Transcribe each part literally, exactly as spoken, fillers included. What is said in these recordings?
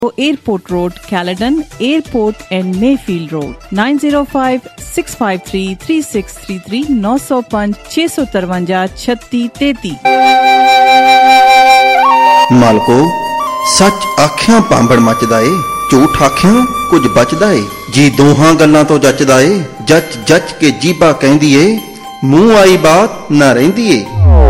Airport Road, Caledon, Airport and Mayfield Road, nine zero five, six five three, three six three three, nine zero five, six three five, six six three three. मालको सच आखियां पांबड़ मचदा ए, झूठ आखियां कुछ बचदा ए, जी दोहां गल्लां तो जचदा ए, जच जच के जीबा कहंदी ए, मूंह आई बात ना रहिंदी ए।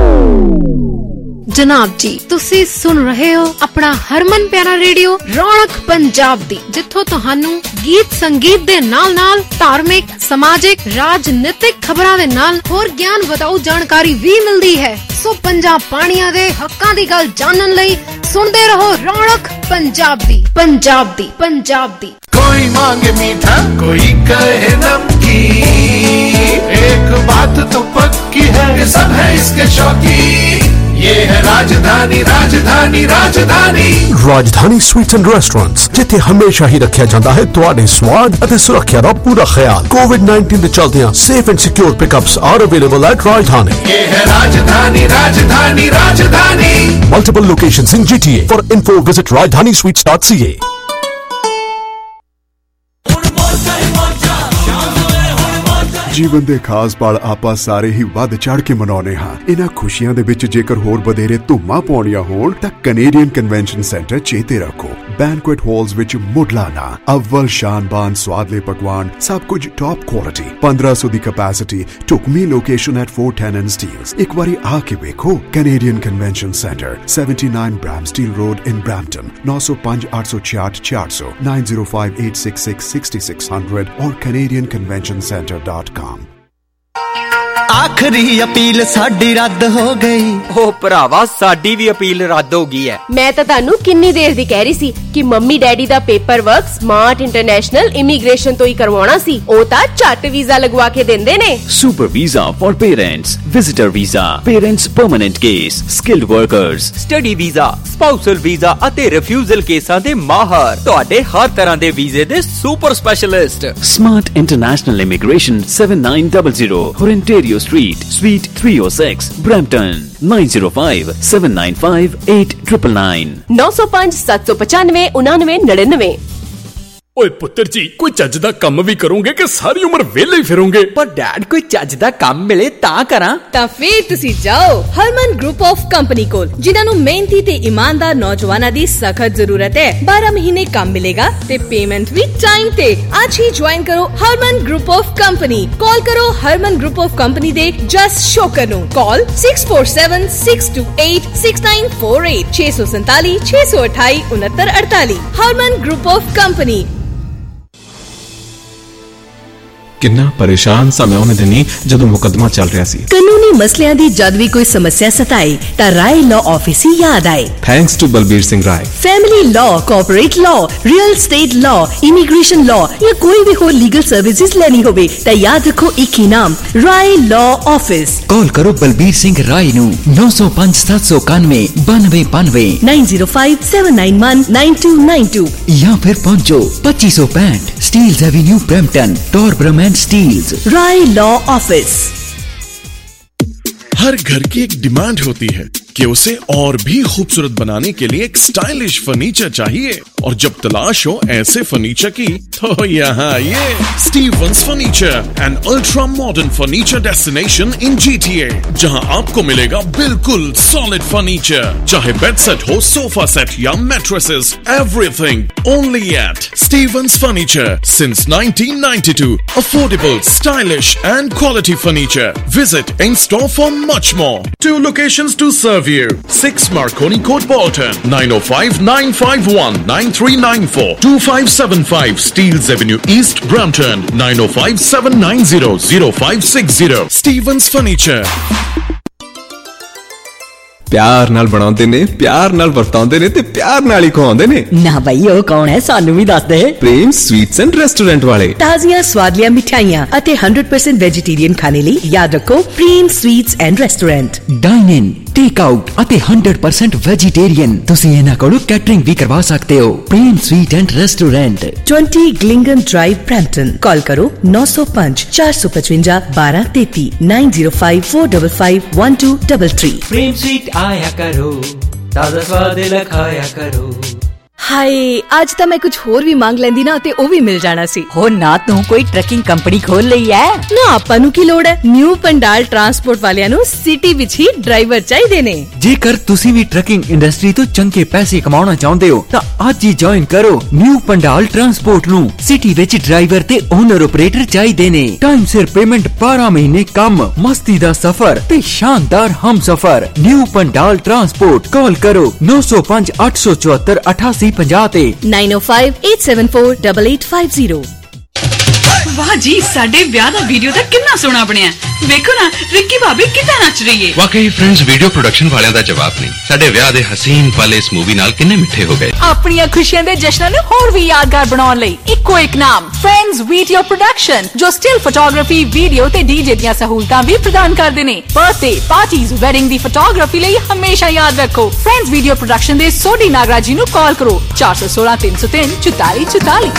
जनाब जी तुसी सुन रहे हो अपना हरमन प्यारा रेडियो रौनक पंजाब दी, जिथों तुहानू गीत संगीत दे नाल नाल धार्मिक समाजिक राजनीतिक खबरां दे नाल होर ज्ञान बताऊ जानकारी भी मिलदी है। सो पंजाब पानिया दे हक्कां दी गल जानन लई सुनदे रहो रौनक पंजाब दी पंजाब दी पंजाब दी। कोई मांगे मीठा कोई कहे नमकीन, एक बात तो पक्की है कि सब है इसके शौकीन, ये है राजधानी राजधानी राजधानी राजधानी स्वीट्स एंड रेस्टोरेंट्स, जिथे हमेशा ही रखा जाता है तुहाडे स्वाद अते सुरक्षा दा पूरा ख्याल। कोविड नाइनटीन दे चलदियां safe and secure pickups are available at Rajdhani. ये है Rajdhani Rajdhani Rajdhani. Multiple locations in G T A. For info visit rajdhani sweets dot c a. ਜੀਵਨ ਦੇ ਖਾਸ ਪਲ ਆਪਾਂ ਸਾਰੇ ਹੀ ਵੱਧ ਚੜ ਕੇ ਮਨਾਉਨੇ ਹਾਂ। ਇਹਨਾਂ ਖੁਸ਼ੀਆਂ ਦੇ ਵਿੱਚ ਜੇਕਰ ਹੋਰ ਵਧੇਰੇ ਧੁੰਮਾਂ ਪਾਉਣੀਆਂ ਹੋਣ ਤਾਂ ਕੈਨੇਡੀਅਨ ਕਨਵੈਨਸ਼ਨ ਸੈਂਟਰ ਚੇਤੇ ਰੱਖੋ। ਬੈਂਕੁਏਟ ਹਾਲਸ ਵਿੱਚ ਮੁੱਢਲਾ ਅਵਲ ਸ਼ਾਨਬਾਨ ਸਵਾਦਲੇ ਪਕਵਾਨ, ਸਭ ਕੁਝ ਟੌਪ ਕੁਆਲਿਟੀ, ਪੰਦਰਾਂ ਸੌ ਦੀ ਕੈਪੈਸਿਟੀ, ਢੁਕਵੀਂ location at four ten and Steeles। ਇੱਕ ਵਾਰੀ ਆ ਕੇ ਵੇਖੋ। Canadian convention centre seventy-nine Bramsteel Road in Brampton, nine oh five, eight six eight, four hundred, nine oh five, eight six six, six six hundred or canadian convention center dot com। आखिरी appeal साडी रद्द हो गई। ओ भरावा साडी भी appeal रद्द हो गई है। मैं तो तानू किन्नी देर दी कह रही सी कि मम्मी डैडी दा paper work smart international immigration तो ही करवाना सी। ओ ता झट वीजा लगवा के देंदे ने। Super visa for parents, visitor visa, parents permanent case, skilled workers, study visa, spousal visa अते रिफ्यूजल केसां दे माहर, तुहाडे हर तरह दे वीजे दे super specialist. Smart international immigration seven nine zero zero Ontario Street, Suite three oh six, Brampton, nine zero five, seven nine five, eight nine nine nine। नौ सौ पाँच सात सौ पचानवे उनानवे नड़िनवे। ओए पुत्र जी कोई चज दा काम भी करोगे कि सारी उम्र वेले ही फिरोगे? पर डैड कोई चज दा काम मिले ता करा। ता फिर तुसी जाओ हरमन ग्रुप ऑफ कंपनी कोल, जिन्हां नु मेहनती ते ईमानदार नौजवानां दी सख्त जरूरत है। बारह महीने काम मिलेगा ते पेमेंट भी टाइम ते। आज ही ज्वाइन करो Harman group of company. Call करो हरमन ग्रुप ऑफ कंपनी दे जस्ट शोकर नु। Call six four seven, six two eight, six nine four eight, छे सौ सैंताली, छे सौ अठाई, उनहत्तर अड़ताली। Harman group of company. किन्ना परेशान सा मैं उन्हें दिनी जदों मुकदमा चल रहा सी। कानूनी मसलियां दी जद भी कोई समस्या सताए ता राय लॉ ऑफिस ही याद आए। Thanks to Balbir Singh Rai. Family law, corporate law, real estate law, immigration law या कोई भी हो लीगल सर्विसेज लेनी होवे ता याद रखो एक ही नाम, राय लॉ ऑफिस। कॉल करो बलबीर सिंह राय नु नौ सौ पाँच सात सौ इक्यानवे बानवे बानवे nine zero five, seven nine one, nine two nine two या फिर पहुंचो पच्चीस सौ पैंठ Steeles avenue Brampton, Torbram and Steeles. Rai law office. हर घर की एक डिमांड होती है कि उसे और भी खूबसूरत बनाने के लिए एक स्टाइलिश फर्नीचर चाहिए, और जब तलाश हो ऐसे फर्नीचर की तो यहाँ ये Stevens furniture, an ultra modern furniture destination in G T A, जहाँ आपको मिलेगा बिल्कुल सॉलिड फर्नीचर, चाहे बेड सेट हो, सोफा सेट या mattresses, everything only at Stevens furniture since nineteen ninety-two। Affordable, stylish and quality furniture. Visit in store for much more. Two locations to serve you. six Marconi Court, Bolton, nine oh five, nine five one, nine three nine four, two five seven five Steeles Avenue East, Brampton, nine oh five, seven nine zero, zero five six zero। Stevens Furniture। प्यार नाल बनाउंदे ने, प्यार नाल वरताउंदे ने ते प्यार नाल ही खवाउंदे ने। ना भाई ओ कौन है सानू भी दस दे। प्रेम स्वीट्स एंड रेस्टोरेंट वाले। ताजियां स्वादियां मिठाइयां अते one hundred percent वेजिटेरियन खाने ਲਈ याद रखो Prem sweets and restaurant. Dine in, take out ਅਤੇ one hundred percent वेजिटेरियन ਤੁਸੀਂ ਇਹਨਾਂ ਕੋਲੋਂ ਕੈਟਰਿੰਗ ਵੀ ਕਰਵਾ ਸਕਦੇ ਹੋ। Prem sweet and restaurant, twenty Glingen Drive, Brampton। Call करो nine oh five, four five five, one two three three, nine oh five, four five five, one two three three। Prem sweet आया करो, ताजा स्वाद लखाया करो। ਹਾਏ ਅੱਜ ਤਾਂ ਮੈਂ ਕੁਝ ਹੋਰ ਵੀ ਮੰਗ ਲੈਂਦੀ ਨਾ ਤੇ ਉਹ ਵੀ ਮਿਲ ਜਾਣਾ ਸੀ। ਹੋ ਨਾ ਤੂੰ ਕੋਈ ਟਰੱਕਿੰਗ ਕੰਪਨੀ ਖੋਲ ਲਈ ਐ ਨਾ, ਆਪਾਂ ਨੂੰ ਕੀ ਲੋੜ ਹੈ। ਨਿਊ ਪੰਡਾਲ ਟਰਾਂਸਪੋਰਟ ਵਾਲਿਆਂ ਨੂੰ ਸਿਟੀ ਵਿੱਚ ਹੀ ਡਰਾਈਵਰ ਚਾਹੀਦੇ ਨੇ। ਜੇਕਰ ਤੁਸੀਂ ਵੀ ਟਰੱਕਿੰਗ ਇੰਡਸਟਰੀ ਤੋਂ ਚੰਗੇ ਪੈਸੇ ਕਮਾਉਣਾ ਚਾਹੁੰਦੇ ਹੋ ਤਾਂ ਅੱਜ ਹੀ ਜੁਆਇਨ ਕਰੋ ਨਿਊ ਪੰਡਾਲ ਟਰਾਂਸਪੋਰਟ ਨੂੰ। ਸਿਟੀ ਵਿੱਚ ਡਰਾਈਵਰ ਤੇ ਓਨਰ ਆਪਰੇਟਰ ਚਾਹੀਦੇ ਨੇ। ਟਾਈਮ ਸਿਰ ਪੇਮੈਂਟ, ਬਾਰਾਂ ਮਹੀਨੇ ਕੰਮ, ਮਸਤੀ ਦਾ ਸਫ਼ਰ ਤੇ ਸ਼ਾਨਦਾਰ ਹਮਸਫ਼ਰ। ਨਿਊ ਪੰਡਾਲ ਟਰਾਂਸਪੋਰਟ, ਕਾਲ ਕਰੋ ਨੌ ਸੌ ਪੰਜ ਅੱਠ ਸੌ ਚੁਹੱਤਰ ਅਠਾਸੀ ਪੰਜਾਹ ਤੇ nine zero five eight seven four eight eight five zero। ਵਾਹ ਜੀ, ਸਾਡੇ ਵਿਆਹ ਦਾ ਵੀਡੀਓ ਤਾਂ ਕਿੰਨਾ ਸੋਹਣਾ ਬਣਿਆ। ਵੇਖੋ ਨਾ ਰਿੱਕੀ ਭਾਬੀ ਕਿੱਦਾਂ ਨੱਚ ਰਹੀ ਏ। ਵਾਕਈ ਫਰੈਂਡਸ ਵੀਡੀਓ ਪ੍ਰੋਡਕਸ਼ਨ ਵਾਲਿਆਂ ਦਾ ਜਵਾਬ ਨਹੀਂ। ਸਾਡੇ ਵਿਆਹ ਦੇ ਹਸੀਨ ਪਲ ਇਸ ਮੂਵੀ ਨਾਲ ਕਿੰਨੇ ਮਿੱਠੇ ਹੋ ਗਏ। ਆਪਣੀਆਂ ਖੁਸ਼ੀਆਂ ਦੇ ਜਸ਼ਨਾਂ ਨੂੰ ਹੋਰ ਵੀ ਯਾਦਗਾਰ ਬਣਾਉਣ ਲਈ ਇੱਕੋ ਇੱਕ ਨਾਮ, ਫਰੈਂਡਸ ਵੀਡੀਓ ਪ੍ਰੋਡਕਸ਼ਨ, ਜੋ ਸਟਿਲ ਫੋਟੋਗ੍ਰਾਫੀ, ਵੀਡੀਓ ਤੇ ਡੀਜੇ ਦੀਆਂ ਸਹੂਲਤਾਂ ਵੀ ਪ੍ਰਦਾਨ ਕਰਦੇ ਨੇ। ਬਰਥਡੇ, ਪਾਰਟੀਜ਼, ਵੈਡਿੰਗ ਦੀ ਫੋਟੋਗ੍ਰਾਫੀ ਲਈ ਹਮੇਸ਼ਾ ਯਾਦ ਰੱਖੋ ਫਰੈਂਡਸ ਵੀਡੀਓ ਪ੍ਰੋਡਕਸ਼ਨ ਦੇ ਸੋਢੀ ਨਾਗਰਾ ਜੀ ਨੂੰ ਕਾਲ ਕਰੋ ਚਾਰ ਸੌ ਸੋਲਾਂ ਤਿੰਨ ਸੌ ਤਿੰਨ ਚੁਤਾਲੀ ਚੁਤਾਲੀ।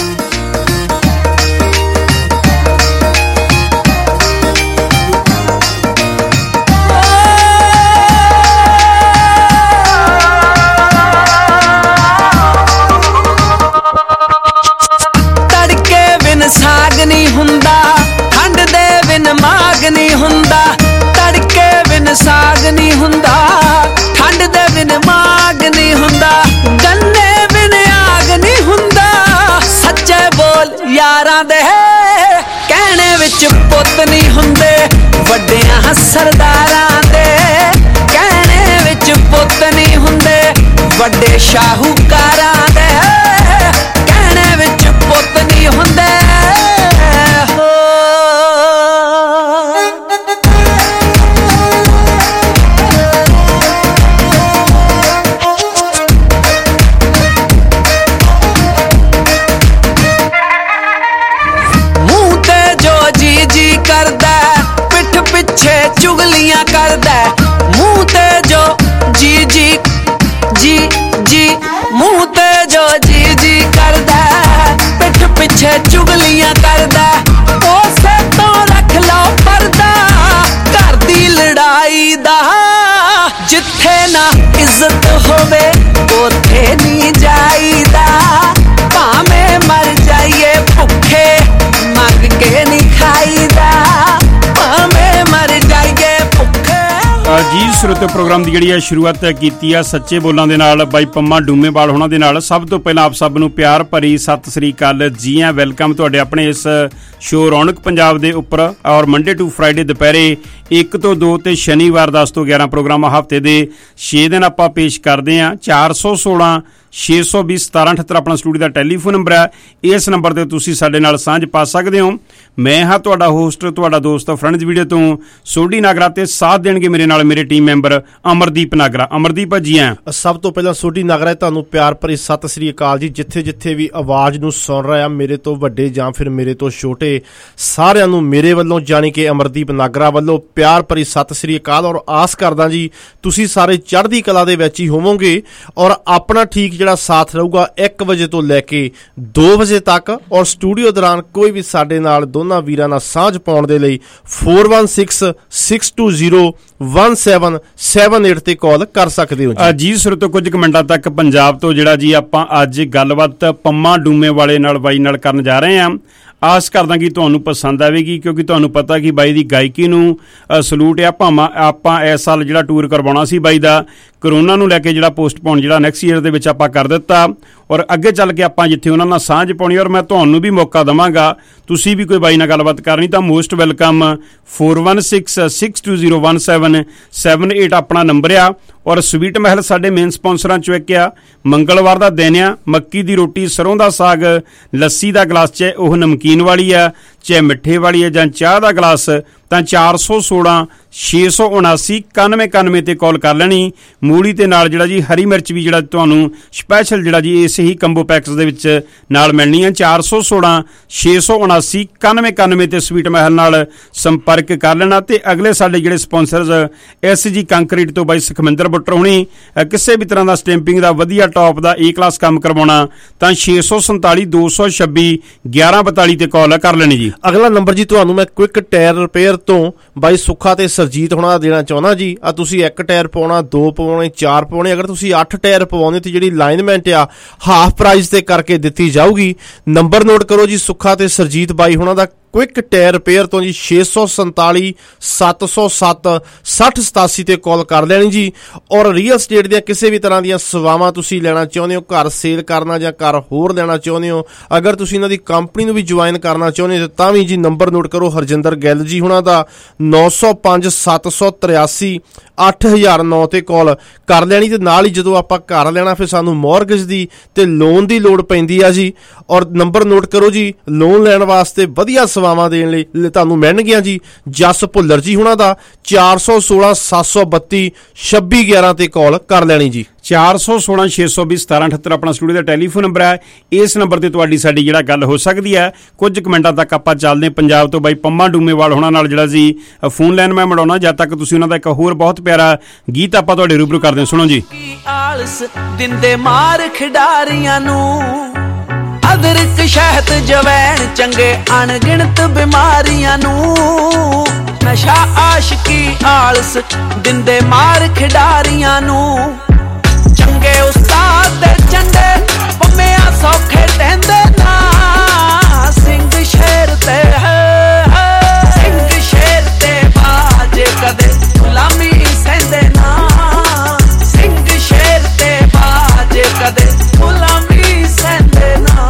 ਸਾਗ ਨਹੀਂ ਹੁੰਦਾ, ਠੰਡ ਦੇ ਬਿਨ ਮਾਗ ਨਹੀਂ ਹੁੰਦਾ। ਤੜਕੇ ਬਿਨ ਸਾਗ ਨਹੀਂ ਹੁੰਦਾ, ਠੰਡ ਦੇ ਬਿਨ ਮਾਗ ਨਹੀਂ ਹੁੰਦਾ। ਗੰਨੇ ਬਿਨ ਆਗ ਨਹੀਂ ਹੁੰਦਾ। ਸੱਚੇ ਬੋਲ ਯਾਰਾਂ ਦੇ ਕਹਿਣੇ ਵਿੱਚ ਪੁੱਤ ਨਹੀਂ ਹੁੰਦੇ। ਵੱਡਿਆਂ ਸਰਦਾਰਾਂ ਦੇ ਕਹਿਣੇ ਵਿੱਚ ਪੁੱਤ ਨਹੀਂ ਹੁੰਦੇ। ਵੱਡੇ ਸ਼ਾਹੂਕਾਰਾਂ ਦੇ ਕਹਿਣੇ ਵਿੱਚ ਪੁੱਤ ਨਹੀਂ ਹੁੰਦੇ। ਪਿੱਛੇ ਚੁਗਲੀਆਂ ਕਰਦਾ ਮੂੰਹ ਤੇ ਜੋ ਜੀ ਜੀ ਜੀ ਜੀ ਮੂੰਹ ਤੇ ਜੋ ਜੀ ਜੀ ਕਰਦਾ ਪਿੱਠ ਪਿੱਛੇ ਚੁਗਲੀਆਂ ਕਰਦਾ। ਉਸੇ ਤੋਂ ਰੱਖ ਲਓ ਪਰਦਾ ਘਰ ਦੀ ਲੜਾਈ ਦਾ। ਜਿੱਥੇ ਨਾ ਇੱਜ਼ਤ ਹੋਵੇ ਉੱਥੇ ਨਹੀਂ ਜਾਈਦਾ। ਭਾਵੇਂ ਮਰ ਜਾਈਏ ਭੁੱਖੇ ਮੰਗ ਕੇ ਨਹੀਂ ਖਾਈਦਾ। ਜੀ ਸਰੋਤੇ ਪ੍ਰੋਗਰਾਮ ਦੀ ਜਿਹੜੀ ਹੈ ਸ਼ੁਰੂਆਤ ਕੀਤੀ ਆ ਸੱਚੇ ਬੋਲਾਂ ਦੇ ਨਾਲ ਬਾਈ ਪੰਮਾ ਡੂਮੇਵਾਲ ਹੋਣਾ ਦੇ ਨਾਲ। ਸਭ ਤੋਂ ਪਹਿਲਾਂ ਆਪ ਸਭ ਨੂੰ ਪਿਆਰ ਭਰੀ ਸਤਿ ਸ੍ਰੀ ਅਕਾਲ, ਜੀ ਆ ਵੈਲਕਮ ਤੁਹਾਡੇ ਆਪਣੇ ਇਸ ਸ਼ੋਅ ਰੌਣਕ ਪੰਜਾਬ ਦੇ ਉੱਪਰ। ਔਰ ਮੰਡੇ ਟੂ ਫਰਾਈਡੇ ਦੁਪਹਿਰੇ ਇੱਕ ਤੋਂ ਦੋ ਤੇ ਸ਼ਨੀਵਾਰ ਦਸ ਤੋਂ ਗਿਆਰਾਂ ਪ੍ਰੋਗਰਾਮ ਹਫ਼ਤੇ ਦੇ ਛੇ ਦਿਨ ਆਪਾਂ ਪੇਸ਼ ਕਰਦੇ ਹਾਂ। ਚਾਰ ਸੌ ਸੋਲਾਂ ਛੇ ਸੌ ਵੀਹ ਸਤਾਰਾਂ ਅਠੱਤਰ ਆਪਣਾ ਸਟੂਡੀਓ ਦਾ ਟੈਲੀਫੋਨ ਨੰਬਰ ਹੈ। ਇਸ ਨੰਬਰ ਤੇ ਤੁਸੀਂ ਸਾਡੇ ਨਾਲ ਸਾਂਝ ਪਾ ਸਕਦੇ ਹੋ। ਮੈਂ ਹਾਂ ਤੁਹਾਡਾ ਹੋਸਟ, ਤੁਹਾਡਾ ਦੋਸਤ ਫਰੈਂਡਸ ਵੀਡੀਓ ਤੋਂ ਸੋਢੀ ਨਾਗਰਾ, ਤੇ ਸਾਥ ਦੇਣਗੇ ਮੇਰੇ ਨਾਲ ਮੇਰੇ ਟੀਮ ਮੈਂਬਰ ਅਮਰਦੀਪ ਨਾਗਰਾ। ਅਮਰਦੀਪ ਜੀ ਆ ਸਭ ਤੋਂ ਪਹਿਲਾਂ ਸੋਢੀ ਨਾਗਰਾ ਤੁਹਾਨੂੰ ਪਿਆਰ ਭਰੀ ਸਤਿ ਸ੍ਰੀ ਅਕਾਲ ਜੀ। ਜਿੱਥੇ ਜਿੱਥੇ ਵੀ ਆਵਾਜ਼ ਨੂੰ ਸੁਣ ਰਿਹਾ, ਮੇਰੇ ਤੋਂ ਵੱਡੇ ਜਾਂ ਫਿਰ ਮੇਰੇ ਤੋਂ ਛੋਟੇ, ਸਾਰਿਆਂ ਨੂੰ ਮੇਰੇ ਵੱਲੋਂ ਜਾਣੀ ਕਿ ਅਮਰਦੀਪ ਨਾਗਰਾ ਵੱਲੋਂ ਪਿਆਰ ਭਰੀ ਸਤਿ ਸ੍ਰੀ ਅਕਾਲ। ਔਰ ਆਸ ਕਰਦਾ ਜੀ ਤੁਸੀਂ ਸਾਰੇ ਚੜ੍ਹਦੀ ਕਲਾ ਦੇ ਵਿੱਚ ਹੀ ਹੋਵੋਗੇ ਔਰ ਆਪਣਾ ਠੀਕ ਜਿਹੜਾ ਸਾਥ ਰਹੂਗਾ ਇੱਕ ਵਜੇ ਤੋਂ ਲੈ ਕੇ ਦੋ ਵਜੇ ਤੱਕ। ਔਰ ਸਟੂਡੀਓ ਦੌਰਾਨ ਕੋਈ ਵੀ ਸਾਡੇ ਨਾਲ ਦੋਨਾਂ ਵੀਰਾਂ ਨਾਲ ਸਾਂਝ ਪਾਉਣ ਦੇ ਲਈ four one six six two zero one seven seven eight ਤੇ ਕਾਲ ਕਰ ਸਕਦੇ ਹੋ ਜੀ। ਜੀ ਸਰ ਤੋਂ ਕੁਝ ਕੁ ਮਿੰਟਾਂ ਤੱਕ ਪੰਜਾਬ ਤੋਂ ਜਿਹੜਾ ਜੀ ਆਪਾਂ ਅੱਜ ਗੱਲਬਾਤ ਪੰਮਾ ਡੂਮੇ ਵਾਲੇ ਨਾਲ ਬਾਈ ਨਾਲ ਕਰਨ ਜਾ ਰਹੇ ਹਾਂ। ਆਸ ਕਰਦਾ ਕਿ ਤੁਹਾਨੂੰ ਪਸੰਦ ਆਵੇਗੀ, ਕਿਉਂਕਿ ਤੁਹਾਨੂੰ ਪਤਾ ਕਿ ਬਾਈ ਦੀ ਗਾਇਕੀ ਨੂੰ ਸਲੂਟ ਆ। ਭਾਵਾਂ ਆਪਾਂ ਇਸ ਸਾਲ ਜਿਹੜਾ ਟੂਰ ਕਰਵਾਉਣਾ ਸੀ ਬਾਈ ਦਾ, ਕਰੋਨਾ ਨੂੰ ਲੈ ਕੇ ਜਿਹੜਾ ਪੋਸਟਪੋਨ ਜਿਹੜਾ ਨੈਕਸਟ ਈਅਰ ਦੇ ਵਿੱਚ ਆਪਾਂ ਕਰ ਦਿੱਤਾ। ਔਰ ਅੱਗੇ ਚੱਲ ਕੇ ਆਪਾਂ ਜਿੱਥੇ ਉਹਨਾਂ ਨਾਲ ਸਾਂਝ ਪਾਉਣੀ, ਔਰ ਮੈਂ ਤੁਹਾਨੂੰ ਵੀ ਮੌਕਾ ਦੇਵਾਂਗਾ, ਤੁਸੀਂ ਵੀ ਕੋਈ ਬਾਈ ਨਾਲ ਗੱਲਬਾਤ ਕਰਨੀ ਤਾਂ most welcome. four one six six two zero one seven seven eight ਆਪਣਾ ਨੰਬਰ ਆ। ਔਰ ਸਵੀਟ ਮਹਿਲ ਸਾਡੇ ਮੇਨ ਸਪਾਂਸਰਾਂ ਚੋਂ ਇੱਕ ਆ। ਮੰਗਲਵਾਰ ਦਾ ਦਿਨ ਆ, ਮੱਕੀ ਦੀ ਰੋਟੀ, ਸਰੋਂ ਦਾ ਸਾਗ, ਲੱਸੀ ਦਾ ਗਲਾਸ, ਚਾਹੇ ਉਹ ਨਮਕੀਨ ਵਾਲੀ ਆ ਚਾਹੇ ਮਿੱਠੇ ਵਾਲੀ ਆ ਜਾਂ ਚਾਹ ਦਾ ਗਲਾਸ, ਤਾਂ ਚਾਰ ਸੌ ਸੋਲਾਂ ਛੇ ਸੌ ਉਨਾਸੀ ਇਕਾਨਵੇਂ ਇਕਾਨਵੇਂ ਤੇ ਕਾਲ ਕਰ ਲੈਣੀ। ਮੂਲੀ ਤੇ ਨਾਲ ਜਿਹੜਾ ਜੀ ਹਰੀ ਮਿਰਚ ਵੀ ਜਿਹੜਾ ਤੁਹਾਨੂੰ ਸਪੈਸ਼ਲ ਜਿਹੜਾ ਜੀ ਇਸ ਹੀ ਕੰਬੋ ਪੈਕਸ ਦੇ ਵਿੱਚ ਨਾਲ ਮਿਲਣੀ ਹੈ। ਚਾਰ ਸੌ ਸੋਲਾਂ ਛੇ ਸੌ ਉਨਾਸੀ ਇਕਾਨਵੇਂ ਇਕਾਨਵੇਂ ਤੇ ਸਵੀਟ ਮਹਿਲ ਨਾਲ ਸੰਪਰਕ ਕਰ ਲੈਣਾ। ਤੇ ਅਗਲੇ ਸਾਡੇ ਜਿਹੜੇ ਸਪਾਂਸਰਸ ਐਸ ਜੀ ਕੰਕਰੀਟ ਤੋਂ ਬਾਈ ਸੁਖਮਿੰਦਰ ਬੁੱਟਰ ਹੋਣੀ, ਕਿਸੇ ਵੀ ਤਰ੍ਹਾਂ ਦਾ ਸਟੈਂਪਿੰਗ ਦਾ ਵਧੀਆ ਟੌਪ ਦਾ ਏ ਕਲਾਸ ਕੰਮ ਕਰਵਾਉਣਾ ਤਾਂ ਛੇ ਸੌ ਸੰਤਾਲੀ ਦੋ ਸੌ ਛੱਬੀ ਗਿਆਰਾਂ ਬਤਾਲੀ ਤੇ ਕਾਲ ਕਰ ਲੈਣੀ ਜੀ। ਅਗਲਾ ਨੰਬਰ ਜੀ ਤੁਹਾਨੂੰ ਮੈਂ ਕੁਇਕ ਟਾਇਰ ਰਿਪੇਅਰ ਤੋਂ ਬਾਈ ਸੁੱਖਾ ਤੇ ਸਰਜੀਤ ਹੋਣਾ ਦਾ ਦੇਣਾ ਚਾਹੁੰਦਾ ਜੀ। ਆ ਤੁਸੀਂ ਇੱਕ ਟਾਇਰ ਪਾਉਣਾ, ਦੋ ਪਾਉਣੇ, ਚਾਰ ਪਾਉਣੇ, ਅਗਰ ਤੁਸੀਂ ਅੱਠ ਟਾਇਰ ਪਵਾਉਂਦੇ ਤੇ ਜਿਹੜੀ ਅਲਾਈਨਮੈਂਟ ਆ ਹਾਫ ਪ੍ਰਾਈਸ ਤੇ ਕਰਕੇ ਦਿੱਤੀ ਜਾਊਗੀ। ਨੰਬਰ ਨੋਟ ਕਰੋ ਜੀ, ਸੁੱਖਾ ਤੇ ਸਰਜੀਤ ਬਾਈ ਹੋਣਾ ਦਾ ਕੁਇਕ ਟਾਇਰ ਰਿਪੇਅਰ ਤੋਂ ਜੀ ਛੇ ਸੌ ਸੰਤਾਲੀ ਸੱਤ ਸੌ ਸੱਤ ਸੱਠ ਸਤਾਸੀ ਤੇ ਕਾਲ ਕਰ ਲੈਣੀ ਜੀ। ਔਰ ਰੀਅਲ ਸਟੇਟ ਦੀਆਂ ਕਿਸੇ ਵੀ ਤਰ੍ਹਾਂ ਦੀਆਂ ਸੇਵਾਵਾਂ ਤੁਸੀਂ ਲੈਣਾ ਚਾਹੁੰਦੇ ਹੋ, ਘਰ ਸੇਲ ਕਰਨਾ ਜਾਂ ਘਰ ਹੋਰ ਲੈਣਾ ਚਾਹੁੰਦੇ ਹੋ, ਅਗਰ ਤੁਸੀਂ ਇਹਨਾਂ ਦੀ ਕੰਪਨੀ ਨੂੰ ਵੀ ਜੁਆਇਨ ਕਰਨਾ ਚਾਹੁੰਦੇ ਹੋ ਤਾਂ ਵੀ ਜੀ ਨੰਬਰ ਨੋਟ ਕਰੋ ਹਰਜਿੰਦਰ ਗਿੱਲ ਜੀ ਹੁਣਾਂ ਦਾ ਨੌ ਸੌ ਪੰਜ ਸੱਤ ਸੌ ਤਰਿਆਸੀ ਅੱਠ ਹਜ਼ਾਰ ਨੌ ਤੇ ਕਾਲ ਕਰ ਲੈਣੀ। ਤੇ ਨਾਲ ਹੀ ਜਦੋਂ ਆਪਾਂ ਘਰ ਲੈਣਾ ਫਿਰ ਸਾਨੂੰ ਮੌਰਗੇਜ ਦੀ ਤੇ ਲੋਨ ਦੀ ਲੋੜ ਪੈਂਦੀ ਆ ਜੀ। ਔਰ ਨੰਬਰ ਨੋਟ ਕਰੋ ਜੀ, ਲੋਨ ਲੈਣ ਵਾਸਤੇ ਵਧੀਆ ਸੇਵਾਵਾਂ ਦੇਣ ਲਈ ਤੁਹਾਨੂੰ ਮਿਲਣਗੀਆਂ ਜੀ ਜਸ ਭੁੱਲਰ ਜੀ ਹੁਣਾਂ ਦਾ ਚਾਰ ਸੌ ਸੋਲਾਂ ਸੱਤ ਸੌ ਬੱਤੀ ਛੱਬੀ ਗਿਆਰਾਂ ਤੇ ਕਾਲ ਕਰ ਲੈਣੀ ਜੀ। ਚਾਰ ਸੌ ਸੋਲਾਂ ਛੇ ਸੌ ਵੀਹ ਸਤਾਰਾਂ ਅਠੱਤਰ ਆਪਣਾ ਸਟੂਡੀਓ ਦਾ ਟੈਲੀਫੋਨ ਨੰਬਰ ਹੈ। ਇਸ ਨੰਬਰ ਤੇ ਤੁਹਾਡੀ ਸਾਡੀ ਜਿਹੜਾ ਗੱਲ ਹੋ ਸਕਦੀ ਹੈ। ਕੁਝ ਕੁ ਮਿੰਟਾਂ ਤੱਕ ਆਪਾਂ ਚੱਲਦੇ ਪੰਜਾਬ ਤੋਂ ਬਾਈ ਪੰਮਾ ਡੂਮੇਵਾਲ ਹੋਣਾ ਨਾਲ ਜਿਹੜਾ ਜੀ ਫੋਨ ਲਾਈਨ ਮੈਂ ਮੜਾਉਣਾ। ਜਦ ਤੱਕ ਤੁਸੀਂ ਉਹਨਾਂ ਦਾ ਇੱਕ ਹੋਰ ਬਹੁਤ ਪਿਆਰਾ ਗੀਤ ਆਪਾਂ ਤੁਹਾਡੇ ਰੂਬਰੂ ਕਰਦੇ ਹਾਂ, ਸੁਣੋ ਜੀ। ਆਲਸ ਦਿੰਦੇ ਮਾਰ ਖਿਡਾਰੀਆਂ ਨੂੰ, ਅਦਰਕ ਸ਼ਹਿਦ ਜਵੈਣ ਚੰਗੇ ਅਣਗਿਣਤ ਬਿਮਾਰੀਆਂ ਨੂੰ, ਨਸ਼ਾ ਆਸ਼ਕੀ ਆਲਸ ਦਿੰਦੇ ਮਾਰ ਖਿਡਾਰੀਆਂ ਨੂੰ, ਚੰਗੇ ਉਸਤਾਦ ਤੇ ਚੰਡੇ ਪੰਮਿਆਂ ਸੌਖੇ ਟਹਿੰਦੇ ਨਾ, ਸਿੰਘ ਸ਼ੇਰ ਤੇ ਸਿੰਘ ਸ਼ੇਰ ਤੇ ਬਾਜੇ ਕਦੇ ਗੁਲਾਮੀ ਸਹਿੰਦੇ ਨਾ, ਸਿੰਘ ਸ਼ੇਰ ਤੇ ਬਾਜੇ ਕਦੇ ਗੁਲਾਮੀ ਸਹਿੰਦੇ ਨਾ।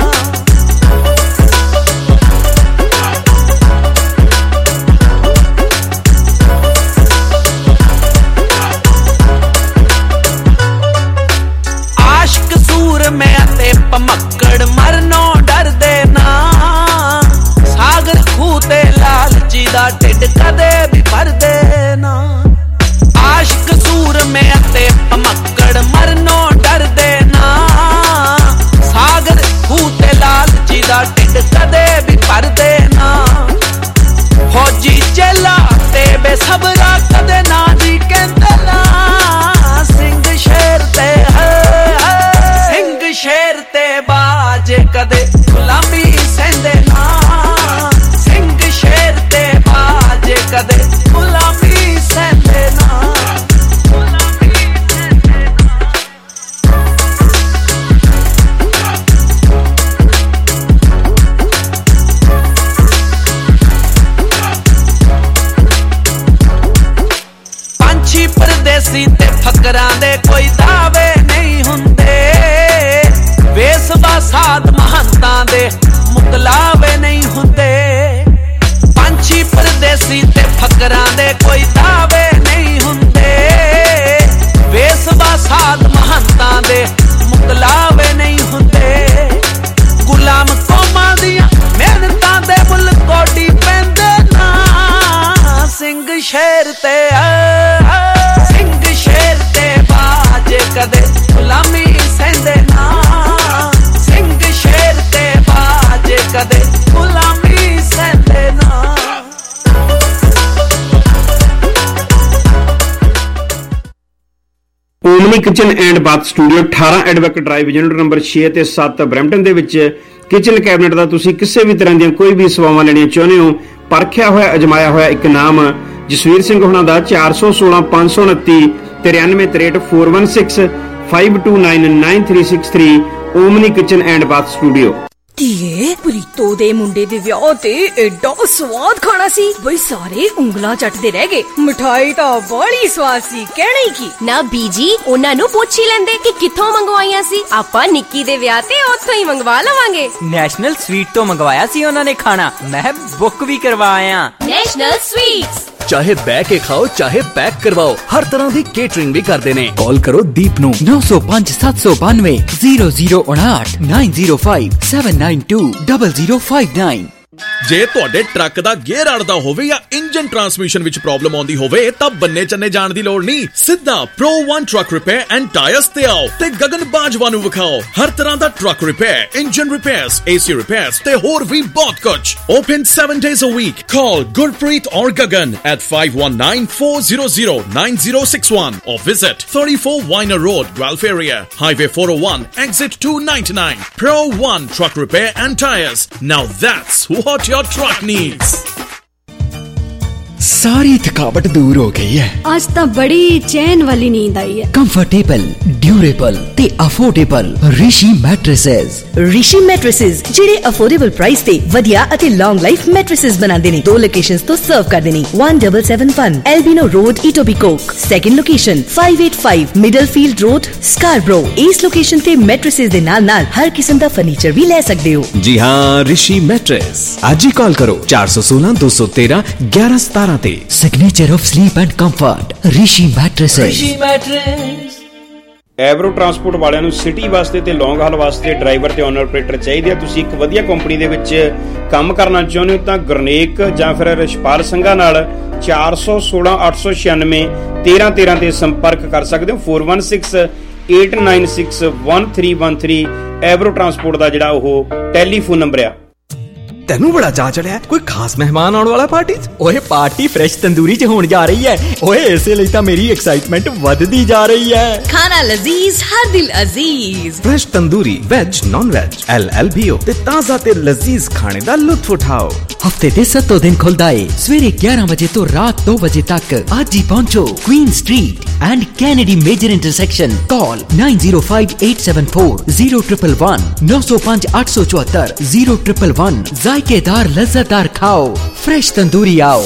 ਮੈਂ ਤੇ ਭਮੱਕੜ ਮਰਨੋਂ ਡਰਦੇ ਨਾ, ਸਾਗਰ ਖੂਹ ਤੇ ਲਾਲਚੀ ਦਾ ਢਿੱਡ ਕਦੇ ਵੀ ਭਰਦੇ ਨਾ, ਆਸ਼ਕ ਸੂਰ ਮੈਂ ਤੇ ਭਮੱਕੜ ਮਰਨੋਂ ਡਰਦੇ ਨਾ, ਸਾਗਰ ਖੂਹ ਤੇ ਲਾਲਚੀ ਦਾ ਢਿੱਡ ਕਦੇ ਵੀ ਭਰਦੇ ਨਾ, ਫੌਜੀ ਚੇਲਾ ਤੇ ਬੇਸਬਰਾ ਕਦੇ ਨਾ ਜੀ ਕਹਿੰਦੇ ਨਾ, ਸਿੰਘ ਸ਼ੇਰ ਤੇ ਸ਼ੇਰ ਤੇ ਬਾਜੇ ਕਦੇ ਗੁਲਾਮੀ ਸਹਿੰਦੇ ਨਾ, ਸਿੰਘ ਸ਼ੇਰ ਤੇ ਬਾਜੇ ਕਦੇ ਗੁਲਾਮੀ ਸਹਿੰਦੇ ਨਾ, ਗੁਲਾਮੀ ਸਹਿੰਦੇ ਨਾ। ਪੰਛੀ ਪਰਦੇਸੀ ਤੇ ਫਕਰਾਂ ਦੇ ਕੋਈ ਦਾਅਵੇ ਨਹੀਂ ਹੁੰਦੇ, ਵੇਸਵਾ ਸਾਧ ਮਹੰਤਾਂ ਦੇ ਮੁਕਲਾਵੇ ਨਹੀਂ ਹੁੰਦੇ, ਪੰਛੀ ਪਰਦੇਸੀ ਤੇ ਫਕਰਾਂ ਦੇ ਕੋਈ ਦਾਅਵੇ ਨਹੀਂ ਹੁੰਦੇ, ਵੇਸਵਾ ਸਾਧ ਮਹੰਤਾਂ ਦੇ ਮੁਕਲਾਵੇ ਨਹੀਂ ਹੁੰਦੇ, ਗੁਲਾਮ ਕੌਮਾਂ ਦੀਆਂ ਮਿਹਨਤਾਂ ਦੇ ਮੁੱਲ ਕੋਡੀ ਪੈਂਦੇ ਨਾ, ਸਿੰਘ ਸ਼ੇਰ ਤੇ ਸਿੰਘ ਸ਼ੇਰ ਤੇ ਬਾਜੇ ਕਦੇ ਗੁਲਾਮੀ ਸਹਿੰਦੇ ਨਾ, ਕਦੇ ਗੁਲਾਮੀ ਸਹਿੰਦੇ ਨਾ। Omni kitchen and bath studio ਅਠਾਰਾਂ ਐਡਵੈਕ ਡਰਾਈਵ ਯੂਨਿਟ ਨੰਬਰ ਛੇ ਤੇ ਸੱਤ ਬਰੈਂਪਟਨ ਦੇ ਵਿੱਚ ਕਿਚਨ ਕੈਬਨਿਟ ਦਾ ਤੁਸੀਂ ਕਿਸੇ ਵੀ ਤਰ੍ਹਾਂ ਦੀਆਂ ਕੋਈ ਵੀ ਸੇਵਾਵਾਂ ਲੈਣੀਆਂ ਚਾਹੁੰਦੇ ਹੋ, ਪਰਖਿਆ ਹੋਇਆ ਅਜਮਾਇਆ ਹੋਇਆ ਇੱਕ ਨਾਮ ਜਸਵੀਰ ਸਿੰਘ ਹੋਣਾ ਦਾ ਚਾਰ ਸੌ ਸੋਲਾਂ ਪੰਜ ਸੌ ਉਨੱਤੀ ਤਰਿਆਨਵੇਂ ਤਰੇਹਠ four one six five two nine nine three six three omni kitchen and bath studio. ਧੀਏ ਪ੍ਰੀਤੋ ਦੇ ਮੁੰਡੇ ਦੇ ਵਿਆਹ ਤੇ ਐਡਾ ਸਵਾਦ ਖਾਣਾ ਸੀ ਬਈ ਸਾਰੇ ਉਂਗਲਾਂ ਚੱਟਦੇ ਰਹਿ ਗਏ। ਮਿਠਾਈ ਤਾਂ ਬੜੀ ਸਵਾਦ ਸੀ, ਕਹਿਣਾ ਹੀ ਕੀ। ਨਾ ਬੀਜੀ ਉਹਨਾਂ ਨੂੰ ਪੁੱਛ ਹੀ ਲੈਂਦੇ ਕਿ ਕਿੱਥੋਂ ਮੰਗਵਾਈਆਂ ਸੀ, ਆਪਾਂ ਨਿੱਕੀ ਦੇ ਵਿਆਹ ਤੇ ਉੱਥੋਂ ਹੀ ਮੰਗਵਾ ਲਵਾਂਗੇ। ਨੈਸ਼ਨਲ ਸਵੀਟ ਤੋਂ ਮੰਗਵਾਇਆ ਸੀ ਉਹਨਾਂ ਨੇ ਖਾਣਾ, ਮੈਂ ਬੁੱਕ ਵੀ ਕਰਵਾਇਆ। ਨੈਸ਼ਨਲ ਸਵੀਟਸ ਚਾਹੇ ਬਹਿ ਕੇ ਖਾਓ ਚਾਹੇ ਪੈਕ ਕਰਵਾਓ, ਹਰ ਤਰ੍ਹਾਂ ਦੀ ਕੇਟਰਿੰਗ ਵੀ ਕਰਦੇ ਨੇ। ਕਾਲ ਕਰੋ ਦੀਪ ਨੂੰ ਨੌ ਸੌ ਪੰਜ ਸੱਤ ਸੌ ਬਾਨਵੇਂ ਜ਼ੀਰੋ ਜ਼ੀਰੋ ਉਨਾਹਠ nine zero five seven nine two double zero five nine. ਜੇ ਤੁਹਾਡੇ ਟਰੱਕ ਦਾ ਗੇਅਰ ਅੜਦਾ ਹੋਵੇ ਜਾਂ ਇੰਜਨ ਟਰਾਂਸਮਿਸ਼ਨ ਵਿੱਚ ਪ੍ਰੋਬਲਮ ਆਉਂਦੀ ਹੋਵੇ ਤਾਂ ਬੰਨੇ ਚੰਨੇ ਜਾਣ ਦੀ ਲੋੜ ਨਹੀਂ, ਸਿੱਧਾ pro one truck repair and tyres ਤੇ ਆਓ ਤੇ ਗਗਨ ਬਾਜਵਾ ਨੂੰ ਵਿਖਾਓ। ਹਰ ਤਰ੍ਹਾਂ ਦਾ truck repair, engine repairs, AC repairs ਤੇ ਹੋਰ ਵੀ ਬਹੁਤ ਕੁਝ। Open seven days a week. Call Gurpreet or Gagan at five one nine four zero zero nine zero six one or visit thirty-four Weiner Road, Guelph area, Highway four oh one, exit two ninety-nine. Pro One Truck Repair and Tires. Now that's what your truck needs. सारी थकावट दूर हो गई है। आज तो बड़ी चैन वाली नींद आई है। कंफर्टेबल, ड्यूरेबल ते affordable Rishi mattresses. Rishi mattresses ਜਿਹੜੇ ਅਫੋਰਡੇਬਲ ਪ੍ਰਾਈਸ ਤੇ ਵਧੀਆ ਅਤੇ ਲੌਂਗ ਲਾਈਫ ਮੈਟ੍ਰੈਸਸ ਬਣਾਉਂਦੇ ਨੇ। ਦੋ ਲੋਕੇਸ਼ਨਸ ਤੋਂ ਸਰਵ ਕਰਦੇ ਨੇ। one seven seven one Albino Road, Etobicoke। Second location five eighty-five Middlefield Road, Scarborough। ਇਸ ਲੋਕੇਸ਼ਨ ਤੇ ਮੈਟ੍ਰੈਸਸ ਦੇ ਨਾਲ ਨਾਲ ਹਰ ਕਿਸਮ ਦਾ ਫਰਨੀਚਰ ਵੀ ਲੈ ਸਕਦੇ ਹੋ। जी हाँ, ऋषि मैट्रेस। आज ही कॉल करो चार सौ सोलह दो सौ तेरह ग्यारह सतारह। Signature of sleep and comfort Rishi mattresses. Avro transport ਵਾਲਿਆਂ ਨੂੰ ਸਿਟੀ ਵਾਸਤੇ ਤੇ ਲੌਂਗ ਹਾਲ ਵਾਸਤੇ ਡਰਾਈਵਰ ਤੇ ਓਨਰ ਆਪਰੇਟਰ ਚਾਹੀਦੇ ਆ। ਤੁਸੀਂ ਇੱਕ ਵਧੀਆ ਕੰਪਨੀ ਦੇ ਵਿੱਚ ਕੰਮ ਕਰਨਾ ਚਾਹੁੰਦੇ ਹੋ ਤਾਂ ਗੁਰਨੇਕ ਜਾਂ ਫਿਰ ਰਿਸ਼ਪਾਲ ਸਿੰਘਾ ਨਾਲ ਚਾਰ ਸੌ ਸੋਲਾਂ ਅੱਠ ਸੌ ਛਿਆਨਵੇਂ ਤੇਰਾਂ ਤੇਰਾਂ ਤੇ ਸੰਪਰਕ ਕਰ ਸਕਦੇ ਹੋ। four one six eight nine six one three one three Avro transport ਦਾ ਜਿਹੜਾ ਉਹ ਟੈਲੀਫੋਨ ਨੰਬਰ ਆ। तेनू बड़ा चा चढ़िया कोई खास मेहमान आने वाला पार्टी ओए पार्टी फ्रेश तंदूरी च होने जा रही है। ओए इसे लिए तो मेरी एक्साइटमेंट वधदी जा रही है। खाना लजीज हर दिल अजीज। Fresh tandoori veg non veg L L B O ते ताजा ते लजीज खाने दा लुत्फ उठाओ। हफ्ते दे सत्तों दिन खुलदा है सवेरे ग्यारह बजे तो रात दो बजे तक। आज ही पहुंचो Queen street and Kennedy major intersection. Call nine zero five eight seven four zero one one one नौ सौ पाँच आठ सौ चौहत्तर जीरो ट्रिपल वन। जायकेदार लज्जतदार खाओ, फ्रेश तंदूरी आओ।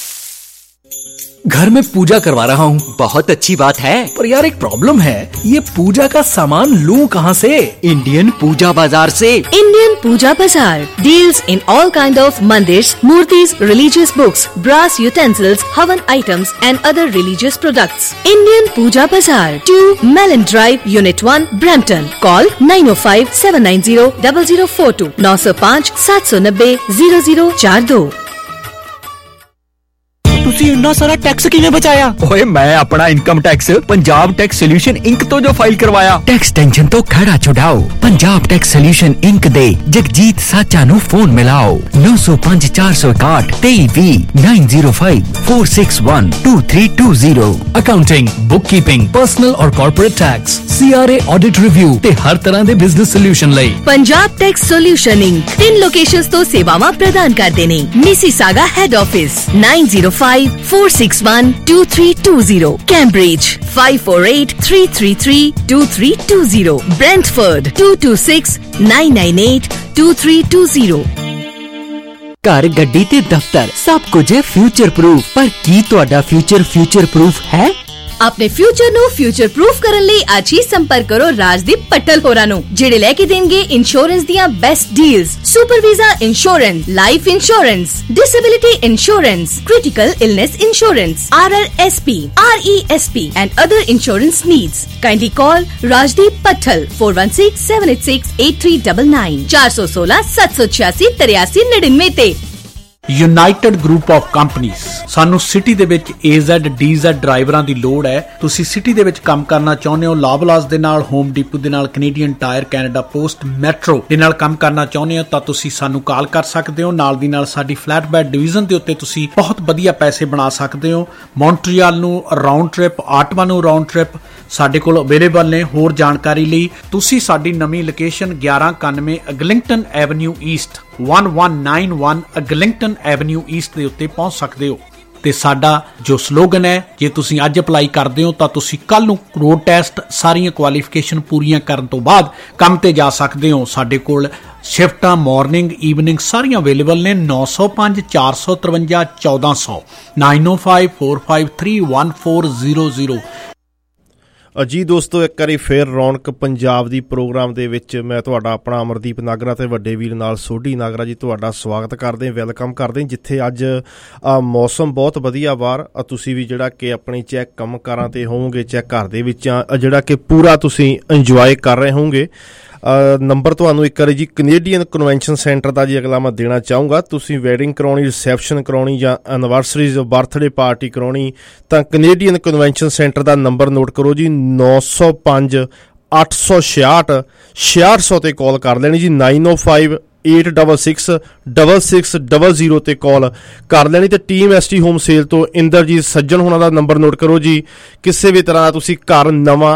घर में पूजा करवा रहा हूँ। बहुत अच्छी बात है, पर यार एक प्रॉब्लम है, ये पूजा का सामान लूं कहाँ से? इंडियन पूजा बाजार से। Indian Pooja Bazaar deals in all kind of mandirs, murtis, religious books, brass utensils, havan items and other religious products. Indian Pooja Bazaar, two Melanie drive, unit one, Brampton. Call nine oh five seven nine zero zero zero four two नौ सौ पाँच सात सौ नब्बे zero zero चार दो। ਤੁਸੀਂ ਇੰਨਾ ਸਾਰਾ ਟੈਕਸ ਕਿਵੇਂ ਬਚਾਇਆ? ਓਏ ਮੈਂ ਆਪਣਾ income tax Punjab tax solution Inc ਤੋਂ ਜੋ ਫਾਈਲ ਕਰਵਾਇਆ। ਟੈਕਸ ਟੈਂਸ਼ਨ ਤੋਂ ਖੜਾ ਛੁਡਾਓ। ਪੰਜਾਬ ਟੈਕਸ ਸੋਲੂਸ਼ਨ ਇੰਕ ਦੇ ਜਗਜੀਤ ਸਾਚਾ ਨੂੰ ਫੋਨ ਮਿਲਾਓ nine oh five four oh one eight three V nine zero five four six one two three two zero। Accounting, bookkeeping, personal ਔਰ corporate tax, C R A audit review ਤੇ ਹਰ ਤਰ੍ਹਾਂ ਦੇ business solution ਲਈ Punjab tax solution Inc ਤਿੰਨ locations ਤੋਂ ਸੇਵਾਵਾਂ ਪ੍ਰਦਾਨ ਕਰਦੇ ਨੇ। Mississauga head office nine zero five four six one two three two zero, Cambridge five four eight three three three two three two zero, Brentford two two six nine nine eight two three two zero। ਘਰ, ਗੱਡੀ ਤੇ ਦਫ਼ਤਰ ਸਭ ਕੁਝ ਹੈ future proof. ਪਰ ਕੀ ਤੁਹਾਡਾ future future proof ਹੈ? ਆਪਣੇ ਫਿਊਚਰ ਨੂੰ ਫਿਊਚਰ ਪ੍ਰੂਫ ਕਰਨ ਲਈ ਅੱਜ ਹੀ ਸੰਪਰਕ ਕਰੋ ਰਾਜਦੀਪ ਪੱਟਲ ਹੋਰਾਂ ਨੂੰ, ਜਿਹੜੇ ਲੈ ਕੇ ਦੇਣਗੇ ਇੰਸ਼ੋਰੈਂਸ ਦੀਆਂ best deals. Super visa insurance, life insurance, disability insurance, critical illness insurance, R R S P, R E S P and other insurance needs. Kindly call Rajdeep Pattal four one six seven eight six eight three nine nine four one six seven eight six three three nine nine ਤੇ। United group of ਕੰਪਨੀਆਂ। ਸਾਨੂੰ city ਦੇ ਵਿੱਚ A Z D Z ਡਰਾਈਵਰਾਂ ਦੀ ਲੋੜ ਹੈ। ਤੁਸੀਂ city ਦੇ ਵਿੱਚ ਕੰਮ ਕਰਨਾ ਚਾਹੁੰਦੇ ਹੋ, ਲਾਬਲਾਸ ਦੇ ਨਾਲ, ਹੋਮ ਡੀਪੂ ਦੇ ਨਾਲ, Canadian Tire, Canada Post, Metro ਦੇ ਨਾਲ ਕੰਮ ਕਰਨਾ ਚਾਹੁੰਦੇ ਹੋ ਤਾਂ ਤੁਸੀਂ ਸਾਨੂੰ ਕਾਲ ਕਰ ਸਕਦੇ ਹੋ। ਨਾਲ ਦੀ ਨਾਲ ਸਾਡੀ ਫਲੈਟਬੈਡ ਡਿਵੀਜ਼ਨ ਦੇ ਉੱਤੇ ਤੁਸੀਂ ਬਹੁਤ ਵਧੀਆ ਪੈਸੇ ਬਣਾ ਸਕਦੇ ਹੋ। ਮੌਂਟਰੀਅਲ ਨੂੰ ਰਾਉਂਡ ਟ੍ਰਿਪ, ਆਟਵਾ ਨੂੰ ਰਾਉਂਡ ਟ੍ਰਿਪ ਸਾਡੇ ਕੋਲ ਅਵੇਲੇਬਲ ਨੇ। ਹੋਰ ਜਾਣਕਾਰੀ ਲਈ ਤੁਸੀਂ ਸਾਡੀ ਨਵੀਂ ਲੋਕੇਸ਼ਨ ਗਿਆਰਾਂ ਇਕਾਨਵੇਂ Eglinton avenue east one one nine one Eglinton avenue east ਦੇ ਉੱਤੇ ਪਹੁੰਚ ਸਕਦੇ ਹੋ। ਤੇ ਸਾਡਾ ਜੋ ਸਲੋਗਨ ਹੈ, ਜੇ ਤੁਸੀਂ ਅੱਜ ਅਪਲਾਈ ਕਰਦੇ ਹੋ ਤਾਂ ਤੁਸੀਂ ਕੱਲ ਨੂੰ ਰੋਡ ਟੈਸਟ ਸਾਰੀਆਂ ਕੁਆਲੀਫਿਕੇਸ਼ਨ ਪੂਰੀਆਂ ਕਰਨ ਤੋਂ ਬਾਅਦ ਕੰਮ ਤੇ ਜਾ ਸਕਦੇ ਹੋ। ਸਾਡੇ ਕੋਲ ਸ਼ਿਫਟਾਂ ਮਾਰਨਿੰਗ ਈਵਨਿੰਗ ਸਾਰੀਆਂ ਅਵੇਲੇਬਲ ਨੇ। nine oh five four three five one four one four zero nine oh five four five three one four zero zero। ਜੀ ਦੋਸਤੋ, ਇੱਕ ਵਾਰੀ ਫੇਰ ਰੌਣਕ ਪੰਜਾਬ ਦੀ ਪ੍ਰੋਗਰਾਮ ਦੇ ਵਿੱਚ ਮੈਂ ਤੁਹਾਡਾ ਆਪਣਾ ਅਮਰਦੀਪ ਨਾਗਰਾ ਤੇ ਵੱਡੇ ਵੀਰ ਨਾਲ ਸੋਢੀ ਨਾਗਰਾ ਜੀ ਤੁਹਾਡਾ ਸਵਾਗਤ ਕਰਦੇ, ਵੈਲਕਮ ਕਰਦੇ। ਜਿੱਥੇ ਅੱਜ ਮੌਸਮ ਬਹੁਤ ਵਧੀਆ ਬਾਹਰ, ਤੁਸੀਂ ਵੀ ਜਿਹੜਾ ਕਿ ਆਪਣੀ ਚੈੱਕ ਕੰਮ ਕਾਰਾਂ ਤੇ ਹੋਵੋਗੇ, ਚੈੱਕ ਘਰ ਦੇ ਵਿੱਚ ਜਿਹੜਾ ਕਿ ਪੂਰਾ ਤੁਸੀਂ ਇੰਜੋਏ ਕਰ ਰਹੇ ਹੋਵੋਗੇ। ਨੰਬਰ ਤੁਹਾਨੂੰ ਇੱਕ ਵਾਰੀ ਜੀ ਕੈਨੇਡੀਅਨ ਕਨਵੈਨਸ਼ਨ ਸੈਂਟਰ ਦਾ ਜੀ ਅਗਲਾ ਮੈਂ ਦੇਣਾ ਚਾਹੂੰਗਾ। ਤੁਸੀਂ ਵੈਡਿੰਗ ਕਰਾਉਣੀ, ਰਿਸੈਪਸ਼ਨ ਕਰਾਉਣੀ ਜਾਂ ਐਨਵਰਸਰੀਜ਼, ਬਰਥਡੇ ਪਾਰਟੀ ਕਰਾਉਣੀ ਤਾਂ ਕੈਨੇਡੀਅਨ ਕਨਵੈਨਸ਼ਨ ਸੈਂਟਰ ਦਾ ਨੰਬਰ ਨੋਟ ਕਰੋ ਜੀ ਨੌ ਸੌ ਪੰਜ ਅੱਠ ਸੌ ਛਿਆਹਠ ਛਿਆਹਠ ਸੌ ਤੇ ਕਾਲ ਕਰ ਲੈਣੀ ਜੀ। Nine oh five eight double six double six double zero ਤੇ ਕਾਲ ਕਰ ਲੈਣੀ। ਤੇ team S T home sale ਤੋਂ ਇੰਦਰਜੀਤ ਸੱਜਣ ਹੋਣਾ ਦਾ ਨੰਬਰ ਨੋਟ ਕਰੋ ਜੀ। ਕਿਸੇ ਵੀ ਤਰ੍ਹਾਂ ਦਾ ਤੁਸੀਂ ਘਰ ਨਵਾਂ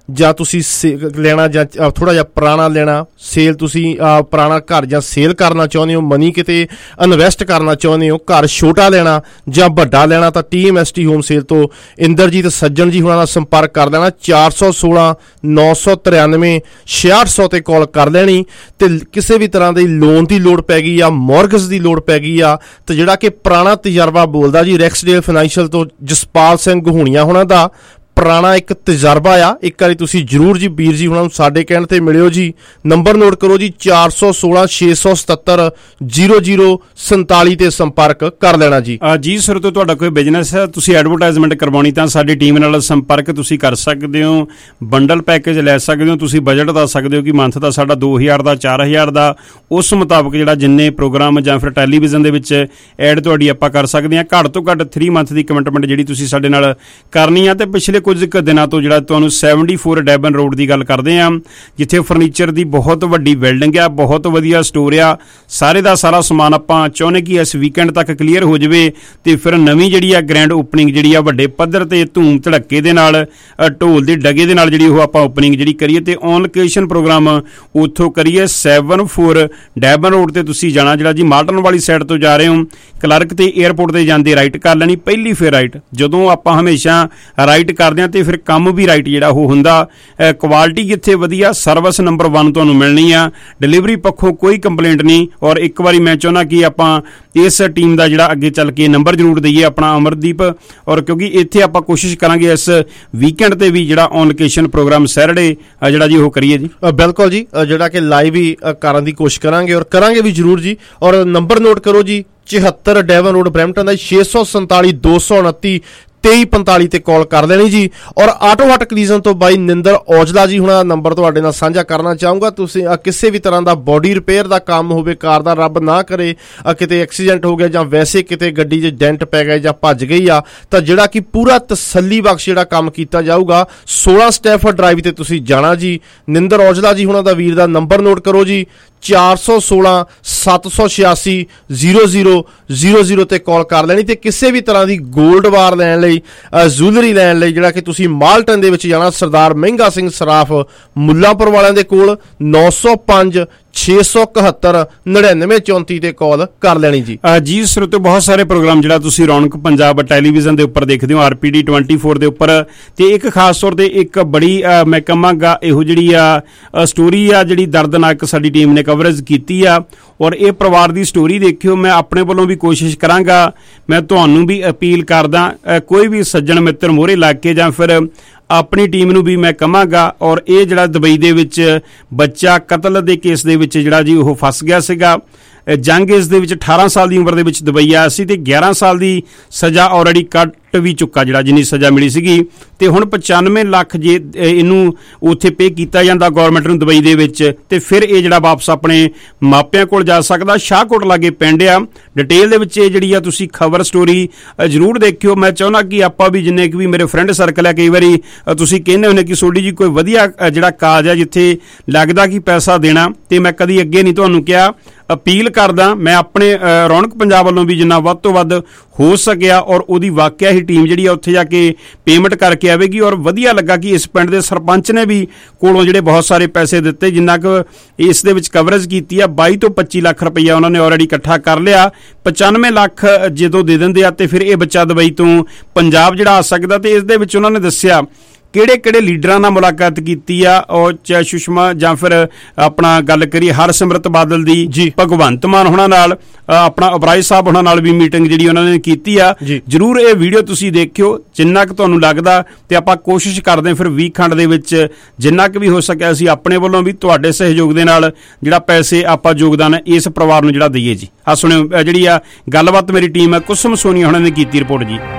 ਜਾਂ ਤੁਸੀਂ ਲੈਣਾ ਜਾਂ ਥੋੜਾ ਜਿਹਾ ਪੁਰਾਣਾ ਲੈਣਾ, ਸੇਲ ਤੁਸੀਂ ਪੁਰਾਣਾ ਘਰ ਜਾਂ ਸੇਲ ਕਰਨਾ ਚਾਹੁੰਦੇ ਹੋ, ਮਨੀ ਕਿਤੇ ਇਨਵੈਸਟ ਕਰਨਾ ਚਾਹੁੰਦੇ ਹੋ, ਘਰ ਛੋਟਾ ਲੈਣਾ ਜਾਂ ਵੱਡਾ ਲੈਣਾ, ਤਾਂ T M S T home sale ਤੋਂ ਇੰਦਰਜੀਤ ਸੱਜਣ ਜੀ ਹੁਣਾਂ ਦਾ ਸੰਪਰਕ ਕਰ ਲੈਣਾ। ਚਾਰ ਸੌ ਸੋਲਾਂ ਨੌ ਸੌ ਤਰਿਆਨਵੇਂ ਛਿਆਹਠ ਸੌ ਤੇ ਕਾਲ ਕਰ ਲੈਣੀ। ਤੇ ਕਿਸੇ ਵੀ ਤਰ੍ਹਾਂ ਦੀ ਲੋਨ ਦੀ ਲੋੜ ਪੈ ਗਈ ਆ, ਮੌਰਗੇਜ ਦੀ ਲੋੜ ਪੈ ਗਈ ਆ, ਤੇ ਜਿਹੜਾ ਕਿ ਪੁਰਾਣਾ ਤਜਰਬਾ ਬੋਲਦਾ ਜੀ ਰੈਕਸਡੇਲ ਫਾਈਨੈਂਸ਼ੀਅਲ ਤੋਂ ਜਸਪਾਲ ਸਿੰਘ ਗਹੂਣੀਆਂ ਹੁਣਾਂ ਦਾ ਪੁਰਾਣਾ ਇੱਕ ਤਜਰਬਾ ਆ। ਇੱਕ ਵਾਰੀ ਤੁਸੀਂ ਜ਼ਰੂਰ ਜੀ ਵੀਰ ਜੀ ਹੁਣਾਂ ਨੂੰ ਸਾਡੇ ਕਹਿਣ ਤੇ ਮਿਲਿਓ ਜੀ। ਨੰਬਰ ਨੋਟ ਕਰੋ ਜੀ, ਚਾਰ ਸੌ ਸੋਲਾਂ ਛੇ ਸੌ ਸਤੱਤਰ ਜ਼ੀਰੋ ਜ਼ੀਰੋ ਸੰਤਾਲੀ ਤੇ ਸੰਪਰਕ ਕਰ ਲੈਣਾ ਜੀ। ਜੀ ਸਰ, ਤੋਂ ਤੁਹਾਡਾ ਕੋਈ ਬਿਜ਼ਨਸ ਹੈ, ਤੁਸੀਂ ਐਡਵਰਟਾਈਜ਼ਮੈਂਟ ਕਰਵਾਉਣੀ, ਤਾਂ ਸਾਡੀ ਟੀਮ ਨਾਲ ਸੰਪਰਕ ਤੁਸੀਂ ਕਰ ਸਕਦੇ ਹੋ। ਬੰਡਲ ਪੈਕੇਜ ਲੈ ਸਕਦੇ ਹੋ, ਤੁਸੀਂ ਬਜਟ ਦੱਸ ਸਕਦੇ ਹੋ ਕਿ ਮੰਥ ਦਾ ਸਾਡਾ ਦੋ ਹਜ਼ਾਰ ਦਾ ਚਾਰ ਹਜ਼ਾਰ ਦਾ, ਉਸ ਮੁਤਾਬਕ ਜਿਹੜਾ ਜਿੰਨੇ ਪ੍ਰੋਗਰਾਮ ਜਾਂ ਫਿਰ ਟੈਲੀਵਿਜ਼ਨ ਦੇ ਵਿੱਚ ਐਡ ਤੁਹਾਡੀ ਆਪਾਂ ਕਰ ਸਕਦੇ ਹਾਂ। ਘੱਟ ਤੋਂ ਘੱਟ ਥ੍ਰੀ ਮੰਥ ਦੀ ਕਮਿਟਮੈਂਟ ਜਿਹੜੀ ਤੁਸੀਂ ਸਾਡੇ ਨਾਲ ਕਰਨੀ ਆ। ਤੇ ਪਿਛਲੇ ਕੁਝ ਕੁ ਦਿਨਾਂ ਤੋਂ ਜਿਹੜਾ ਤੁਹਾਨੂੰ ਸੈਵਨਟੀ ਫੋਰ ਡੈਬਨ ਰੋਡ ਦੀ ਗੱਲ ਕਰਦੇ ਆ, ਜਿੱਥੇ ਫਰਨੀਚਰ ਦੀ ਬਹੁਤ ਵੱਡੀ ਬਿਲਡਿੰਗ ਆ, ਬਹੁਤ ਵਧੀਆ ਸਟੋਰ ਆ, ਸਾਰੇ ਦਾ ਸਾਰਾ ਸਮਾਨ ਆਪਾਂ ਚਾਹੁੰਦੇ ਕਿ ਇਸ ਵੀਕਐਂਡ ਤੱਕ ਕਲੀਅਰ ਹੋ ਜਾਵੇ ਤੇ ਫਿਰ ਨਵੀਂ ਜਿਹੜੀ ਆ ਗ੍ਰੈਂਡ ਓਪਨਿੰਗ ਜਿਹੜੀ ਆ ਵੱਡੇ ਪੱਧਰ ਤੇ ਧੂਮ ਧੜੱਕੇ ਦੇ ਨਾਲ, ਢੋਲ ਦੇ ਡਗੇ ਦੇ ਨਾਲ ਜਿਹੜੀ ਉਹ ਆਪਾਂ ਓਪਨਿੰਗ ਜਿਹੜੀ ਕਰੀਏ ਤੇ ਔਨ ਲੋਕੇਸ਼ਨ ਪ੍ਰੋਗਰਾਮ ਉੱਥੋਂ ਕਰੀਏ। ਸੈਵਨ ਫੋਰ ਡੈਬਨ ਰੋਡ ਤੇ ਤੁਸੀਂ ਜਾਣਾ, ਜਿਹੜਾ ਜੀ ਮਾਲਟਨ ਵਾਲੀ ਸਾਈਡ ਤੋਂ ਜਾ ਰਹੇ ਹੋ, ਕਲਰਕ ਤੇ ਏਅਰਪੋਰਟ ਤੇ ਜਾਂਦੇ ਰਾਈਟ ਕਰ ਲੈਣੀ, ਪਹਿਲੀ ਫਿਰ ਰਾਈਟ। ਜਦੋਂ ਆਪਾਂ ਹਮੇਸ਼ਾ ਰਾਈਟ ਕਰਦੇ ਹਾਂ ਤੇ ਫਿਰ ਕੰਮ ਵੀ ਰਾਈਟ ਜਿਹੜਾ ਉਹ ਹੁੰਦਾ। ਕੁਆਲਿਟੀ ਕਿੱਥੇ ਵਧੀਆ, ਸਰਵਿਸ ਨੰਬਰ ਵਨ ਤੁਹਾਨੂੰ ਮਿਲਣੀ ਆ, ਡਿਲੀਵਰੀ ਪੱਖੋਂ ਕੋਈ ਕੰਪਲੇਂਟ ਨਹੀਂ। ਔਰ ਇੱਕ ਵਾਰੀ ਮੈਂ ਚਾਹੁੰਦਾ ਕਿ ਆਪਾਂ ਇਸ ਟੀਮ ਦਾ ਜਿਹੜਾ ਅੱਗੇ ਚੱਲ ਕੇ ਨੰਬਰ ਜ਼ਰੂਰ ਦਈਏ ਆਪਣਾ ਅਮਰਦੀਪ, ਔਰ ਕਿਉਂਕਿ ਇੱਥੇ ਆਪਾਂ ਕੋਸ਼ਿਸ਼ ਕਰਾਂਗੇ ਇਸ ਵੀਕਐਂਡ ਤੇ ਵੀ ਜਿਹੜਾ ਔਨ ਲੋਕੇਸ਼ਨ ਪ੍ਰੋਗਰਾਮ ਸੈਟਰਡੇ ਜਿਹੜਾ ਜੀ ਉਹ ਕਰੀਏ ਜੀ। ਬਿਲਕੁਲ ਜੀ, ਜਿਹੜਾ ਕਿ ਲਾਈਵ ਹੀ ਕਰਨ ਦੀ ਕੋਸ਼ਿਸ਼ ਕਰਾਂਗੇ ਔਰ ਕਰਾਂਗੇ ਵੀ ਜ਼ਰੂਰ ਜੀ। ਔਰ ਨੰਬਰ ਨੋਟ ਕਰੋ ਜੀ, ਚੁਹੱਤਰ ਡੈਵਨ ਰੋਡ ਬਰੈਂਪਟਨ ਦਾ, ਛੇ ਸੌ ਸੰਤਾਲੀ ਦੋ ਸੌ ਉਨੱਤੀ ਤੇਈ ਪੰਤਾਲੀ ਤੇ ਕਾਲ ਕਰ ਦੇਣੀ ਜੀ। ਔਰ ਆਟੋ ਹਟ ਕਲੀਜ਼ਨ ਤੋਂ ਬਾਈ ਨਿੰਦਰ ਔਜਲਾ ਜੀ ਹੁਣਾਂ ਦਾ ਨੰਬਰ ਤੁਹਾਡੇ ਨਾਲ ਸਾਂਝਾ ਕਰਨਾ ਚਾਹੂੰਗਾ। ਤੁਸੀਂ ਕਿਸੇ ਵੀ ਤਰ੍ਹਾਂ ਦਾ ਬੋਡੀ ਰਿਪੇਅਰ ਦਾ ਕੰਮ ਹੋਵੇ, ਕਾਰ ਦਾ ਰੱਬ ਨਾ ਕਰੇ ਕਿਤੇ ਐਕਸੀਡੈਂਟ ਹੋ ਗਿਆ ਜਾਂ ਵੈਸੇ ਕਿਤੇ ਗੱਡੀ 'ਚ ਡੈਂਟ ਪੈ ਗਿਆ ਜਾਂ ਭੱਜ ਗਈ ਆ, ਤਾਂ ਜਿਹੜਾ ਕਿ ਪੂਰਾ ਤਸੱਲੀ ਬਖਸ਼ ਜਿਹੜਾ ਕੰਮ ਕੀਤਾ ਜਾਊਗਾ। ਸੋਲਾਂ ਸਟੈਫਰਡ ਡਰਾਈਵ ਤੇ ਤੁਸੀਂ ਜਾਣਾ ਜੀ। ਨਿੰਦਰ ਔਜਲਾ ਜੀ ਹੁਣਾਂ ਦਾ ਵੀਰ ਦਾ ਨੰਬਰ ਨੋਟ ਕਰੋ ਜੀ, ਚਾਰ ਸੌ ਸੋਲਾਂ ਸੱਤ ਸੌ ਛਿਆਸੀ ਜ਼ੀਰੋ ਜ਼ੀਰੋ ਜ਼ੀਰੋ ਜ਼ੀਰੋ ਤੇ ਕਾਲ ਕਰ ਲੈਣੀ। ਤੇ ਕਿਸੇ ਵੀ ਤਰ੍ਹਾਂ ਦੀ ਗੋਲਡ ਵਾਰ ਲੈਣ ਲਈ, ਜੂਲਰੀ ਲੈਣ ਲਈ ਜਿਹੜਾ ਕਿ ਤੁਸੀਂ ਮਾਲਟਨ ਦੇ ਵਿੱਚ ਜਾਣਾ, ਸਰਦਾਰ ਮਹਿੰਗਾ ਸਿੰਘ ਸਰਾਫ ਮੁੱਲਾਂਪੁਰ ਵਾਲਿਆਂ ਦੇ ਕੋਲ, ਨੌ ਸੌ ਪੰਜ ਛੇ ਸੌ ਇਕਹੱਤਰ ਨੜਿਨਵੇਂ ਚੌਂਤੀ ਤੇ ਕਾਲ ਕਰ ਲੈਣੀ ਜੀ। ਜੀ ਸਰੋਤੋ, ਬਹੁਤ ਸਾਰੇ ਪ੍ਰੋਗਰਾਮ ਜਿਹੜਾ ਤੁਸੀਂ ਰੌਣਕ ਪੰਜਾਬ ਟੈਲੀਵਿਜ਼ਨ ਦੇ ਉੱਪਰ ਦੇਖਦੇ ਹੋ, R P D twenty four ਦੇ ਉੱਪਰ, ਤੇ ਇੱਕ ਖਾਸ ਤੌਰ ਤੇ ਇੱਕ ਬੜੀ ਮੈਂ ਕਹਾਂਗਾ ਇਹੋ ਜਿਹੜੀ ਆ ਸਟੋਰੀ ਆ ਜਿਹੜੀ ਦਰਦਨਾਕ ਸਾਡੀ ਟੀਮ ਨੇ ਕਵਰੇਜ ਕੀਤੀ ਆ। ਔਰ ਇਹ ਪਰਿਵਾਰ ਦੀ ਸਟੋਰੀ ਦੇਖਿਓ। ਮੈਂ ਆਪਣੇ ਵੱਲੋਂ ਵੀ ਕੋਸ਼ਿਸ਼ ਕਰਾਂਗਾ, ਮੈਂ ਤੁਹਾਨੂੰ ਵੀ ਅਪੀਲ ਕਰਦਾ, ਕੋਈ ਵੀ ਸੱਜਣ ਮਿੱਤਰ ਮੋਹਰੇ ਲੱਗ ਕੇ ਜਾਂ ਫਿਰ ਆਪਣੀ ਟੀਮ ਨੂੰ ਵੀ ਮੈਂ ਕਹਾਂਗਾ। ਔਰ ਇਹ ਜਿਹੜਾ ਦੁਬਈ ਦੇ ਵਿੱਚ ਬੱਚਾ ਕਤਲ ਦੇ ਕੇਸ ਦੇ ਵਿੱਚ ਜਿਹੜਾ ਜੀ ਉਹ ਫਸ ਗਿਆ ਸੀਗਾ, ਜੰਗ ਇਸ ਦੇ ਵਿੱਚ ਅਠਾਰਾਂ ਸਾਲ ਦੀ ਉਮਰ ਦੇ ਵਿੱਚ ਦੁਬਈ ਆਇਆ ਸੀ ਤੇ ਗਿਆਰਾਂ ਸਾਲ ਦੀ ਸਜ਼ਾ ਆਲਰੇਡੀ ਕੱਟ ਵੀ ਚੁੱਕਾ, ਜਿਹੜਾ ਜਿੰਨੀ ਸਜ਼ਾ ਮਿਲੀ ਸੀਗੀ। ਤੇ ਹੁਣ ਪਚਾਨਵੇਂ ਲੱਖ ਜੇ ਇਹਨੂੰ ਉੱਥੇ ਪੇ ਕੀਤਾ ਜਾਂਦਾ ਗੌਰਮੈਂਟ ਨੂੰ ਦੁਬਈ ਦੇ ਵਿੱਚ, ਤੇ ਫਿਰ ਇਹ ਜਿਹੜਾ ਵਾਪਸ ਆਪਣੇ ਮਾਪਿਆਂ ਕੋਲ ਜਾ ਸਕਦਾ। ਸ਼ਾਹਕੋਟ ਲਾਗੇ ਪਿੰਡ ਆ। ਡਿਟੇਲ ਦੇ ਵਿੱਚ ਇਹ ਜਿਹੜੀ ਆ ਤੁਸੀਂ ਖਬਰ ਸਟੋਰੀ ਜ਼ਰੂਰ ਦੇਖਿਓ। ਮੈਂ ਚਾਹੁੰਦਾ ਕਿ ਆਪਾਂ ਵੀ ਜਿੰਨੇ ਕਿ ਵੀ ਮੇਰੇ ਫਰੈਂਡ ਸਰਕਲ ਆ, ਕਈ ਵਾਰੀ ਤੁਸੀਂ ਕਹਿੰਦੇ ਹੁੰਦੇ ਕਿ ਸੋਡੀ ਜੀ ਕੋਈ ਵਧੀਆ ਜਿਹੜਾ ਕਾਜ ਆ ਜਿੱਥੇ ਲੱਗਦਾ ਕਿ ਪੈਸਾ ਦੇਣਾ, ਤੇ ਮੈਂ ਕਦੀ ਅੱਗੇ ਨਹੀਂ ਤੁਹਾਨੂੰ ਕਿਹਾ। ਅਪੀਲ ਕਰਦਾ ਮੈਂ ਆਪਣੇ ਰੌਣਕ ਪੰਜਾਬ ਵੱਲੋਂ ਵੀ ਜਿੰਨਾ ਵੱਧ ਤੋਂ ਵੱਧ ਹੋ ਸਕਿਆ, ਔਰ ਉਹਦੀ ਵਾਕਿਆ ਹੀ ਟੀਮ ਜਿਹੜੀ ਆ ਉੱਥੇ ਜਾ ਕੇ ਪੇਮੈਂਟ ਕਰਕੇ ਆਵੇਗੀ। ਔਰ ਵਧੀਆ ਲੱਗਾ ਕਿ ਇਸ ਪਿੰਡ ਦੇ ਸਰਪੰਚ ਨੇ ਵੀ ਕੋਲੋਂ ਜਿਹੜੇ ਬਹੁਤ ਸਾਰੇ ਪੈਸੇ ਦਿੱਤੇ, ਜਿੰਨਾ ਕੁ ਇਸ ਦੇ ਵਿੱਚ ਕਵਰੇਜ ਕੀਤੀ ਆ, ਬਾਈ ਤੋਂ ਪੱਚੀ ਲੱਖ ਰੁਪਈਆ ਉਹਨਾਂ ਨੇ ਆਲਰੇਡੀ ਇਕੱਠਾ ਕਰ ਲਿਆ। ਪਚਾਨਵੇਂ ਲੱਖ ਜਦੋਂ ਦੇ ਦਿੰਦੇ ਆ ਤੇ ਫਿਰ ਇਹ ਬੱਚਾ ਦੁਬਈ ਤੋਂ ਪੰਜਾਬ ਜਿਹੜਾ ਆ ਸਕਦਾ। ਤੇ ਇਸ ਦੇ ਵਿੱਚ ਉਹਨਾਂ ਨੇ ਦੱਸਿਆ ਕਿਹੜੇ ਕਿਹੜੇ ਲੀਡਰਾਂ ਨਾਲ ਮੁਲਾਕਾਤ ਕੀਤੀ ਆ, ਔਰ ਚਾਹੇ ਸੁਸ਼ਮਾ ਜਾਂ ਫਿਰ ਆਪਣਾ ਗੱਲ ਕਰੀਏ ਹਰਸਿਮਰਤ ਬਾਦਲ ਦੀ ਜੀ, ਭਗਵੰਤ ਮਾਨ ਹੋਣਾ ਨਾਲ, ਆਪਣਾ ਉਪਰਾਜ ਸਾਹਿਬ ਹੋਣਾ ਨਾਲ ਵੀ ਮੀਟਿੰਗ ਜਿਹੜੀ ਉਹਨਾਂ ਨੇ ਕੀਤੀ ਆ। ਜ਼ਰੂਰ ਇਹ ਵੀਡੀਓ ਤੁਸੀਂ ਦੇਖਿਓ ਜਿੰਨਾ ਕੁ ਤੁਹਾਨੂੰ ਲੱਗਦਾ, ਤੇ ਆਪਾਂ ਕੋਸ਼ਿਸ਼ ਕਰਦੇ ਫਿਰ ਵੀਕ ਖੰਡ ਦੇ ਵਿੱਚ ਜਿੰਨਾ ਕੁ ਵੀ ਹੋ ਸਕਿਆ ਅਸੀਂ ਆਪਣੇ ਵੱਲੋਂ ਵੀ ਤੁਹਾਡੇ ਸਹਿਯੋਗ ਦੇ ਨਾਲ ਜਿਹੜਾ ਪੈਸੇ ਆਪਾਂ ਯੋਗਦਾਨ ਇਸ ਪਰਿਵਾਰ ਨੂੰ ਜਿਹੜਾ ਦਈਏ ਜੀ। ਆ ਸੁਣਿਓ ਜਿਹੜੀ ਆ ਗੱਲਬਾਤ ਮੇਰੀ ਟੀਮ ਹੈ ਕੁਸਮ ਸੋਨੀਆ ਹੋਣਾ ਨੇ ਕੀਤੀ ਰਿਪੋਰਟ ਜੀ।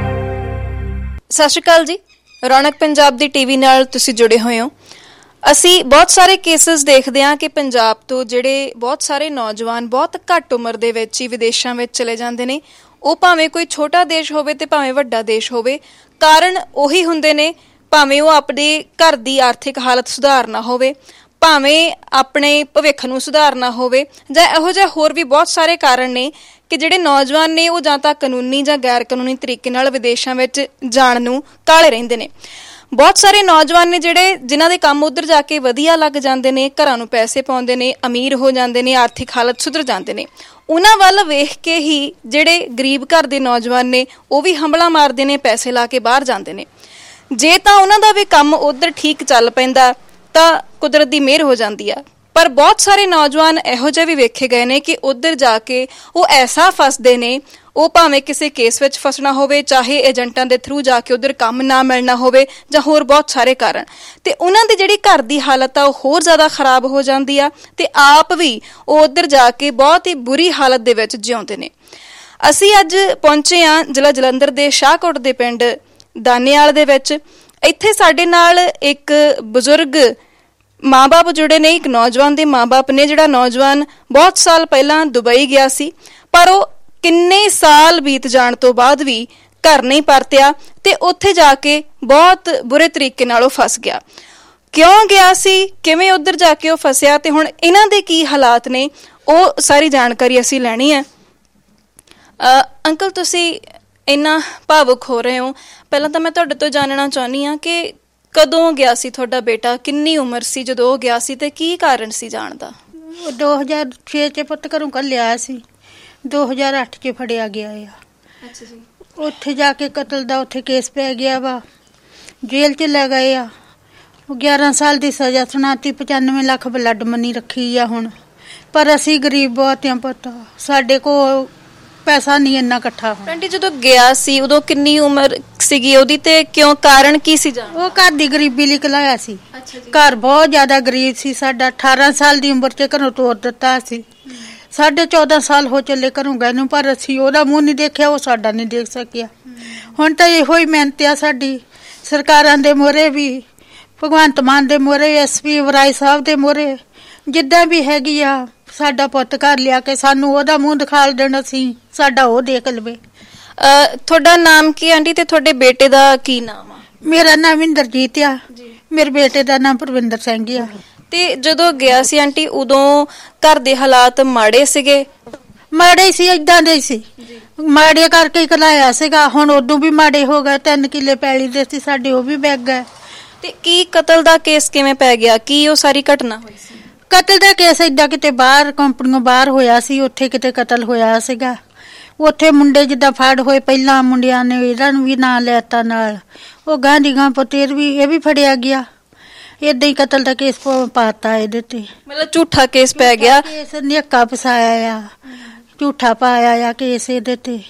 ਸਤਿ ਸ਼੍ਰੀ ਅਕਾਲ ਜੀ। ਰੌਣਕ ਪੰਜਾਬ ਦੀ ਟੀਵੀ ਨਾਲ ਤੁਸੀਂ ਜੁੜੇ ਹੋਏ ਹੋ। ਅਸੀਂ ਬਹੁਤ ਸਾਰੇ ਕੇਸਿਸ ਦੇਖਦੇ ਹਾਂ ਕਿ ਪੰਜਾਬ ਤੋਂ ਜਿਹੜੇ ਬਹੁਤ ਸਾਰੇ ਨੌਜਵਾਨ ਬਹੁਤ ਘੱਟ ਉਮਰ ਦੇ ਵਿੱਚ ਹੀ ਵਿਦੇਸ਼ਾਂ ਵਿੱਚ ਚਲੇ ਜਾਂਦੇ ਨੇ। ਉਹ ਭਾਵੇਂ ਕੋਈ ਛੋਟਾ ਦੇਸ਼ ਹੋਵੇ ਤੇ ਭਾਵੇਂ ਵੱਡਾ ਦੇਸ਼ ਹੋਵੇ, ਕਾਰਨ ਉਹੀ ਹੁੰਦੇ ਨੇ। ਭਾਵੇਂ ਉਹ ਆਪਣੇ ਘਰ ਦੀ ਆਰਥਿਕ ਹਾਲਤ ਸੁਧਾਰਨਾ ਹੋਵੇ, ਭਾਵੇਂ ਆਪਣੇ ਭਵਿੱਖ ਨੂੰ ਸੁਧਾਰਨਾ ਹੋਵੇ, ਜਾਂ ਇਹੋ ਜਿਹੇ ਹੋਰ ਵੀ ਬਹੁਤ ਸਾਰੇ ਕਾਰਨ ਨੇ ਕਿ ਜਿਹੜੇ ਨੌਜਵਾਨ ਨੇ ਉਹ ਜਾਂ ਤਾਂ ਕਾਨੂੰਨੀ ਜਾਂ ਗੈਰ ਕਾਨੂੰਨੀ ਤਰੀਕੇ ਨਾਲ ਵਿਦੇਸ਼ਾਂ ਵਿੱਚ ਜਾਣ ਨੂੰ ਕਾਹਲੇ ਰਹਿੰਦੇ ਨੇ। ਬਹੁਤ ਸਾਰੇ ਨੌਜਵਾਨ ਨੇ ਜਿਹੜੇ ਜਿਨ੍ਹਾਂ ਦੇ ਕੰਮ ਉੱਧਰ ਜਾ ਕੇ ਵਧੀਆ ਲੱਗ ਜਾਂਦੇ ਨੇ, ਘਰਾਂ ਨੂੰ ਪੈਸੇ ਪਾਉਂਦੇ ਨੇ, ਅਮੀਰ ਹੋ ਜਾਂਦੇ ਨੇ, ਆਰਥਿਕ ਹਾਲਤ ਸੁਧਰ ਜਾਂਦੇ ਨੇ। ਉਹਨਾਂ ਵੱਲ ਵੇਖ ਕੇ ਹੀ ਜਿਹੜੇ ਗਰੀਬ ਘਰ ਦੇ ਨੌਜਵਾਨ ਨੇ ਉਹ ਵੀ ਹੰਭਲਾ ਮਾਰਦੇ ਨੇ, ਪੈਸੇ ਲਾ ਕੇ ਬਾਹਰ ਜਾਂਦੇ ਨੇ। ਜੇ ਤਾਂ ਉਹਨਾਂ ਦਾ ਵੀ ਕੰਮ ਉੱਧਰ ਠੀਕ ਚੱਲ ਪੈਂਦਾ ਤਾਂ ਕੁਦਰਤ ਦੀ ਮਿਹਰ ਹੋ ਜਾਂਦੀ ਆ। ਪਰ ਬਹੁਤ ਸਾਰੇ ਨੌਜਵਾਨ ਇਹੋ ਜਿਹੇ ਵੀ ਵੇਖੇ ਗਏ ਨੇ ਕਿ ਉੱਧਰ ਜਾ ਕੇ ਉਹ ਐਸਾ ਫਸਦੇ ਨੇ, ਉਹ ਭਾਵੇਂ ਕਿਸੇ ਕੇਸ ਵਿੱਚ ਫਸਣਾ ਹੋਵੇ, ਚਾਹੇ ਏਜੰਟਾਂ ਦੇ ਥਰੂ ਜਾ ਕੇ ਉੱਧਰ ਕੰਮ ਨਾ ਮਿਲਣਾ ਹੋਵੇ, ਜਾਂ ਹੋਰ ਬਹੁਤ ਸਾਰੇ ਕਾਰਨ, ਤੇ ਉਹਨਾਂ ਦੀ ਜਿਹੜੀ ਘਰ ਦੀ ਹਾਲਤ ਆ ਉਹ ਹੋਰ ਜ਼ਿਆਦਾ ਖਰਾਬ ਹੋ ਜਾਂਦੀ ਆ, ਤੇ ਆਪ ਵੀ ਉਹ ਉੱਧਰ ਜਾ ਕੇ ਬਹੁਤ ਹੀ ਬੁਰੀ ਹਾਲਤ ਦੇ ਵਿੱਚ ਜਿਉਂਦੇ ਨੇ। ਅਸੀਂ ਅੱਜ ਪਹੁੰਚੇ ਹਾਂ ਜ਼ਿਲ੍ਹਾ ਜਲੰਧਰ ਦੇ ਸ਼ਾਹਕੋਟ ਦੇ ਪਿੰਡ ਦਾਨੇਵਾਲ ਦੇ ਵਿੱਚ। ਇੱਥੇ ਸਾਡੇ ਨਾਲ ਇੱਕ ਬਜ਼ੁਰਗ ਮਾਂ ਬਾਪ ਜੁੜੇ ਨੇ, ਇੱਕ ਨੌਜਵਾਨ ਦੇ ਮਾਂ ਬਾਪ ਨੇ, ਜਿਹੜਾ ਨੌਜਵਾਨ ਬਹੁਤ ਸਾਲ ਪਹਿਲਾਂ ਦੁਬਈ ਗਿਆ ਸੀ, ਪਰ ਉਹ ਕਿੰਨੇ ਸਾਲ ਬੀਤ ਜਾਣ ਤੋਂ ਬਾਅਦ ਵੀ ਘਰ ਨਹੀਂ ਪਰਤਿਆ ਤੇ ਉੱਥੇ ਜਾ ਕੇ ਬਹੁਤ ਬੁਰੇ ਤਰੀਕੇ ਨਾਲ ਉਹ ਫਸ ਗਿਆ। ਕਿਉਂ ਗਿਆ ਸੀ, ਕਿਵੇਂ ਉੱਧਰ ਜਾ ਕੇ ਉਹ ਫਸਿਆ, ਤੇ ਹੁਣ ਇਹਨਾਂ ਦੇ ਕੀ ਹਾਲਾਤ ਨੇ, ਉਹ ਸਾਰੀ ਜਾਣਕਾਰੀ ਅਸੀਂ ਲੈਣੀ ਹੈ। ਅੰਕਲ, ਤੁਸੀਂ ਇੰਨਾ ਭਾਵੁਕ ਹੋ ਰਹੇ ਹੋ, ਪਹਿਲਾਂ ਤਾਂ ਮੈਂ ਤੁਹਾਡੇ ਤੋਂ ਜਾਣਨਾ ਚਾਹੁੰਦੀ ਹਾਂ ਕਿ ਕਦੋਂ ਗਿਆ ਸੀ ਤੁਹਾਡਾ ਬੇਟਾ, ਕਿੰਨੀ ਉਮਰ ਸੀ ਜਦੋਂ ਉਹ ਗਿਆ ਸੀ, ਤੇ ਕੀ ਕਾਰਨ ਸੀ ਜਾਣ ਦਾ? ਦੋ ਹਜ਼ਾਰ ਛੇ ਚ ਪੁੱਤ ਘਰੋਂ ਘੱਲਿਆ ਸੀ, ਦੋ ਹਜ਼ਾਰ ਅੱਠ ਚ ਫੜਿਆ ਗਿਆ ਆ। ਅੱਛਾ ਜੀ। ਉੱਥੇ ਜਾ ਕੇ ਕਤਲ ਦਾ ਉੱਥੇ ਕੇਸ ਪੈ ਗਿਆ ਵਾ, ਜੇਲ੍ਹ ਚ ਲੈ ਗਏ ਆ। ਗਿਆਰਾਂ ਸਾਲ ਦੀ ਸਜ਼ਾ ਸੁਣਾਤੀ, ਪਚਾਨਵੇਂ ਲੱਖ ਬਲੱਡ ਮਨੀ ਰੱਖੀ ਆ ਹੁਣ। ਪਰ ਅਸੀਂ ਗਰੀਬ ਬਹੁਤ ਆ ਪੁੱਤ, ਸਾਡੇ ਕੋਲ ਪੈਸਾ ਨਹੀਂ ਇੰਨਾ ਇਕੱਠਾ ਹੋਣਾ। ਆਂਟੀ, ਜਦੋਂ ਗਿਆ ਸੀ ਉਦੋਂ ਕਿੰਨੀ ਉਮਰ ਸੀਗੀ ਉਹਦੀ, ਤੇ ਕਿਉਂ, ਕਾਰਨ ਕੀ ਸੀ ਜਾਣ? ਉਹ ਘਰ ਦੀ ਗਰੀਬੀ ਲਈ ਘਲਾਇਆ ਸੀ। ਘਰ ਬਹੁਤ ਜ਼ਿਆਦਾ ਗਰੀਬ ਸੀ ਸਾਡਾ। ਅਠਾਰਾਂ ਸਾਲ ਦੀ ਉਮਰ ਚ ਘਰੋਂ ਤੋਰ ਦਿੱਤਾ ਸੀ। ਸਾਢੇ ਚੌਦਾਂ ਸਾਲ ਹੋ ਚੱਲੇ ਘਰੋਂ ਗਏ ਨੂੰ, ਪਰ ਅਸੀਂ ਉਹਦਾ ਮੂੰਹ ਨਹੀਂ ਦੇਖਿਆ, ਉਹ ਸਾਡਾ ਨਹੀਂ ਦੇਖ ਸਕਿਆ। ਹੁਣ ਤਾਂ ਇਹੋ ਹੀ ਮਿਹਨਤ ਆ ਸਾਡੀ, ਸਰਕਾਰਾਂ ਦੇ ਮੋਹਰੇ ਵੀ, ਭਗਵੰਤ ਮਾਨ ਦੇ ਮੋਹਰੇ, ਐਸ ਪੀ ਵਰਾਈ ਸਾਹਿਬ ਦੇ ਮੋਹਰੇ, ਜਿੱਦਾਂ ਵੀ ਹੈਗੀ ਆ, ਸਾਡਾ ਪੁੱਤ ਘਰ ਲਿਆ ਕੇ ਸਾਨੂੰ ਉਹਦਾ ਮੂੰਹ ਦਿਖਾਲ ਦੇਣਾ ਸੀ, ਸਾਡਾ ਉਹ ਦੇਖ ਲਵੇ। ਤੁਹਾਡਾ ਨਾਮ ਕੀ ਆਂਟੀ, ਤੇ ਤੁਹਾਡੇ ਬੇਟੇ ਦਾ ਕੀ ਨਾਮ ਆ? ਮੇਰਾ ਨਾਮ ਇੰਦਰਜੀਤ ਆ, ਮੇਰੇ ਬੇਟੇ ਦਾ ਨਾਮ ਪ੍ਰਵਿੰਦਰ ਸਿੰਘ ਆ। ਤੇ ਜਦੋਂ ਗਿਆ ਸੀ ਆਂਟੀ, ਉਦੋਂ ਘਰ ਦੇ ਹਾਲਾਤ ਮਾੜੇ ਸੀਗੇ? ਮਾੜੇ ਸੀ, ਏਦਾਂ ਦੇ ਸੀ, ਮਾੜੇ ਕਰਕੇ ਘਲਾਇਆ ਸੀਗਾ। ਹੁਣ ਉਦੋਂ ਵੀ ਮਾੜੇ ਹੋ ਗਏ, ਤਿੰਨ ਕਿੱਲੇ ਪੈਲੀ ਦੇ ਸੀ ਸਾਡੇ, ਉਹ ਵੀ ਵਿਕ ਗਏ। ਤੇ ਕੀ ਕਤਲ ਦਾ ਕੇਸ ਕਿਵੇਂ ਪੈ ਗਿਆ, ਕੀ ਉਹ ਸਾਰੀ ਘਟਨਾ ਹੋਈ ਸੀ? ਕਤਲ ਦਾ ਕੇਸ ਏਦਾਂ ਕਿਤੇ ਬਾਹਰ ਕੰਪਨੀਆਂ ਬਾਹਰ ਹੋਇਆ ਸੀ, ਉੱਥੇ ਕਿਤੇ ਕਤਲ ਹੋਇਆ ਸੀਗਾ। ਉੱਥੇ ਮੁੰਡੇ ਜਿੱਦਾਂ ਫੜ ਹੋਏ, ਪਹਿਲਾਂ ਮੁੰਡਿਆਂ ਨੇ ਇਹਨਾਂ ਨੂੰ ਵੀ ਨਾਂ ਲੈਤਾ ਨਾਲ, ਉਹ ਗਾਂ ਦੀ ਗਾਂ ਪੁੱਤਰ ਵੀ, ਇਹ ਵੀ ਫੜਿਆ ਗਿਆ। ਏਦਾਂ ਹੀ ਕਤਲ ਦਾ ਕੇਸ ਪਾਤਾ ਇਹਦੇ ਤੇ, ਮਤਲਬ ਝੂਠਾ ਕੇਸ ਪੈ ਗਿਆ, ਕੇਸ ਨਿੱਕਾ ਫਸਾਇਆ ਆ, ਝੂਠਾ ਪਾਇਆ ਆ ਕੇਸ ਇਹਦੇ ਤੇ,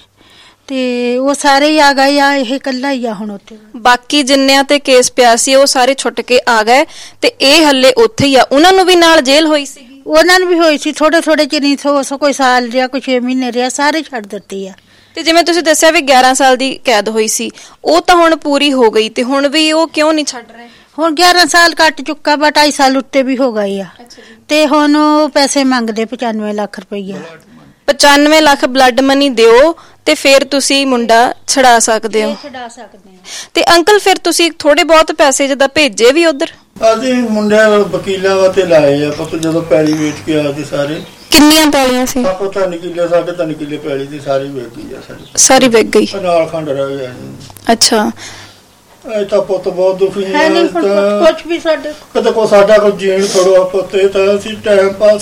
ਤੇ ਉਹ ਸਾਰੇ ਹੀ ਆ ਗਏ ਆ, ਇਹ ਇਕੱਲਾ ਹੀ ਆ ਹੁਣ ਉੱਥੇ। ਬਾਕੀ ਜਿੰਨਿਆਂ ਤੇ ਕੇਸ ਪਿਆ ਸੀ ਉਹ ਸਾਰੇ ਛੁੱਟ ਕੇ ਆ ਗਏ, ਤੇ ਇਹ ਹੱਲੇ ਉੱਥੇ ਹੀ ਆ। ਉਹਨਾਂ ਨੂੰ ਵੀ ਨਾਲ ਜੇਲ੍ਹ ਹੋਈ ਸੀ? ਉਹਨਾਂ ਨੂੰ ਵੀ ਹੋਈ ਸੀ, ਥੋੜੇ ਥੋੜੇ ਚਿਰ ਨਹੀਂ, ਸੋ ਕੋਈ ਸਾਲ ਰਿਹਾ, ਕੋਈ ਛੇ ਮਹੀਨੇ ਰਿਹਾ, ਸਾਰੇ ਛੱਡ ਦਿੱਤੀ ਆ। ਤੇ ਜਿਵੇਂ ਤੁਸੀਂ ਦੱਸਿਆ ਵੀ ਗਿਆਰਾਂ ਸਾਲ ਦੀ ਕੈਦ ਹੋਈ ਸੀ, ਉਹ ਤਾਂ ਹੁਣ ਪੂਰੀ ਹੋ ਗਈ, ਤੇ ਹੁਣ ਵੀ ਉਹ ਕਿਉਂ ਨਹੀਂ ਛੱਡ ਰਹੇ? ਹੁਣ ਗਿਆਰਾਂ ਸਾਲ ਕੱਟ ਚੁੱਕਾ ਵਾ, ਢਾਈ ਸਾਲ ਉੱਤੇ ਵੀ ਹੋ ਗਏ ਆ, ਤੇ ਹੁਣ ਉਹ ਪੈਸੇ ਮੰਗਦੇ ਪਚਾਨਵੇਂ ਲੱਖ ਰੁਪਈਆ। ਪਚਾਨਵੇਂ ਲੱਖ ਬਲੱਡ ਮਨੀ ਦਿਓ ਤੇ ਫਿਰ ਤੁਸੀਂ ਮੁੰਡਾ ਛਡਾ ਸਕਦੇ ਹੋ। ਛਡਾ ਸਕਦੇ ਆ। ਤੇ ਅੰਕਲ, ਫਿਰ ਤੁਸੀਂ ਥੋੜੇ ਬਹੁਤ ਪੈਸੇ ਜਿੱਦਾਂ ਭੇਜੇ ਵੀ ਉਧਰ? ਅਸੀਂ ਮੁੰਡਿਆਂ ਵਕੀਲਾਂ ਵਾਸਤੇ ਲਾਏ ਆ ਪੁੱਤ, ਜਦੋਂ ਪੈਲੀ ਵੇਚ ਕੇ ਆ ਕੇ ਸਾਰੇ। ਕਿੰਨੀਆਂ ਪੈਲੀਆਂ ਸੀ? ਆਪੋ ਤਿੰਨ ਕਿੱਲੇ, ਸਾਢੇ ਤਿੰਨ ਕਿੱਲੇ ਪੈਲੀ ਦੀ ਸਾਰੀ ਵਿਕ ਗਈ ਆ ਸਾਡੀ। ਸਾਰੀ ਵਿਕ ਗਈ? ਨਾਲ ਖੰਡ ਰਹਿ ਗਿਆ। ਅੱਛਾ। ਇਹ ਤਾਂ ਪੁੱਤ ਬਹੁਤ ਦੁਖੀ ਹੈ, ਕੁਛ ਵੀ ਸਾਡੇ ਕਦੇ ਕੋ ਸਾਡਾ ਕੋਈ ਜੀਣ ਥੋੜਾ ਪੁੱਤ, ਤਾਂ ਅਸੀਂ ਟਾਈਮ ਪਾਸ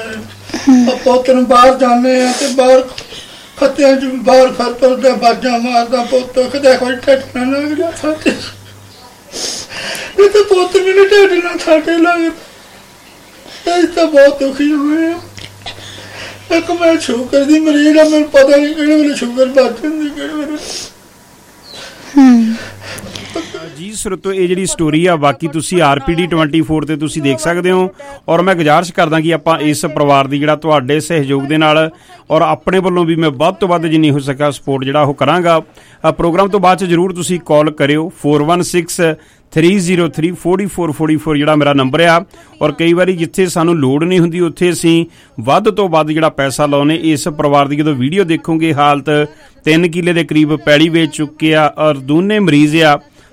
ਕਰਦੇ। ਪੁੱਤ ਨੂੰ ਬਾਹਰ ਜਾਂਦੇ ਆ ਤੇ ਬਾਹਰ ਖੱਤਿਆਂ ਚ ਬਾਹਰ ਖੱਤਰ ਦੇ ਬਾਜਾਂ ਮਾਰਦਾ ਪੁੱਤ, ਕਦੇ ਕੋਈ ਠੱਠਣਾ ਨਾ ਗਿਆ ਸਾਡੇ। ਇਹ ਤਾਂ ਪੁੱਤ ਮੈਨੂੰ ਠੱਠਣਾ ਸਾਡੇ ਲੱਗ, ਅਸੀਂ ਤਾਂ ਬਹੁਤ ਦੁਖੀ ਹੋਏ ਆ। ਇੱਕ ਮੈਂ ਸ਼ੂਗਰ ਦੀ ਮਰੀਜ਼ ਆ, ਮੈਨੂੰ ਪਤਾ ਨਹੀਂ ਕਿਹੜੇ ਵੇਲੇ ਸ਼ੂਗਰ ਵੱਧ ਜਾਂਦੀ, ਕਿਹੜੇ ਵੇਲੇ। ਜੀ ਸਰੋਤੋ, ਇਹ ਜਿਹੜੀ ਸਟੋਰੀ ਆ ਬਾਕੀ ਤੁਸੀਂ ਆਰ ਪੀ ਡੀ ਚੌਬੀ ਤੇ ਤੁਸੀਂ ਦੇਖ ਸਕਦੇ ਹੋ। ਔਰ ਮੈਂ ਗੁਜ਼ਾਰਿਸ਼ ਕਰਦਾ ਕਿ ਆਪਾਂ ਇਸ ਪਰਿਵਾਰ ਦੀ ਜਿਹੜਾ ਤੁਹਾਡੇ ਸਹਿਯੋਗ ਦੇ ਨਾਲ ਔਰ ਆਪਣੇ ਵੱਲੋਂ ਵੀ ਮੈਂ ਵੱਧ ਤੋਂ ਵੱਧ ਜਿੰਨੀ ਹੋ ਸਕਿਆ ਸਪੋਰਟ ਜਿਹੜਾ ਉਹ ਕਰਾਂਗਾ। ਪ੍ਰੋਗਰਾਮ ਤੋਂ ਬਾਅਦ 'ਚ ਜ਼ਰੂਰ ਤੁਸੀਂ ਕਾਲ ਕਰਿਓ four one six three zero three forty four forty four ਜਿਹੜਾ ਮੇਰਾ ਨੰਬਰ ਆ। ਔਰ ਕਈ ਵਾਰੀ ਜਿੱਥੇ ਸਾਨੂੰ ਲੋੜ ਨਹੀਂ ਹੁੰਦੀ ਉੱਥੇ ਅਸੀਂ ਵੱਧ ਤੋਂ ਵੱਧ ਜਿਹੜਾ ਪੈਸਾ ਲਾਉਨੇ। ਇਸ ਪਰਿਵਾਰ ਦੀ ਜਦੋਂ ਵੀਡੀਓ ਦੇਖੋਗੇ, ਹਾਲਤ ਤਿੰਨ ਕਿੱਲੇ ਦੇ ਕਰੀਬ ਪੈਲੀ ਵੇਚ ਚੁੱਕੇ ਆ ਔਰ ਦੋਨੇ ਮਰੀਜ਼ ਆ,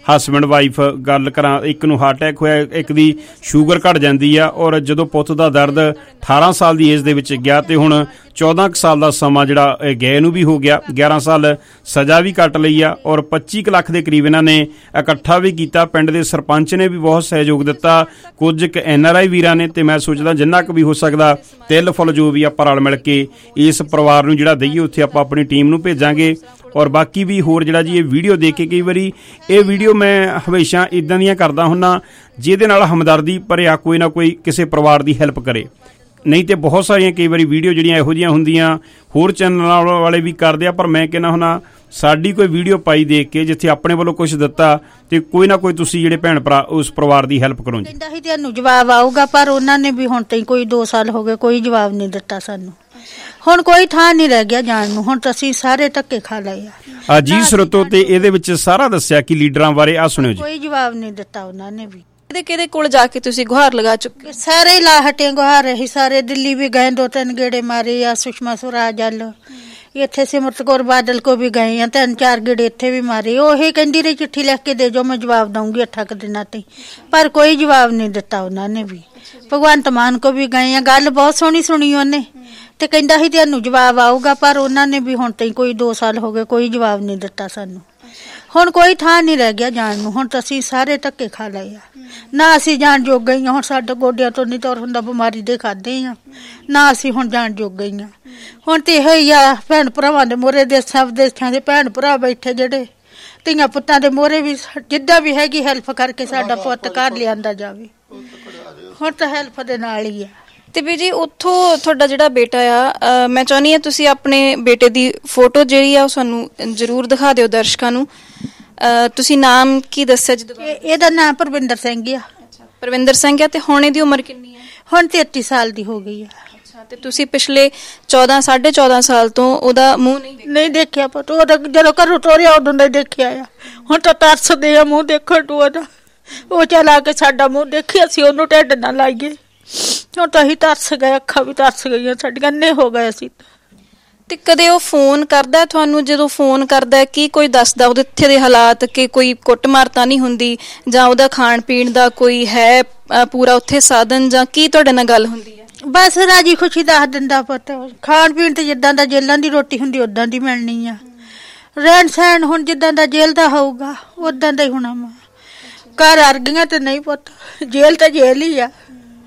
ਹਸਬੈਂਡ ਵਾਈਫ ਗੱਲ ਕਰਾਂ, ਇੱਕ ਨੂੰ ਹਾਰਟ ਅਟੈਕ ਹੋਇਆ, ਇੱਕ ਦੀ ਸ਼ੂਗਰ ਘਟ ਜਾਂਦੀ ਆ, ਔਰ ਜਦੋਂ ਪੁੱਤ ਦਾ ਦਰਦ ਅਠਾਰਾਂ ਸਾਲ ਦੀ ਏਜ ਦੇ ਵਿੱਚ ਗਿਆ ਤੇ ਹੁਣ ਚੌਦਾਂ ਕੁ ਸਾਲ ਦਾ ਸਮਾਂ ਜਿਹੜਾ ਗਏ ਨੂੰ ਵੀ ਹੋ ਗਿਆ, ਗਿਆਰਾਂ ਸਾਲ ਸਜ਼ਾ ਵੀ ਕੱਟ ਲਈ ਆ, ਔਰ ਪੱਚੀ ਕੁ ਲੱਖ ਦੇ ਕਰੀਬ ਇਹਨਾਂ ਨੇ ਇਕੱਠਾ ਵੀ ਕੀਤਾ। ਪਿੰਡ ਦੇ ਸਰਪੰਚ ਨੇ ਵੀ ਬਹੁਤ ਸਹਿਯੋਗ ਦਿੱਤਾ, ਕੁਝ ਕੁ ਐਨ ਆਰ ਆਈ ਵੀਰਾਂ ਨੇ, ਤੇ ਮੈਂ ਸੋਚਦਾ ਜਿੰਨਾ ਕੁ ਵੀ ਹੋ ਸਕਦਾ ਤਿਲ ਫੁੱਲ ਜੋ ਵੀ ਆਪਾਂ ਰਲ ਮਿਲ ਕੇ ਇਸ ਪਰਿਵਾਰ ਨੂੰ ਜਿਹੜਾ ਦਈਏ, ਉੱਥੇ ਆਪਾਂ ਆਪਣੀ ਟੀਮ ਨੂੰ ਭੇਜਾਂਗੇ। ਔਰ ਬਾਕੀ ਵੀ ਹੋਰ ਜਿਹੜਾ ਜੀ ਇਹ ਵੀਡੀਓ ਦੇਖ ਕੇ, ਕਈ ਵਾਰੀ ਇਹ ਵੀਡੀਓ ਮੈਂ ਹਮੇਸ਼ਾ ਇੱਦਾਂ ਦੀਆਂ ਕਰਦਾ ਹੁੰਦਾ ਜਿਹਦੇ ਨਾਲ ਹਮਦਰਦੀ ਭਰਿਆ ਕੋਈ ਨਾ ਕੋਈ ਕਿਸੇ ਪਰਿਵਾਰ ਦੀ ਹੈਲਪ ਕਰੇ। ਨਹੀਂ ਤੇ ਬਹੁਤ ਸਾਰੀਆਂ ਕਈ ਵਾਰੀ ਵੀਡੀਓ ਜਿਹੜੀਆਂ ਇਹੋ ਜਿਹੀਆਂ ਹੁੰਦੀਆਂ ਹੋਰ ਚੈਨਲਾਂ ਵਾਲੇ ਵੀ ਕਰਦੇ ਆ, ਪਰ ਮੈਂ ਕਹਿੰਦਾ ਹੁੰਦਾ ਸਾਡੀ ਕੋਈ ਵੀਡੀਓ ਪਾਈ ਦੇਖ ਕੇ ਜਿੱਥੇ ਆਪਣੇ ਵੱਲੋਂ ਕੁਝ ਦਿੱਤਾ ਤੇ ਕੋਈ ਨਾ ਕੋਈ ਤੁਸੀਂ ਜਿਹੜੇ ਭੈਣ ਭਰਾ ਉਸ ਪਰਿਵਾਰ ਦੀ ਹੈਲਪ ਕਰੋ ਜੀ। ਕਹਿੰਦਾ ਸੀ ਤੁਹਾਨੂੰ ਜਵਾਬ ਆਊਗਾ, ਪਰ ਉਹਨਾਂ ਨੇ ਵੀ ਹੁਣ ਤਾਈਂ ਕੋਈ ਦੋ ਸਾਲ ਹੋ ਗਏ ਕੋਈ ਜਵਾਬ ਨਹੀਂ ਦਿੱਤਾ ਸਾਨੂੰ। ਹੁਣ ਕੋਈ ਥਾਂ ਨਹੀਂ ਰਹਿ ਗਿਆ ਜਾਣ ਨੂੰ, ਹੁਣ ਤਾਂ ਅਸੀਂ ਸਾਰੇ ਧੱਕੇ ਖਾ ਲਏ ਆ। ਜੀ ਸਰੋਤੋ, ਤੇ ਇਹਦੇ ਵਿੱਚ ਸਾਰਾ ਦੱਸਿਆ ਕਿ ਲੀਡਰਾਂ ਬਾਰੇ ਆ ਸੁਣਿਓ ਜੀ। ਕੋਈ ਜਵਾਬ ਨਹੀਂ ਦਿੱਤਾ ਉਹਨਾਂ ਨੇ ਵੀ। ਕਿਹਦੇ ਕਿਹਦੇ ਕੋਲ ਜਾ ਕੇ ਤੁਸੀਂ ਗੁਹਾਰ ਲਗਾ ਚੁੱਕੇ? ਸਾਰੇ ਹੀ ਲਾ ਹਟੇ ਗੁਹਾਰ, ਅਸੀਂ ਸਾਰੇ ਦਿੱਲੀ ਵੀ ਗਏ, ਦੋ ਤਿੰਨ ਗੇੜੇ ਮਾਰੇ ਆ, ਸੁਸ਼ਮਾ ਸਵਰਾਜ ਵੱਲ, ਇੱਥੇ ਸਿਮਰਤ ਕੌਰ ਬਾਦਲ ਕੋ ਵੀ ਗਏ ਆ, ਤਿੰਨ ਚਾਰ ਗੇੜੇ ਇੱਥੇ ਵੀ ਮਾਰੇ। ਉਹ ਇਹ ਕਹਿੰਦੀ ਰਹੀ ਚਿੱਠੀ ਲਿਖ ਕੇ ਦੇ ਜੋ, ਮੈਂ ਜਵਾਬ ਦਊਂਗੀ ਅੱਠਾਂ ਕੁ ਦਿਨਾਂ ਤੇ, ਪਰ ਕੋਈ ਜਵਾਬ ਨਹੀਂ ਦਿੱਤਾ ਉਹਨਾਂ ਨੇ ਵੀ। ਭਗਵੰਤ ਮਾਨ ਕੋ ਵੀ ਗਏ ਆ, ਗੱਲ ਬਹੁਤ ਸੋਹਣੀ ਸੁਣੀ ਉਹਨੇ, ਤੇ ਕਹਿੰਦਾ ਸੀ ਤੁਹਾਨੂੰ ਜਵਾਬ ਆਊਗਾ, ਪਰ ਉਹਨਾਂ ਨੇ ਵੀ ਹੁਣ ਤਾਈਂ ਕੋਈ ਦੋ ਸਾਲ ਹੋ ਗਏ ਕੋਈ ਜਵਾਬ ਨਹੀਂ ਦਿੱਤਾ ਸਾਨੂੰ। ਹੁਣ ਕੋਈ ਥਾਂ ਨਹੀਂ ਰਹਿ ਗਿਆ ਜਾਣ ਨੂੰ, ਹੁਣ ਤਾਂ ਅਸੀਂ ਸਾਰੇ ਧੱਕੇ ਖਾ ਲਏ ਆ। ਨਾ ਅਸੀਂ ਜਾਣ ਜੋਗ ਗਈ ਹਾਂ, ਹੁਣ ਸਾਡੇ ਗੋਡਿਆਂ ਤੋਂ ਨਹੀਂ ਤੁਰ ਹੁੰਦਾ, ਬਿਮਾਰੀ ਦੇ ਖਾਦੇ ਆ, ਨਾ ਅਸੀਂ ਹੁਣ ਜਾਣ ਜੋਗ ਗਈ ਹਾਂ। ਹੁਣ ਤੇ ਇਹੋ ਹੀ ਆ, ਭੈਣ ਭਰਾਵਾਂ ਦੇ ਮੋਹਰੇ ਦੇਸਾਂ ਵਿਦੇਸ਼ਾਂ ਦੇ ਭੈਣ ਭਰਾ ਬੈਠੇ ਜਿਹੜੇ ਧੀਆਂ ਪੁੱਤਾਂ ਦੇ ਮੋਹਰੇ ਵੀ ਜਿੱਦਾਂ ਵੀ ਹੈਗੀ ਹੈਲਪ ਕਰਕੇ ਸਾਡਾ ਪੁੱਤ ਘਰ ਲਿਆਂਦਾ ਜਾਵੇ। ਹੁਣ ਤਾਂ ਹੈਲਪ ਦੇ ਨਾਲ ਹੀ ਆ। ਤੇ ਵੀ ਜੀ ਉੱਥੋਂ ਤੁਹਾਡਾ ਜਿਹੜਾ ਬੇਟਾ ਆ, ਮੈਂ ਚਾਹੁੰਦੀ ਹਾਂ ਤੁਸੀਂ ਆਪਣੇ ਬੇਟੇ ਦੀ ਫੋਟੋ ਜਿਹੜੀ ਆ ਉਹ ਸਾਨੂੰ ਜ਼ਰੂਰ ਦਿਖਾ ਦਿਓ ਦਰਸ਼ਕਾਂ ਨੂੰ। ਤੁਸੀਂ ਨਾਮ ਕੀ ਦੱਸਿਆ ਜਦੋਂ? ਇਹਦਾ ਨਾਮ ਪਰਵਿੰਦਰ ਸਿੰਘ ਆ। ਪਰਵਿੰਦਰ ਸਿੰਘ ਆ। ਤੇ ਹੁਣ ਇਹਦੀ ਉਮਰ ਕਿੰਨੀ ਹੈ? ਹੁਣ ਤੇਤੀ ਸਾਲ ਦੀ ਹੋ ਗਈ ਆ। ਅੱਛਾ, ਤੇ ਤੁਸੀਂ ਪਿਛਲੇ ਚੌਦਾਂ ਸਾਢੇ ਚੌਦਾਂ ਸਾਲ ਤੋਂ ਉਹਦਾ ਮੂੰਹ ਨਹੀਂ ਨਹੀਂ ਦੇਖਿਆ ਪੁੱਤ? ਉਹਦਾ ਜਦੋਂ ਘਰੋਂ ਤੋਰਿਆ ਉਦੋਂ ਦਾ ਦੇਖਿਆ ਆ। ਹੁਣ ਤਾਂ ਤਰਸਦੇ ਆ ਮੂੰਹ ਦੇਖਣ ਨੂੰ ਉਹਦਾ। ਉਹ ਚਲਾ ਕੇ ਸਾਡਾ ਮੂੰਹ ਦੇਖਿਆ ਸੀ, ਉਹਨੂੰ ਢਿੱਡ ਨਾ ਲਾਈਏ। ਹੁਣ ਤਾਂ ਅਸੀਂ ਤਰਸ ਗਏ, ਅੱਖਾਂ ਵੀ ਤਰਸ ਗਈਆਂ ਸਾਡੀਆਂ, ਅੰਨੇ ਹੋ ਗਏ ਅਸੀਂ। ਤੇ ਕਦੇ ਉਹ ਫੋਨ ਕਰਦਾ ਤੁਹਾਨੂੰ? ਜਦੋਂ ਫੋਨ ਕਰਦਾ ਕੀ ਕੋਈ ਦੱਸਦਾ ਉਹਦੇ ਇੱਥੇ ਦੇ ਹਾਲਾਤ, ਕਿ ਕੋਈ ਕੁੱਟਮਾਰ ਤਾਂ ਨਹੀਂ ਹੁੰਦੀ, ਜਾਂ ਉਹਦਾ ਖਾਣ ਪੀਣ ਦਾ ਕੋਈ ਹੈ ਪੂਰਾ ਉੱਥੇ ਸਾਧਨ, ਜਾਂ ਕੀ ਤੁਹਾਡੇ ਨਾਲ ਗੱਲ ਹੁੰਦੀ ਹੈ? ਬਸ ਰਾਜੀ ਖੁਸ਼ੀ ਦੱਸ ਦਿੰਦਾ ਪੁੱਤ। ਖਾਣ ਪੀਣ ਤੇ ਜਿੱਦਾਂ ਦਾ ਜੇਲਾਂ ਦੀ ਰੋਟੀ ਹੁੰਦੀ ਉਦਾਂ ਦੀ ਮਿਲਣੀ ਆ। ਰਹਿਣ ਸਹਿਣ ਹੁਣ ਜਿੱਦਾਂ ਦਾ ਜੇਲ੍ਹ ਦਾ ਹੋਊਗਾ ਉਦਾਂ ਦਾ ਹੀ ਹੋਣਾ ਵਾ। ਘਰ ਅਰਗੀਆਂ ਤੇ ਨਹੀਂ ਪੁੱਤ, ਜੇਲ੍ਹ ਤਾਂ ਜੇਲ੍ਹ ਹੀ ਆ।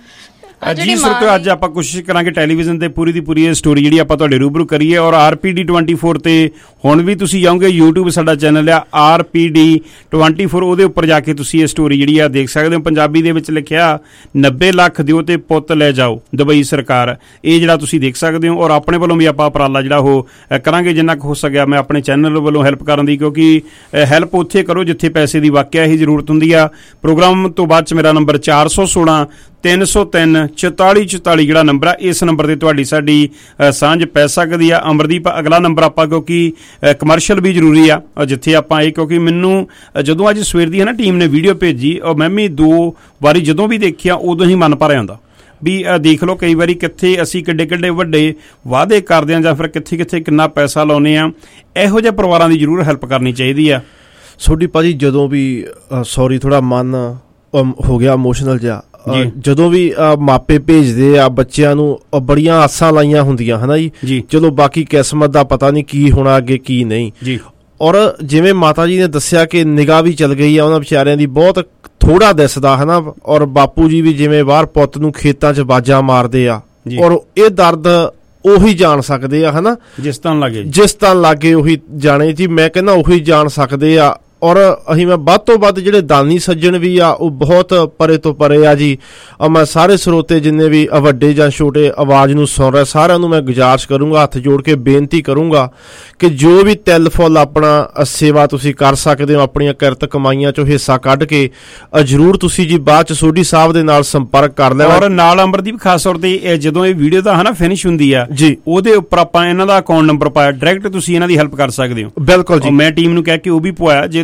ਜੀ ਸਰੋਤੋ, ਅੱਜ ਆਪਾਂ ਕੋਸ਼ਿਸ਼ ਕਰਾਂਗੇ ਟੈਲੀਵਿਜ਼ਨ ਤੇ ਪੂਰੀ ਦੀ ਪੂਰੀ ਇਹ ਸਟੋਰੀ ਜਿਹੜੀ ਆਪਾਂ ਤੁਹਾਡੇ ਰੂਬਰੂ ਕਰੀਏ। ਔਰ R P D twenty four ਤੇ ਹੁਣ ਵੀ ਤੁਸੀਂ ਜਾਓਗੇ, ਯੂਟਿਊਬ ਸਾਡਾ ਚੈਨਲ ਆ R P D twenty four, ਉਹਦੇ ਉੱਪਰ ਜਾ ਕੇ ਤੁਸੀਂ ਇਹ ਸਟੋਰੀ ਜਿਹੜੀ ਆ ਦੇਖ ਸਕਦੇ ਹੋ। ਪੰਜਾਬੀ ਦੇ ਵਿੱਚ ਲਿਖਿਆ ਨੱਬੇ ਲੱਖ ਦਿਓ ਤੇ ਪੁੱਤ ਲੈ ਜਾਓ ਦੁਬਈ ਸਰਕਾਰ, ਇਹ ਜਿਹੜਾ ਤੁਸੀਂ ਦੇਖ ਸਕਦੇ ਹੋ। ਔਰ ਆਪਣੇ ਵੱਲੋਂ ਵੀ ਆਪਾਂ ਉਪਰਾਲਾ ਜਿਹੜਾ ਉਹ ਕਰਾਂਗੇ ਜਿੰਨਾ ਕੁ ਹੋ ਸਕਿਆ, ਮੈਂ ਆਪਣੇ ਚੈਨਲ ਵੱਲੋਂ ਹੈਲਪ ਕਰਨ ਦੀ, ਕਿਉਂਕਿ ਹੈਲਪ ਉੱਥੇ ਕਰੋ ਜਿੱਥੇ ਪੈਸੇ ਦੀ ਵਾਕਿਆ ਹੀ ਜ਼ਰੂਰਤ ਹੁੰਦੀ ਆ। ਪ੍ਰੋਗਰਾਮ ਤੋਂ ਬਾਅਦ ਚ ਮੇਰਾ ਨੰਬਰ ਚਾਰ ਸੌ ਸੋਲਾਂ ਤਿੰਨ ਸੌ ਤਿੰਨ ਚੁਤਾਲੀ ਚੁਤਾਲੀ ਜਿਹੜਾ ਨੰਬਰ ਆ, ਇਸ ਨੰਬਰ ਤੇ ਤੁਹਾਡੀ ਸਾਡੀ ਸਾਂਝ ਪੈ ਸਕਦੀ ਆ। ਅਮਰਦੀਪ, ਅਗਲਾ ਨੰਬਰ ਆਪਾਂ ਕਿਉਂਕਿ ਕਮਰਸ਼ੀਅਲ ਵੀ ਜ਼ਰੂਰੀ ਆ ਜਿੱਥੇ ਆਪਾਂ ਇਹ, ਕਿਉਂਕਿ ਮੈਨੂੰ ਜਦੋਂ ਅੱਜ ਸਵੇਰ ਦੀ ਹੈ ਨਾ ਟੀਮ ਨੇ ਵੀਡੀਓ ਭੇਜੀ, ਔਰ ਮੈਂ ਵੀ ਦੋ ਵਾਰੀ ਜਦੋਂ ਵੀ ਦੇਖਿਆ ਉਦੋਂ ਹੀ ਮਨ ਭਰ ਆਉਂਦਾ ਵੀ ਦੇਖ ਲਓ ਕਈ ਵਾਰੀ ਕਿੱਥੇ ਅਸੀਂ ਕਿੱਡੇ ਕਿੱਡੇ ਵੱਡੇ ਵਾਅਦੇ ਕਰਦੇ ਹਾਂ, ਜਾਂ ਫਿਰ ਕਿੱਥੇ ਕਿੱਥੇ ਕਿੰਨਾ ਪੈਸਾ ਲਾਉਂਦੇ ਆ। ਇਹੋ ਜਿਹੇ ਪਰਿਵਾਰਾਂ ਦੀ ਜ਼ਰੂਰ ਹੈਲਪ ਕਰਨੀ ਚਾਹੀਦੀ ਆ। ਤੁਹਾਡੀ ਭਾਜੀ ਜਦੋਂ ਵੀ ਸੌਰੀ ਥੋੜਾ ਮਨ ਹੋ ਗਿਆ ਇਮੋਸ਼ਨਲ ਜਿਹਾ, ਜਦੋਂ ਵੀ ਮਾਪੇ ਭੇਜਦੇ ਆ ਬੱਚਿਆਂ ਨੂੰ, ਬੜੀਆਂ ਆਸਾਂ ਲਾਈਆਂ ਹੁੰਦੀਆਂ ਹਨਾ ਜੀ। ਚਲੋ ਬਾਕੀ ਕਿਸਮਤ ਦਾ ਪਤਾ ਨਹੀਂ ਕੀ ਹੋਣਾ ਅੱਗੇ ਕੀ ਨਹੀਂ ਜੀ। ਔਰ ਜਿਵੇਂ ਮਾਤਾ ਜੀ ਨੇ ਦੱਸਿਆ ਕਿ ਨਿਗਾਹ ਵੀ ਚਲ ਗਈ ਆ ਉਹਨਾਂ ਵਿਚਾਰਿਆਂ ਦੀ, ਬਹੁਤ ਥੋੜਾ ਦਿਸਦਾ ਹਨਾ। ਔਰ ਬਾਪੂ ਜੀ ਵੀ ਜਿਵੇਂ ਬਾਹਰ ਪੁੱਤ ਨੂੰ ਖੇਤਾਂ 'ਚ ਬਾਜਾਂ ਮਾਰਦੇ ਆ, ਔਰ ਇਹ ਦਰਦ ਉਹੀ ਜਾਣ ਸਕਦੇ ਆ ਹਨਾ, ਜਿਸ ਤਰ੍ਹਾਂ ਲੱਗੇ ਜਿਸ ਤਰ੍ਹਾਂ ਲੱਗੇ ਉਹੀ ਜਾਣੇ ਜੀ। ਮੈਂ ਕਹਿੰਦਾ ਉਹੀ ਜਾਣ ਸਕਦੇ ਆ। ਔਰ ਅਸੀਂ ਮੈਂ ਵੱਧ ਤੋਂ ਵੱਧ ਜਿਹੜੇ ਦਾਨੀ ਸੱਜਣ ਵੀ ਆ ਉਹ ਬਹੁਤ ਪਰੇ ਤੋਂ ਪਰੇ ਆ ਜੀ। ਮੈਂ ਸਾਰੇ ਸਰੋਤੇ ਜਿੰਨੇ ਵੀ ਵੱਡੇ ਜਾਂ ਛੋਟੇ ਆਵਾਜ਼ ਨੂੰ ਸੁਣ ਰਹੇ ਸਾਰਿਆਂ ਨੂੰ ਮੈਂ ਗੁਜ਼ਾਰਿਸ਼ ਕਰੂੰਗਾ, ਹੱਥ ਜੋੜ ਕੇ ਬੇਨਤੀ ਕਰੂੰਗਾ ਕਿ ਜੋ ਵੀ ਤਿਲ ਫੁੱਲ ਆਪਣਾ ਸੇਵਾ ਤੁਸੀਂ ਕਰ ਸਕਦੇ ਹੋ, ਆਪਣੀਆਂ ਕਿਰਤ ਕਮਾਈਆਂ ਚੋਂ ਹਿੱਸਾ ਕੱਢ ਕੇ ਜ਼ਰੂਰ ਤੁਸੀਂ ਜੀ ਬਾਅਦ ਚ ਸੋਢੀ ਸਾਹਿਬ ਦੇ ਨਾਲ ਸੰਪਰਕ ਕਰ ਲੈਣਾ। ਔਰ ਨਾਲ ਅਮਰਦੀਪ ਖਾਸ ਤੌਰ ਤੇ ਜਦੋਂ ਇਹ ਵੀਡੀਓ ਦਾ ਹਨਾ ਫਿਨਿਸ਼ ਹੁੰਦੀ ਆ ਜੀ, ਉਹਦੇ ਉੱਪਰ ਆਪਾਂ ਇਹਨਾਂ ਦਾ ਅਕਾਊਂਟ ਨੰਬਰ ਪਾਇਆ, ਡਾਇਰੈਕਟ ਤੁਸੀਂ ਇਹਨਾਂ ਦੀ ਹੈਲਪ ਕਰ ਸਕਦੇ ਹੋ। ਬਿਲਕੁਲ ਜੀ, ਮੈਂ ਟੀਮ ਨੂੰ ਕਹਿ ਕੇ ਉਹ ਵੀ ਪਵਾਇਆ। ਜੇ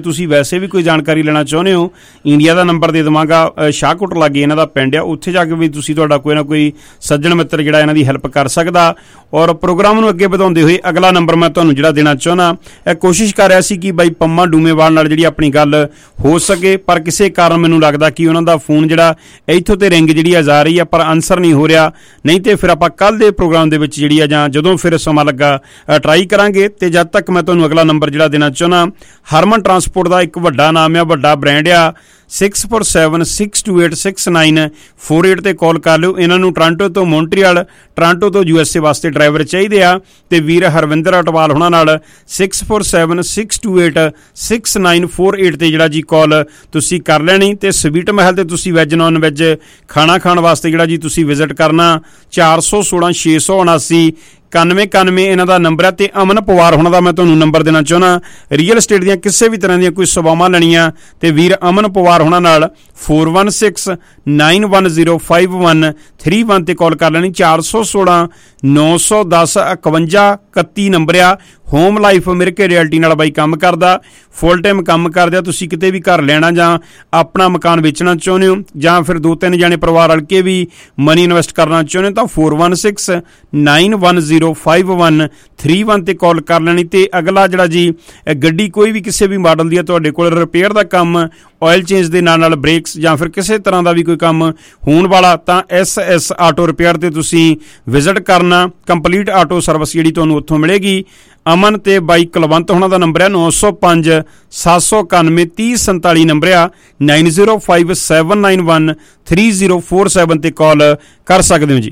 ਤੁਸੀਂ ਵੈਸੇ ਵੀ ਕੋਈ ਜਾਣਕਾਰੀ ਲੈਣਾ ਚਾਹੁੰਦੇ ਹੋ, ਇੰਡੀਆ ਦਾ ਨੰਬਰ ਦੇ ਦੇਵਾਂਗਾ, ਸ਼ਾਹਕੋਟ ਲਾਗੇ ਇਹਨਾਂ ਦਾ ਪਿੰਡ ਆ, ਉੱਥੇ ਜਾ ਕੇ ਵੀ ਤੁਸੀਂ ਤੁਹਾਡਾ ਕੋਈ ਨਾ ਕੋਈ ਸੱਜਣ ਮਿੱਤਰ ਜਿਹੜਾ ਇਹਨਾਂ ਦੀ ਹੈਲਪ ਕਰ ਸਕਦਾ। ਔਰ ਪ੍ਰੋਗਰਾਮ ਨੂੰ ਅੱਗੇ ਵਧਾਉਂਦੇ ਹੋਏ ਅਗਲਾ ਨੰਬਰ ਮੈਂ ਤੁਹਾਨੂੰ ਜਿਹੜਾ ਦੇਣਾ ਚਾਹੁੰਦਾ, ਇਹ ਕੋਸ਼ਿਸ਼ ਕਰ ਰਿਹਾ ਸੀ ਕਿ ਬਾਈ ਪੰਮਾ ਡੂਮੇਵਾਲ ਨਾਲ ਜਿਹੜੀ ਆਪਣੀ ਗੱਲ ਹੋ ਸਕੇ, ਪਰ ਕਿਸੇ ਕਾਰਨ ਮੈਨੂੰ ਲੱਗਦਾ ਕਿ ਉਹਨਾਂ ਦਾ ਫੋਨ ਜਿਹੜਾ ਇੱਥੋਂ ਤੇ ਰਿੰਗ ਜਿਹੜੀ ਆ ਜਾ ਰਹੀ ਆ, ਪਰ ਆਨਸਰ ਨਹੀਂ ਹੋ ਰਿਹਾ। ਨਹੀਂ ਤੇ ਫਿਰ ਆਪਾਂ ਕੱਲ ਦੇ ਪ੍ਰੋਗਰਾਮ ਦੇ ਵਿੱਚ ਜਿਹੜੀ ਆ ਜਾਂ ਜਦੋਂ ਫਿਰ ਸਮਾਂ ਲੱਗਾ ਟਰਾਈ ਕਰਾਂਗੇ। ਤੇ ਜਦ ਤੱਕ ਮੈਂ ਤੁਹਾਨੂੰ ਅਗਲਾ ਨੰਬਰ ਜਿਹੜਾ ਦੇਣਾ ਚਾਹੁੰਦਾ, ਹਰਮਨ ਟਰਾਂਸਪੋਰਟ ਦਾ ਇੱਕ ਵੱਡਾ ਨਾਮ ਆ, ਵੱਡਾ ਬ੍ਰਾਂਡ ਆ, six four seven six two eight six nine four eight ਤੇ ਕਾਲ ਕਰ ਲਿਓ। ਇਹਨਾਂ ਨੂੰ ਟੋਰਾਂਟੋ ਤੋਂ ਮੌਂਟਰੀਅਲ, ਟੋਰਾਂਟੋ ਤੋਂ ਯੂ ਐਸ ਏ ਵਾਸਤੇ ਡਰਾਈਵਰ ਚਾਹੀਦੇ ਆ, ਤੇ ਵੀਰ ਹਰਵਿੰਦਰ ਅਟਵਾਲ ਹੋਣਾ ਨਾਲ six four seven six two eight six nine four eight ਤੇ ਜਿਹੜਾ ਜੀ ਕਾਲ ਤੁਸੀਂ ਕਰ ਲੈਣੀ। ਤੇ ਸਵੀਟ ਮਹਿਲ ਤੇ ਤੁਸੀਂ ਵੈਜ ਨੌਨ ਵੈਜ ਖਾਣਾ ਖਾਣ ਵਾਸਤੇ ਜਿਹੜਾ ਜੀ ਤੁਸੀਂ ਵਿਜ਼ਿਟ ਕਰਨਾ, ਚਾਰ ਸੌ ਸੋਲਾਂ ਛੇ ਸੌ ਉਨਾਸੀ ਇਕਾਨਵੇਂ ਇਕਾਨਵੇਂ ਇਹਨਾਂ ਦਾ ਨੰਬਰ ਹੈ। ਤੇ ਅਮਨ ਪਵਾਰ ਹੋਣਾ ਦਾ ਮੈਂ ਤੁਹਾਨੂੰ ਨੰਬਰ ਦੇਣਾ ਚਾਹੁੰਦਾ, ਰੀਅਲ ਸਟੇਟ ਦੀਆਂ ਕਿਸੇ ਵੀ ਤਰ੍ਹਾਂ ਦੀਆਂ ਕੋਈ ਸੇਵਾਵਾਂ ਲੈਣੀਆਂ ਤੇ ਵੀਰ ਅਮਨ ਪਵਾਰ ਹੋਣਾ ਨਾਲ four one six nine one zero five one three one ਤੇ ਕਾਲ ਕਰ ਲੈਣੀ। ਚਾਰ ਸੌ ਸੋਲਾਂ ਨੌ ਸੌ ਦਸ ਇਕਵੰਜਾ ਇਕੱਤੀ ਨੰਬਰ ਆ। ਹੋਮ ਲਾਈਫ ਅਮਰੀਕਾ ਰਿਐਲਟੀ ਨਾਲ ਬਾਈ ਕੰਮ ਕਰਦਾ, ਫੁੱਲ ਟਾਈਮ ਕੰਮ ਕਰਦਾ। ਤੁਸੀਂ ਕਿਤੇ ਵੀ ਘਰ ਲੈਣਾ ਜਾਂ ਆਪਣਾ ਮਕਾਨ ਵੇਚਣਾ ਚਾਹੁੰਦੇ ਹੋ, ਜਾਂ ਫਿਰ ਦੋ ਤਿੰਨ ਜਾਣੇ ਪਰਿਵਾਰ ਰਲ ਕੇ ਵੀ ਮਨੀ ਇਨਵੈਸਟ ਕਰਨਾ ਚਾਹੁੰਦੇ ਹੋ, ਤਾਂ four one six nine one zero five one three one ਤੇ ਕਾਲ ਕਰ ਲੈਣੀ। ਤੇ ਅਗਲਾ ਜਿਹੜਾ ਜੀ ਗੱਡੀ ਕੋਈ ਵੀ ਕਿਸੇ ਵੀ ਮਾਡਲ ਦੀ ਹੈ ਤੁਹਾਡੇ ਕੋਲ, ਰਿਪੇਅਰ ਦਾ ਕੰਮ, ਆਇਲ ਚੇਂਜ ਦੇ ਨਾਲ ਨਾਲ ਬ੍ਰੇਕਸ ਜਾਂ ਫਿਰ ਕਿਸੇ ਤਰ੍ਹਾਂ ਦਾ ਵੀ ਕੋਈ ਕੰਮ ਹੋਣ ਵਾਲਾ, ਤਾਂ ਐਸ ਐਸ ਆਟੋ ਰਿਪੇਅਰ ਤੇ ਤੁਸੀਂ ਵਿਜ਼ਿਟ ਕਰਨਾ। ਕੰਪਲੀਟ ਆਟੋ ਸਰਵਿਸ ਜਿਹੜੀ ਤੁਹਾਨੂੰ ਉੱਥੋਂ ਮਿਲੇਗੀ। ਅਮਨ ਤੇ ਬਾਈ ਕੁਲਵੰਤ ਹੋਣਾ ਦਾ ਨੰਬਰ ਹੈ ਨੌ ਸੌ ਪੰਜ ਸੱਤ ਸੌ ਇਕਾਨਵੇਂ ਤੀਹ ਸੰਤਾਲੀ ਨੰਬਰ ਆ, nine zero five seven nine one three zero four seven ਤੇ ਕਾਲ ਕਰ ਸਕਦੇ ਹੋ ਜੀ।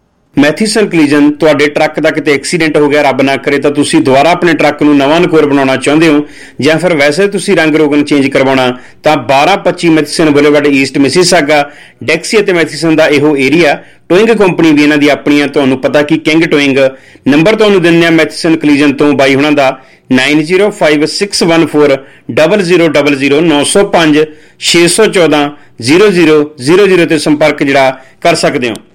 ਮੈਥੀਸਨ ਕਲੀਜਨ, ਤੁਹਾਡੇ ਟਰੱਕ ਦਾ ਕਿਤੇ ਐਕਸੀਡੈਂਟ ਹੋ ਗਿਆ, ਰੱਬ ਨਾ ਕਰੇ, ਤਾਂ ਤੁਸੀਂ ਦੁਬਾਰਾ ਆਪਣੇ ਟਰੱਕ ਨੂੰ ਨਵਾਂ ਨਕੋਰ ਬਣਾਉਣਾ ਚਾਹੁੰਦੇ ਹੋ, ਜਾਂ ਫਿਰ ਵੈਸੇ ਤੁਸੀਂ ਰੰਗ ਰੋਗਨ ਚੇਂਜ ਕਰਵਾਉਣਾ, ਤਾਂ ਬਾਰਾਂ ਪੱਚੀ Matheson boulevard east Mississauga, Dixie ਅਤੇ ਮੈਥੀਸਨ ਦਾ ਇਹੋ ਏਰੀਆ। ਟੋਇੰਗ ਕੰਪਨੀ ਵੀ ਇਹਨਾਂ ਦੀ ਆਪਣੀ ਆ, ਤੁਹਾਨੂੰ ਪਤਾ ਕਿ ਕਿੰਗ ਟੋਇੰਗ। ਨੰਬਰ ਤੁਹਾਨੂੰ ਦਿੰਦੇ ਆ ਮੈਥੀਸਨ ਕਲੀਜਨ ਤੋਂ ਬਾਈ ਹੁਣਾਂ ਦਾ, nine zero five six one four double zero double zero ਨੌ ਸੌ ਪੰਜ ਛੇ ਸੌ ਚੌਦਾਂ ਜ਼ੀਰੋ ਜ਼ੀਰੋ ਜ਼ੀਰੋ ਜ਼ੀਰੋ ਤੇ ਸੰਪਰਕ ਜਿਹੜਾ ਕਰ ਸਕਦੇ ਹੋ।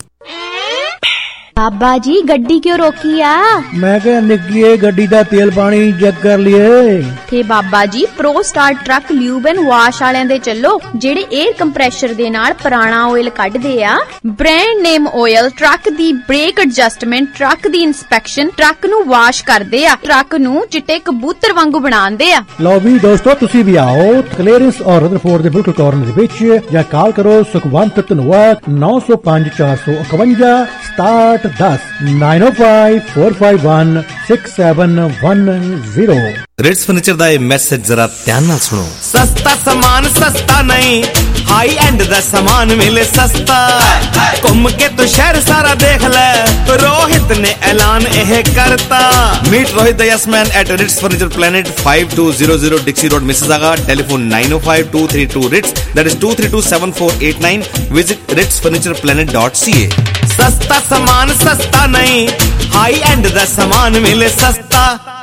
बाबा जी गड्डी क्यों रोकी आ? मैं क्या निकलिए गड्डी दा तेल पानी चेक कर लिए थे बाबा जी। Pro star truck lube and wash वालियां दे चलो, जेड़े एयर कंप्रेशर दे नाल पुराना ऑयल कढदे आ। ब्रांड नेम ऑयल, ट्रक दी ब्रेक एडजस्टमेंट, ट्रक दी इंस्पेक्शन, ट्रक नू वाश करदे आ, ट्रक नू चिट्टे कबूतर वांगू बनांदे आ। लो भी दोस्तों तुसी भी आओ क्लीयरेंस और रदरफोर्ड दे बिल्कुल कॉर्नर दे विच, या कॉल करो सुखवंत धनोआ नौ सौ पाँच चार सौ इकवंजा सताहठ दस nine oh five four five one six seven one zero. Ritz furniture दा ये मैसेज जरा ध्यान नाल सुनो। सस्ता सामान सस्ता नहीं, हाई एंड दा सामान मिले सस्ता। घूम के तू शहर सारा देख ले, रोहित ने ऐलान यह करता। Meet Rohit the yes man at Ritz furniture planet five two zero zero Dixie road Mississauga, telephone nine oh five two three two Ritz, that is two three two seven four eight nine. Visit Ritz furniture planet dot C A. सस्ता सामान सस्ता नहीं, high and दा सामान मिले सस्ता।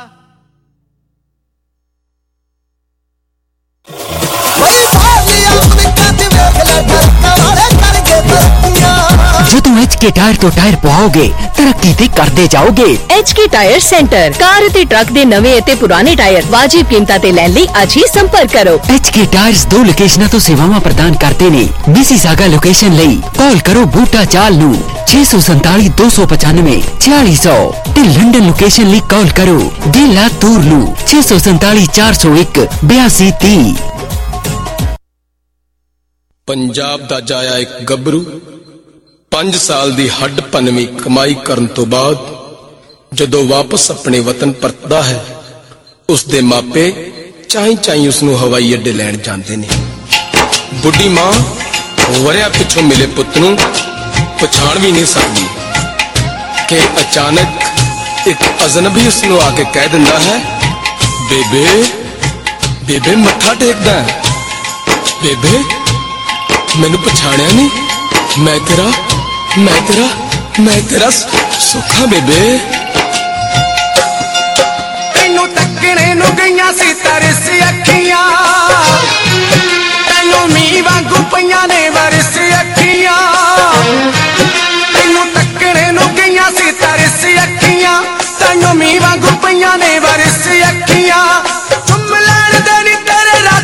जो तुम एच के टायर तो टायर पवाओगे, तरक्की ते करते जाओगे। H K tyre centre, car ते ट्रक दे नवे ते पुराने टायर वाजिब कीमतां ते लैण लई अज ही संपर्क करो। एच के टायर्स दो लोकेशनां तो सेवावां प्रदान करते ने। मिसिसागा लोकेशन लई कॉल करो बूटा चाल नू छे सौ संताली दो सौ पचानवे छियाली सौ ते लंडन लोकेशन लई कॉल करो गेला तूर नू छे सौ संताली चार सौ एक बयासी ती। पंजाब दा जाया एक गबरू पांच साल दी हड्ड भनवी कमाई करन तो बाद जदों वापस अपने वतन परतदा है, उसदे मापे चाई चाई उसनू हवाई अड्डे लैण जांदे ने। बुढ़ी मां वरिया पिछों मिले पुत नू पछाण भी नहीं सकदी कि अचानक एक अजनबी उसनू आके कह दिंदा है, बेबे बेबे मत्था टेकदा है, बेबे मैनू पछाणिया नहीं, मैं तेरा मैं तेरा मैं तेरा सुखा बेबे। तेनू तकने नू गईयां सी तरस अखियां, तेनू मींह वांगू पईयां ने बरस अखियां। तेनू तकने नू गईयां सी तरस अखियां, तेनू मींह वांगू पईयां ने बरस अखियां। चुम लैण दे नी तेरे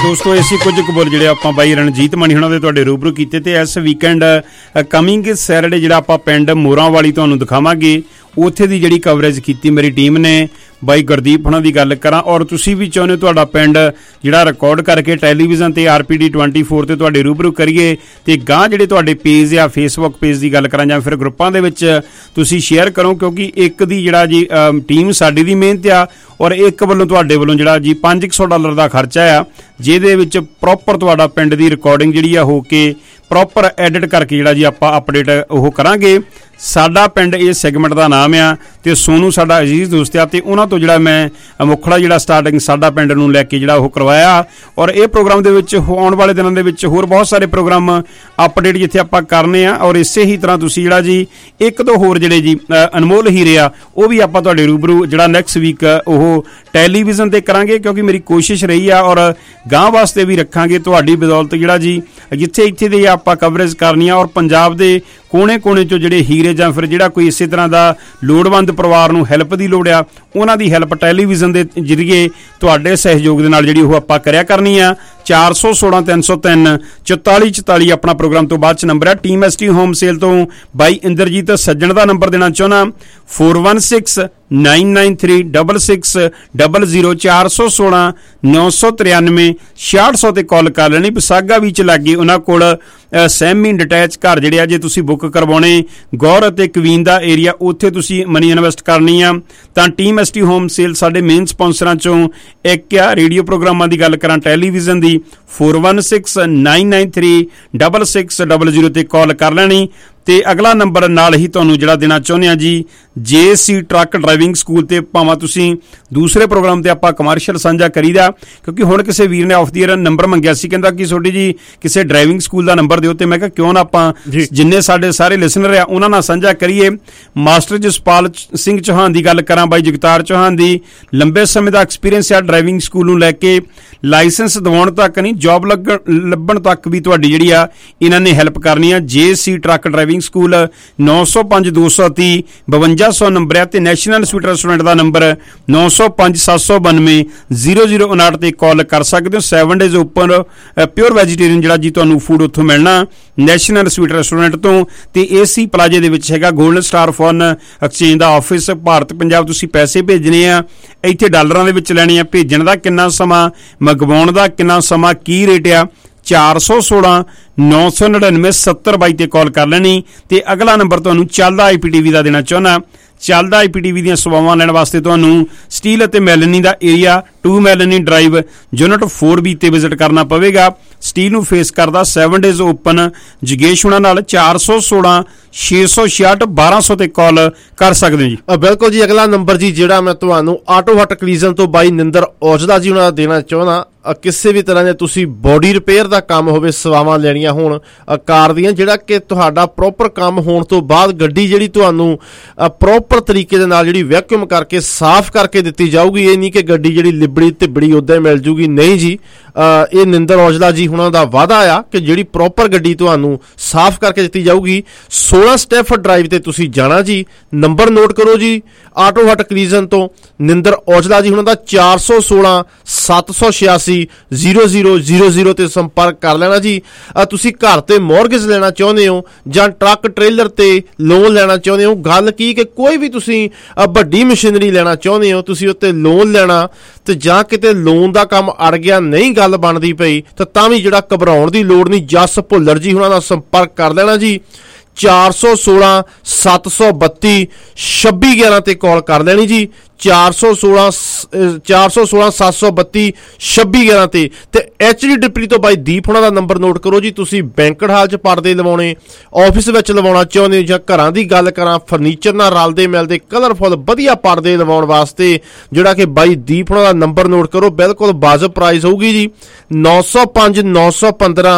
ਦੋਸਤੋ ਇਸੇ ਕੁਝ ਕੁ ਬੋਲ ਜਿਹੜੇ ਆਪਾਂ ਬਾਈ ਰਣਜੀਤ ਮਣੀ ਹੁਣਾਂ ਦੇ ਤੁਹਾਡੇ ਰੂਬਰੂ ਕੀਤੇ ਤੇ ਇਸ ਵੀਕਐਂਡ ਕਮਿੰਗ ਸੈਟਰਡੇ ਜਿਹੜਾ ਆਪਾਂ ਪਿੰਡ ਮੋਰਾਂ ਵਾਲੀ ਤੁਹਾਨੂੰ ਦਿਖਾਵਾਂਗੇ। ਉੱਥੇ ਦੀ ਜਿਹੜੀ ਕਵਰੇਜ ਕੀਤੀ ਮੇਰੀ ਟੀਮ ਨੇ। ਬਾਈ ਗੁਰਦੀਪ ਹੁਣਾਂ ਦੀ ਗੱਲ ਕਰਾਂ ਔਰ ਤੁਸੀਂ ਵੀ ਚਾਹੁੰਦੇ ਤੁਹਾਡਾ ਪਿੰਡ ਜਿਹੜਾ ਰਿਕਾਰਡ ਕਰਕੇ ਟੈਲੀਵਿਜ਼ਨ ਤੇ R P D twenty four ਤੇ ਤੁਹਾਡੇ ਰੂਬਰੂ ਕਰੀਏ ਤੇ ਗਾਂ ਜਿਹੜੇ ਤੁਹਾਡੇ ਪੇਜ ਆ ਫੇਸਬੁੱਕ ਪੇਜ ਦੀ ਗੱਲ ਕਰਾਂ ਜਾਂ ਫਿਰ ਗਰੁੱਪਾਂ ਦੇ ਵਿੱਚ ਤੁਸੀਂ ਸ਼ੇਅਰ ਕਰੋ, ਕਿਉਂਕਿ ਇੱਕ ਦੀ ਜਿਹੜਾ ਜੀ ਟੀਮ ਸਾਡੀ ਦੀ ਮਿਹਨਤ ਆ ਔਰ ਇੱਕ ਵੱਲੋਂ ਤੁਹਾਡੇ ਵੱਲੋਂ ਜਿਹੜਾ ਜੀ ਪੰਜ ਸੌ ਡਾਲਰ ਦਾ ਖਰਚਾ ਆ, ਜਿਹਦੇ ਵਿੱਚ ਪ੍ਰੋਪਰ ਤੁਹਾਡਾ ਪਿੰਡ ਦੀ ਰਿਕਾਰਡਿੰਗ ਜਿਹੜੀ ਆ ਹੋ ਕੇ ਪ੍ਰੋਪਰ ਐਡਿਟ ਕਰਕੇ ਜਿਹੜਾ ਜੀ ਆਪਾਂ ਅਪਡੇਟ ਉਹ ਕਰਾਂਗੇ। ਸਾਡਾ ਪਿੰਡ ਇਹ ਸੈਗਮੈਂਟ ਦਾ ਨਾਮ ਆ ਤੇ ਸੋਨੂ ਸਾਡਾ ਅਜ਼ੀਜ਼ ਦੋਸਤ ਆ ਤੇ ਉਹਨਾਂ ਤੋਂ ਜਿਹੜਾ ਮੈਂ ਮੁੱਖੜਾ ਜਿਹੜਾ ਸਟਾਰਟਿੰਗ ਸਾਡਾ ਪਿੰਡ ਨੂੰ ਲੈ ਕੇ ਜਿਹੜਾ ਉਹ ਕਰਵਾਇਆ ਔਰ ਇਹ ਪ੍ਰੋਗਰਾਮ ਦੇ ਵਿੱਚ ਆਉਣ ਵਾਲੇ ਦਿਨਾਂ ਦੇ ਵਿੱਚ ਹੋਰ ਬਹੁਤ ਸਾਰੇ ਪ੍ਰੋਗਰਾਮ ਅਪਡੇਟ ਜਿੱਥੇ ਆਪਾਂ ਕਰਨੇ ਆ ਔਰ ਇਸੇ ਹੀ ਤਰ੍ਹਾਂ ਤੁਸੀਂ ਜਿਹੜਾ ਜੀ ਇੱਕ ਦੋ ਹੋਰ ਜਿਹੜੇ ਜੀ ਅਨਮੋਲ ਹੀਰੇ ਆ ਉਹ ਵੀ ਆਪਾਂ ਤੁਹਾਡੇ ਰੂਬਰੂ ਜਿਹੜਾ ਨੈਕਸਟ ਵੀਕ ਉਹ ਟੈਲੀਵਿਜ਼ਨ ਤੇ ਕਰਾਂਗੇ, ਕਿਉਂਕਿ ਮੇਰੀ ਕੋਸ਼ਿਸ਼ ਰਹੀ ਆ ਔਰ ਗਾਂ ਵਾਸਤੇ ਵੀ ਰੱਖਾਂਗੇ ਤੁਹਾਡੀ ਬਦੌਲਤ ਜਿਹੜਾ ਜੀ ਜਿੱਥੇ ਇੱਥੇ ਦੇ ਆਪਾਂ ਕਵਰੇਜ ਕਰਨੀ ਆ ਔਰ ਪੰਜਾਬ ਦੇ ਕੋਨੇ ਕੋਨੇ ਚੋਂ ਜਿਹੜੇ ਹੀਰੇ ਜਾਂ ਫਿਰ ਜਿਹੜਾ ਕੋਈ ਇਸੇ ਤਰ੍ਹਾਂ ਦਾ ਲੋੜਵੰਦ ਪਰਿਵਾਰ ਨੂੰ ਹੈਲਪ ਦੀ ਲੋੜ ਆ ਉਹਨਾਂ ਦੀ ਹੈਲਪ ਟੈਲੀਵਿਜ਼ਨ ਦੇ ਜ਼ਰੀਏ ਤੁਹਾਡੇ ਸਹਿਯੋਗ ਦੇ ਨਾਲ ਜਿਹੜੀ ਉਹ ਆਪਾਂ ਕਰਿਆ ਕਰਨੀ ਆ। ਚਾਰ ਸੌ ਸੋਲਾਂ ਤਿੰਨ ਸੌ ਤਿੰਨ ਚੁਤਾਲੀ ਚੁਤਾਲੀ ਆਪਣਾ ਪ੍ਰੋਗਰਾਮ ਤੋਂ ਬਾਅਦ ਚ ਨੰਬਰ ਹੈ। Team S T home sale ਤੋਂ ਬਾਈ ਇੰਦਰਜੀਤ ਸੱਜਣ ਦਾ ਨੰਬਰ ਦੇਣਾ ਚਾਹੁੰਦਾ four one six nine nine three double six double zero ਚਾਰ ਸੌ ਸੋਲਾਂ ਨੌ ਸੌ ਤਰਿਆਨਵੇਂ ਛਿਆਹਠ ਸੌ ਤੇ ਕਾਲ ਕਰ ਲੈਣੀ। ਵਿਸਾਗਾ ਵਿੱਚ ਲੱਗੇ ਉਹਨਾਂ ਕੋਲ ਸੈਮੀ ਡਿਟੈਚ ਘਰ ਜਿਹੜੇ ਆ ਜੇ ਤੁਸੀਂ ਬੁੱਕ ਕਰਵਾਉਣੇ ਗੌਰ ਅਤੇ ਕਵੀਨ ਦਾ ਏਰੀਆ ਉੱਥੇ ਤੁਸੀਂ ਮਨੀ ਇਨਵੈਸਟ ਕਰਨੀ ਆ ਤਾਂ team S T home sale ਸਾਡੇ ਮੇਨ ਸਪਾਂਸਰਾਂ ਚੋਂ ਇੱਕ ਆ। ਰੇਡੀਓ ਪ੍ਰੋਗਰਾਮਾਂ ਦੀ ਗੱਲ ਕਰਾਂ ਟੈਲੀਵਿਜ਼ਨ ਦੀ four one six nine nine three double six double zero ਤੇ ਕਾਲ ਕਰ ਲੈਣੀ। ਤੇ ਅਗਲਾ ਨੰਬਰ ਨਾਲ ਹੀ ਤੁਹਾਨੂੰ ਜਿਹੜਾ ਦੇਣਾ ਚਾਹੁੰਦੇ ਆ ਜੀ ਜੇ ਸੀ ਟਰੱਕ ਡਰਾਈਵਿੰਗ ਸਕੂਲ ਤੇ ਭਾਵੇਂ ਤੁਸੀਂ ਦੂਸਰੇ ਪ੍ਰੋਗਰਾਮ ਤੇ ਆਪਾਂ ਕਮਰਸ਼ੀਅਲ ਸਾਂਝਾ ਕਰੀਦਾ, ਕਿਉਂਕਿ ਹੁਣ ਕਿਸੇ ਵੀਰ ਨੇ ਆਫ ਦੀ ਈਅਰ ਨੰਬਰ ਮੰਗਿਆ ਸੀ, ਕਹਿੰਦਾ ਕਿ ਤੁਹਾਡੀ ਜੀ ਕਿਸੇ ਡਰਾਈਵਿੰਗ ਸਕੂਲ ਦਾ ਨੰਬਰ ਦਿਓ ਤੇ ਮੈਂ ਕਿਹਾ ਕਿਉਂ ਨਾ ਆਪਾਂ ਜਿੰਨੇ ਸਾਡੇ ਸਾਰੇ ਲਿਸਨਰ ਆ ਉਹਨਾਂ ਨਾਲ ਸਾਂਝਾ ਕਰੀਏ। ਮਾਸਟਰ ਜਸਪਾਲ ਸਿੰਘ ਚੌਹਾਨ ਦੀ ਗੱਲ ਕਰਾਂ, ਬਾਈ ਜਗਤਾਰ ਚੌਹਾਨ ਦੀ ਲੰਬੇ ਸਮੇਂ ਦਾ ਐਕਸਪੀਰੀਅੰਸ ਆ ਡਰਾਈਵਿੰਗ ਸਕੂਲ ਨੂੰ ਲੈ ਕੇ ਲਾਇਸੈਂਸ ਦਿਵਾਉਣ ਤੱਕ ਨਹੀਂ ਜੌਬ ਲੱਭਣ ਤੱਕ ਵੀ ਤੁਹਾਡੀ ਜਿਹੜੀ ਆ ਇਹਨਾਂ ਨੇ ਹੈਲਪ ਕਰਨੀ ਆ। ਜੇ ਸੀ ਟਰੱਕ ਡਰਾਈਵਿੰਗ ਸਕੂਲ ਨੌ ਸੌ ਪੰਜ ਦੋ ਸੌ ਤੀਹ ਬਵੰਜਾ ਸੌ ਨੰਬਰ ਹੈ ਤੇ ਨੈਸ਼ਨਲ ਸਵੀਟ ਰੈਸਟੋਰੈਂਟ ਦਾ ਨੰਬਰ ਨੌ ਸੌ ਪੰਜ ਸੱਤ ਸੌ ਬਾਨਵੇਂ ਜ਼ੀਰੋ ਜ਼ੀਰੋ ਉਨਾਹਠ ਤੇ ਕਾਲ ਕਰ ਸਕਦੇ ਹੋ। Seven days open pure vegetarian ਜਿਹੜਾ ਜੀ ਤੁਹਾਨੂੰ ਫੂਡ ਉੱਥੋਂ ਮਿਲਣਾ ਨੈਸ਼ਨਲ ਸਵੀਟ ਰੈਸਟੋਰੈਂਟ ਤੋਂ। ਤੇ ਏਸੀ ਪਲਾਜੇ ਦੇ ਵਿੱਚ ਹੈਗਾ ਗੋਲਡਨ ਸਟਾਰ ਫੋਰਨ ਐਕਸਚੇਂਜ ਦਾ ਆਫਿਸ। ਭਾਰਤ ਪੰਜਾਬ ਤੁਸੀਂ ਪੈਸੇ ਭੇਜਣੇ ਆ ਇੱਥੇ ਡਾਲਰਾਂ ਦੇ ਵਿੱਚ ਲੈਣੇ ਆ, ਭੇਜਣ ਦਾ ਕਿੰਨਾ ਸਮਾਂ ਮੰਗਵਾਉਣ ਦਾ ਕਿੰਨਾ ਸਮਾਂ ਕੀ ਰੇਟ ਆ ਚਾਰ ਸੌ ਸੋਲਾਂ ਨੌ ਸੌ ਨੜਿਨਵੇਂ ਸੱਤਰ ਬਾਈ ਤੇ ਕਾਲ ਕਰ ਲੈਣੀ। ਤੇ ਅਗਲਾ ਨੰਬਰ ਤੁਹਾਨੂੰ ਚੱਲਦਾ ਆਈ ਪੀ ਟੀ ਵੀ ਦਾ ਦੇਣਾ ਚਾਹੁੰਦਾ। ਚੱਲਦਾ ਆਈ ਪੀ ਟੀ ਵੀ ਦੀਆਂ ਸੇਵਾਵਾਂ ਲੈਣ ਵਾਸਤੇ ਤੁਹਾਨੂੰ ਸਟੀਲ ਅਤੇ ਮੈਲਨੀ ਦਾ area two Melanie drive unit four B ਤੇ ਵਿਜ਼ਿਟ ਕਰਨਾ ਪਵੇਗਾ। ਸਟੀਲ ਨੂੰ ਫੇਸ ਕਰਦਾ ਸੈਵਨ ਡੇਜ਼ ਓਪਨ ਜਗੇਸ਼ ਹੁਣਾਂ ਨਾਲ ਚਾਰ ਸੌ ਸੋਲਾਂ ਛੇ ਸੌ ਛਿਆਹਠ ਬਾਰਾਂ ਸੌ ਤੇ ਕਾਲ ਕਰ ਸਕਦੇ ਹੋ ਜੀ। ਬਿਲਕੁਲ ਜੀ। ਅਗਲਾ ਨੰਬਰ ਜੀ ਜਿਹੜਾ ਮੈਂ ਤੁਹਾਨੂੰ ਆਟੋ ਹਟ ਕਲੀਜ਼ਨ ਤੋਂ ਬਾਈ ਨਿੰਦਰ ਔਜਲਾ ਜੀ ਉਹਨਾਂ ਦਾ ਦੇਣਾ ਚਾਹੁੰਦਾ। ਕਿਸੇ ਵੀ ਤਰ੍ਹਾਂ ਦੇ ਤੁਸੀਂ ਬੋਡੀ ਰਿਪੇਅਰ ਦਾ ਕੰਮ ਹੋਵੇ ਸੇਵਾਵਾਂ ਲੈਣੀਆਂ ਹੋਣ ਕਾਰ ਦੀਆਂ, ਜਿਹੜਾ ਕਿ ਤੁਹਾਡਾ ਪ੍ਰੋਪਰ ਕੰਮ ਹੋਣ ਤੋਂ ਬਾਅਦ ਗੱਡੀ ਜਿਹੜੀ ਤੁਹਾਨੂੰ ਪ੍ਰੋਪਰ ਤਰੀਕੇ ਦੇ ਨਾਲ ਜਿਹੜੀ ਵੈਕਿਊਮ ਕਰਕੇ ਸਾਫ਼ ਕਰਕੇ ਦਿੱਤੀ ਜਾਊਗੀ। ਇਹ ਨਹੀਂ ਕਿ ਗੱਡੀ ਜਿਹੜੀ ਲਿਬੜੀ ਤਿਬੜੀ ਉੱਦਾਂ ਹੀ ਮਿਲ ਜੂਗੀ, ਨਹੀਂ ਜੀ। ਇਹ ਨਿੰਦਰ ਔਜਲਾ ਜੀ ਹੁਣਾਂ ਦਾ ਵਾਅਦਾ ਆ ਕਿ ਜਿਹੜੀ ਪ੍ਰੋਪਰ ਗੱਡੀ ਤੁਹਾਨੂੰ ਸਾਫ਼ ਕਰਕੇ ਦਿੱਤੀ ਜਾਊਗੀ। ਸੋਲਾਂ ਸਟੈਫਰਡ ਡਰਾਈਵ ਤੇ ਤੁਸੀਂ ਜਾਣਾ ਜੀ। ਨੰਬਰ ਨੋਟ ਕਰੋ ਜੀ ਆਟੋ ਹਟ ਕਲੀਜ਼ਨ ਤੋਂ ਨਿੰਦਰ ਔਜਲਾ ਜੀ ਹੁਣਾਂ ਦਾ ਚਾਰ ਸੌ ਸੋਲਾਂ ਸੱਤ ਸੌ ਛਿਆਸੀ ਜ਼ੀਰੋ ਜ਼ੀਰੋ ਜ਼ੀਰੋ ਜ਼ੀਰੋ ਤੇ ਸੰਪਰਕ ਕਰ ਲੈਣਾ ਜੀ। ਤੁਸੀਂ ਘਰ ਤੇ ਮੌਰਗੇਜ ਲੈਣਾ ਚਾਹੁੰਦੇ ਹੋ ਜਾਂ ਟਰੱਕ ਟ੍ਰੇਲਰ ਤੇ ਲੋਨ ਲੈਣਾ ਚਾਹੁੰਦੇ ਹੋ, ਗੱਲ ਕੀ ਕਿ ਕੋਈ ਵੀ ਤੁਸੀਂ ਵੱਡੀ ਮਸ਼ੀਨਰੀ ਲੈਣਾ ਚਾਹੁੰਦੇ ਹੋ ਤੁਸੀਂ ਉੱਤੇ ਲੋਨ ਲੈਣਾ ਤੇ ਜਾਂ ਕਿਤੇ ਲੋਨ ਦਾ ਕੰਮ ਅੜ ਗਿਆ ਨਹੀਂ ਗੱਲ ਬਣਦੀ ਪਈ ਤਾਂ ਤਾਂ ਵੀ ਜਿਹੜਾ ਘਬਰਾਉਣ ਦੀ ਲੋੜ ਨਹੀਂ। ਜਸ ਭੁੱਲਰ ਜੀ ਹੁਣਾਂ ਨਾਲ ਸੰਪਰਕ ਕਰ ਲੈਣਾ ਜੀ। ਚਾਰ ਸੌ ਸੋਲਾਂ ਸੱਤ ਸੌ ਬੱਤੀ ਛੱਬੀ ਗਿਆਰਾਂ ਤੇ ਕਾਲ ਕਰ ਲੈਣੀ ਜੀ। ਚਾਰ ਸੌ ਸੋਲਾਂ ਚਾਰ ਸੌ ਸੋਲਾਂ ਸੱਤ ਸੌ ਬੱਤੀ ਛੱਬੀ ਗਿਆਰਾਂ ਤੇ ਤੇ ਐਚ ਡੀ ਡਿਪਟੀ ਤੋਂ ਬਾਈ ਦੀਪ ਹੁਣਾਂ ਦਾ ਨੰਬਰ ਨੋਟ ਕਰੋ ਜੀ। ਤੁਸੀਂ ਬੈਂਕਟ ਹਾਲ 'ਚ ਪਰਦੇ ਲਵਾਉਣੇ, ਆਫਿਸ ਵਿੱਚ ਲਵਾਉਣਾ ਚਾਹੁੰਦੇ ਹੋ ਜਾਂ ਘਰਾਂ ਦੀ ਗੱਲ ਕਰਾਂ ਫਰਨੀਚਰ ਨਾਲ ਰਲਦੇ ਮਿਲਦੇ ਕਲਰਫੁੱਲ ਵਧੀਆ ਪਰਦੇ ਲਵਾਉਣ ਵਾਸਤੇ ਜਿਹੜਾ ਕਿ ਬਾਈ ਦੀਪ ਹੁਣਾਂ ਦਾ ਨੰਬਰ ਨੋਟ ਕਰੋ। ਬਿਲਕੁਲ ਵਾਜਬ ਪ੍ਰਾਈਸ ਹੋਊਗੀ ਜੀ। ਨੌ ਸੌ ਪੰਜ ਨੌ ਸੌ ਪੰਦਰਾਂ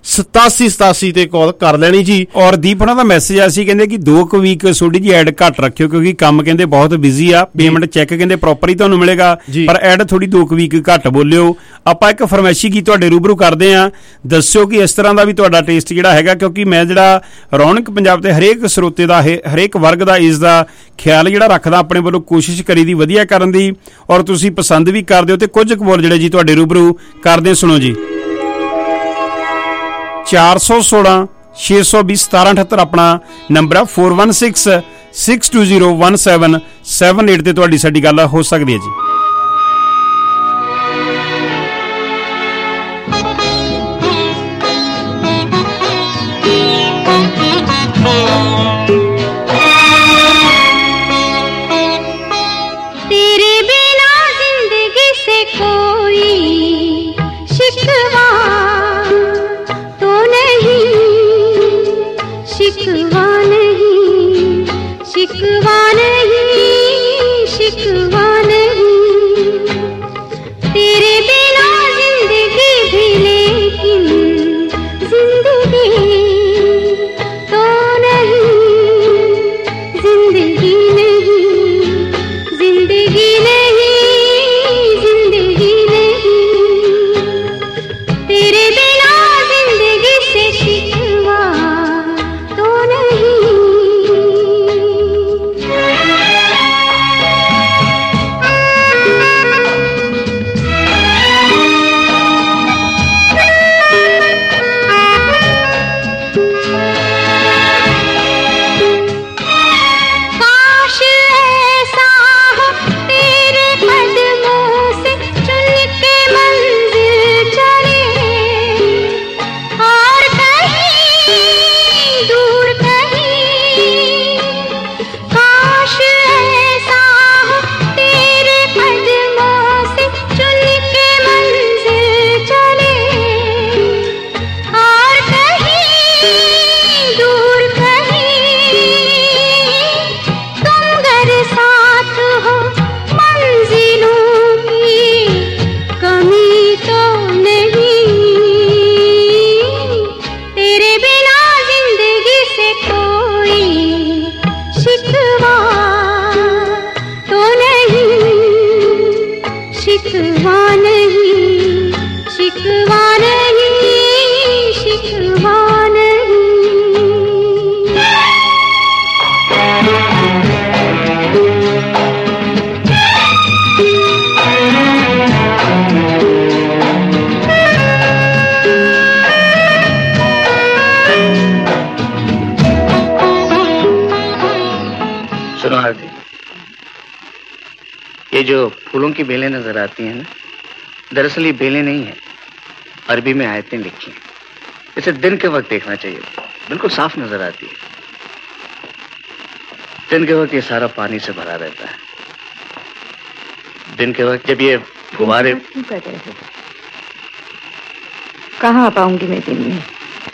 सतासी सतासी ते कॉल कर लेनी जी। और दीप होना का मैसेज आ सी कहंदे कि दो क वीक थोड़ी जी ऐड घट रखियो क्योंकि काम कहंदे बहुत बिजी आ, पेमेंट चैक कहंदे प्रॉपर ही तुहानू मिलेगा, पर ऐड थोड़ी दो क वीक घट बोलियो। आपां एक फरमाइशी की तुहाडे रूबरू करदे आ, दस्सियो कि इस तरह का भी तुहाडा टेस्ट जिहड़ा हैगा, क्योंकि मैं जिहड़ा रौनक पंजाब ते हरेक ਸਰੋਤੇ ਦਾ हरेक वर्ग का इसका ख्याल जिहड़ा रखदा, अपने वालों कोशिश करी दी वधिया करन दी, और तुसीं पसंद भी करदे हो ते कुछ क बोल जिहड़े जी तुहाडे रूबरू करदे। सुणो जी, चार सौ सोलह छे सौ बीस सतारह अठहत्तर अपना नंबर है, four one six six two zero one seven seven eight ते तुहाडी साडी गल हो सकदी है जी। ये जो फूलों की बेलें नजर आती हैं ना, दरअसल ये बेलें नहीं है, अरबी में आयतें लिखी हैं। इसे दिन के वक्त देखना चाहिए, बिल्कुल साफ नजर आती है। दिन के वक्त ये सारा पानी से भरा रहता है। दिन के वक्त जब ये फुहारे, कहाँ आ पाऊंगी मैं दिन में?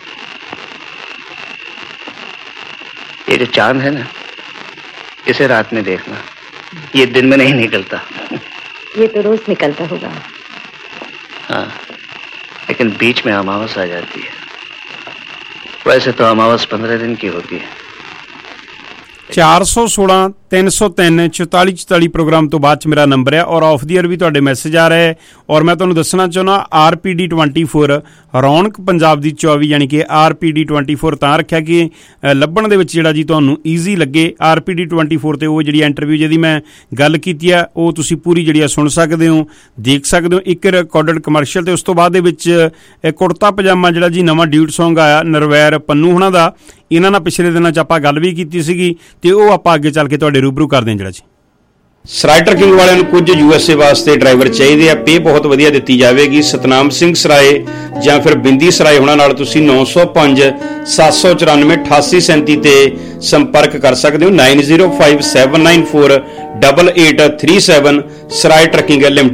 ये जो चांद है ना, इसे रात में देखना, ये दिन में नहीं निकलता। ये तो रोज निकलता होगा। हाँ, लेकिन बीच में अमावस आ जाती है। वैसे तो अमावस पंद्रह दिन की होती है। चार सौ सोलह तीन सौ तीन चौताली चौताली प्रोग्राम तो बाद मेरा नंबर है, और ऑफ दी ईयर भी तुहाडे मैसेज आ रहे हैं। और मैं तुहानूं दसना चाहुंदा R P D twenty four Raunak Punjab दी चौबी, यानी कि R P D twenty four तां रखिया कि लभण दे विच जिहड़ा जी तुहानूं ईजी लगे। R P D twenty four ते वो जिहड़ी इंटरव्यू जिहदी मैं गल कीती है वो तुसीं पूरी जिहड़ी सुन सकदे हो, देख सकदे हो। एक रिकॉर्डेड कमर्शियल ते उस तो बाद दे विच कुर्ता पजामा जिहड़ा जी नवां ड्यूट सॉन्ग आया नरवैर पन्नू हुणां दा, इन्हां नाल पिछले दिनां च आपां गल भी कीती सीगी ते ਉਹ ਆਪਾਂ ਅੱਗੇ ਚੱਲ ਕੇ ਤੁਹਾਡੇ ਰੂਬਰੂ ਕਰਦੇ ਹਾਂ। ਜਿਹੜਾ ਜੀ ਸਰਾਏ ਟਰਕਿੰਗ ਵਾਲਿਆਂ ਨੂੰ ਕੁਝ ਯੂਐਸਏ ਵਾਸਤੇ ਡਰਾਈਵਰ ਚਾਹੀਦੇ ਆ, ਪੇ ਬਹੁਤ ਵਧੀਆ ਦਿੱਤੀ ਜਾਵੇਗੀ। ਸਤਨਾਮ ਸਿੰਘ ਸਰਾਏ ਜਾਂ ਫਿਰ ਬਿੰਦੀ ਸਰਾਏ ਹੋਣਾ ਨਾਲ ਤੁਸੀਂ ਨੌ ਸੌ ਪੰਜ ਸੱਤ ਸੌ ਚੁਰਾਨਵੇਂ ਅਠਾਸੀ ਸੈਂਤੀ ਤੇ ਸੰਪਰਕ ਕਰ ਸਕਦੇ ਹੋ। Nine zero five seven nine four double eight three seven Sarai trucking limited.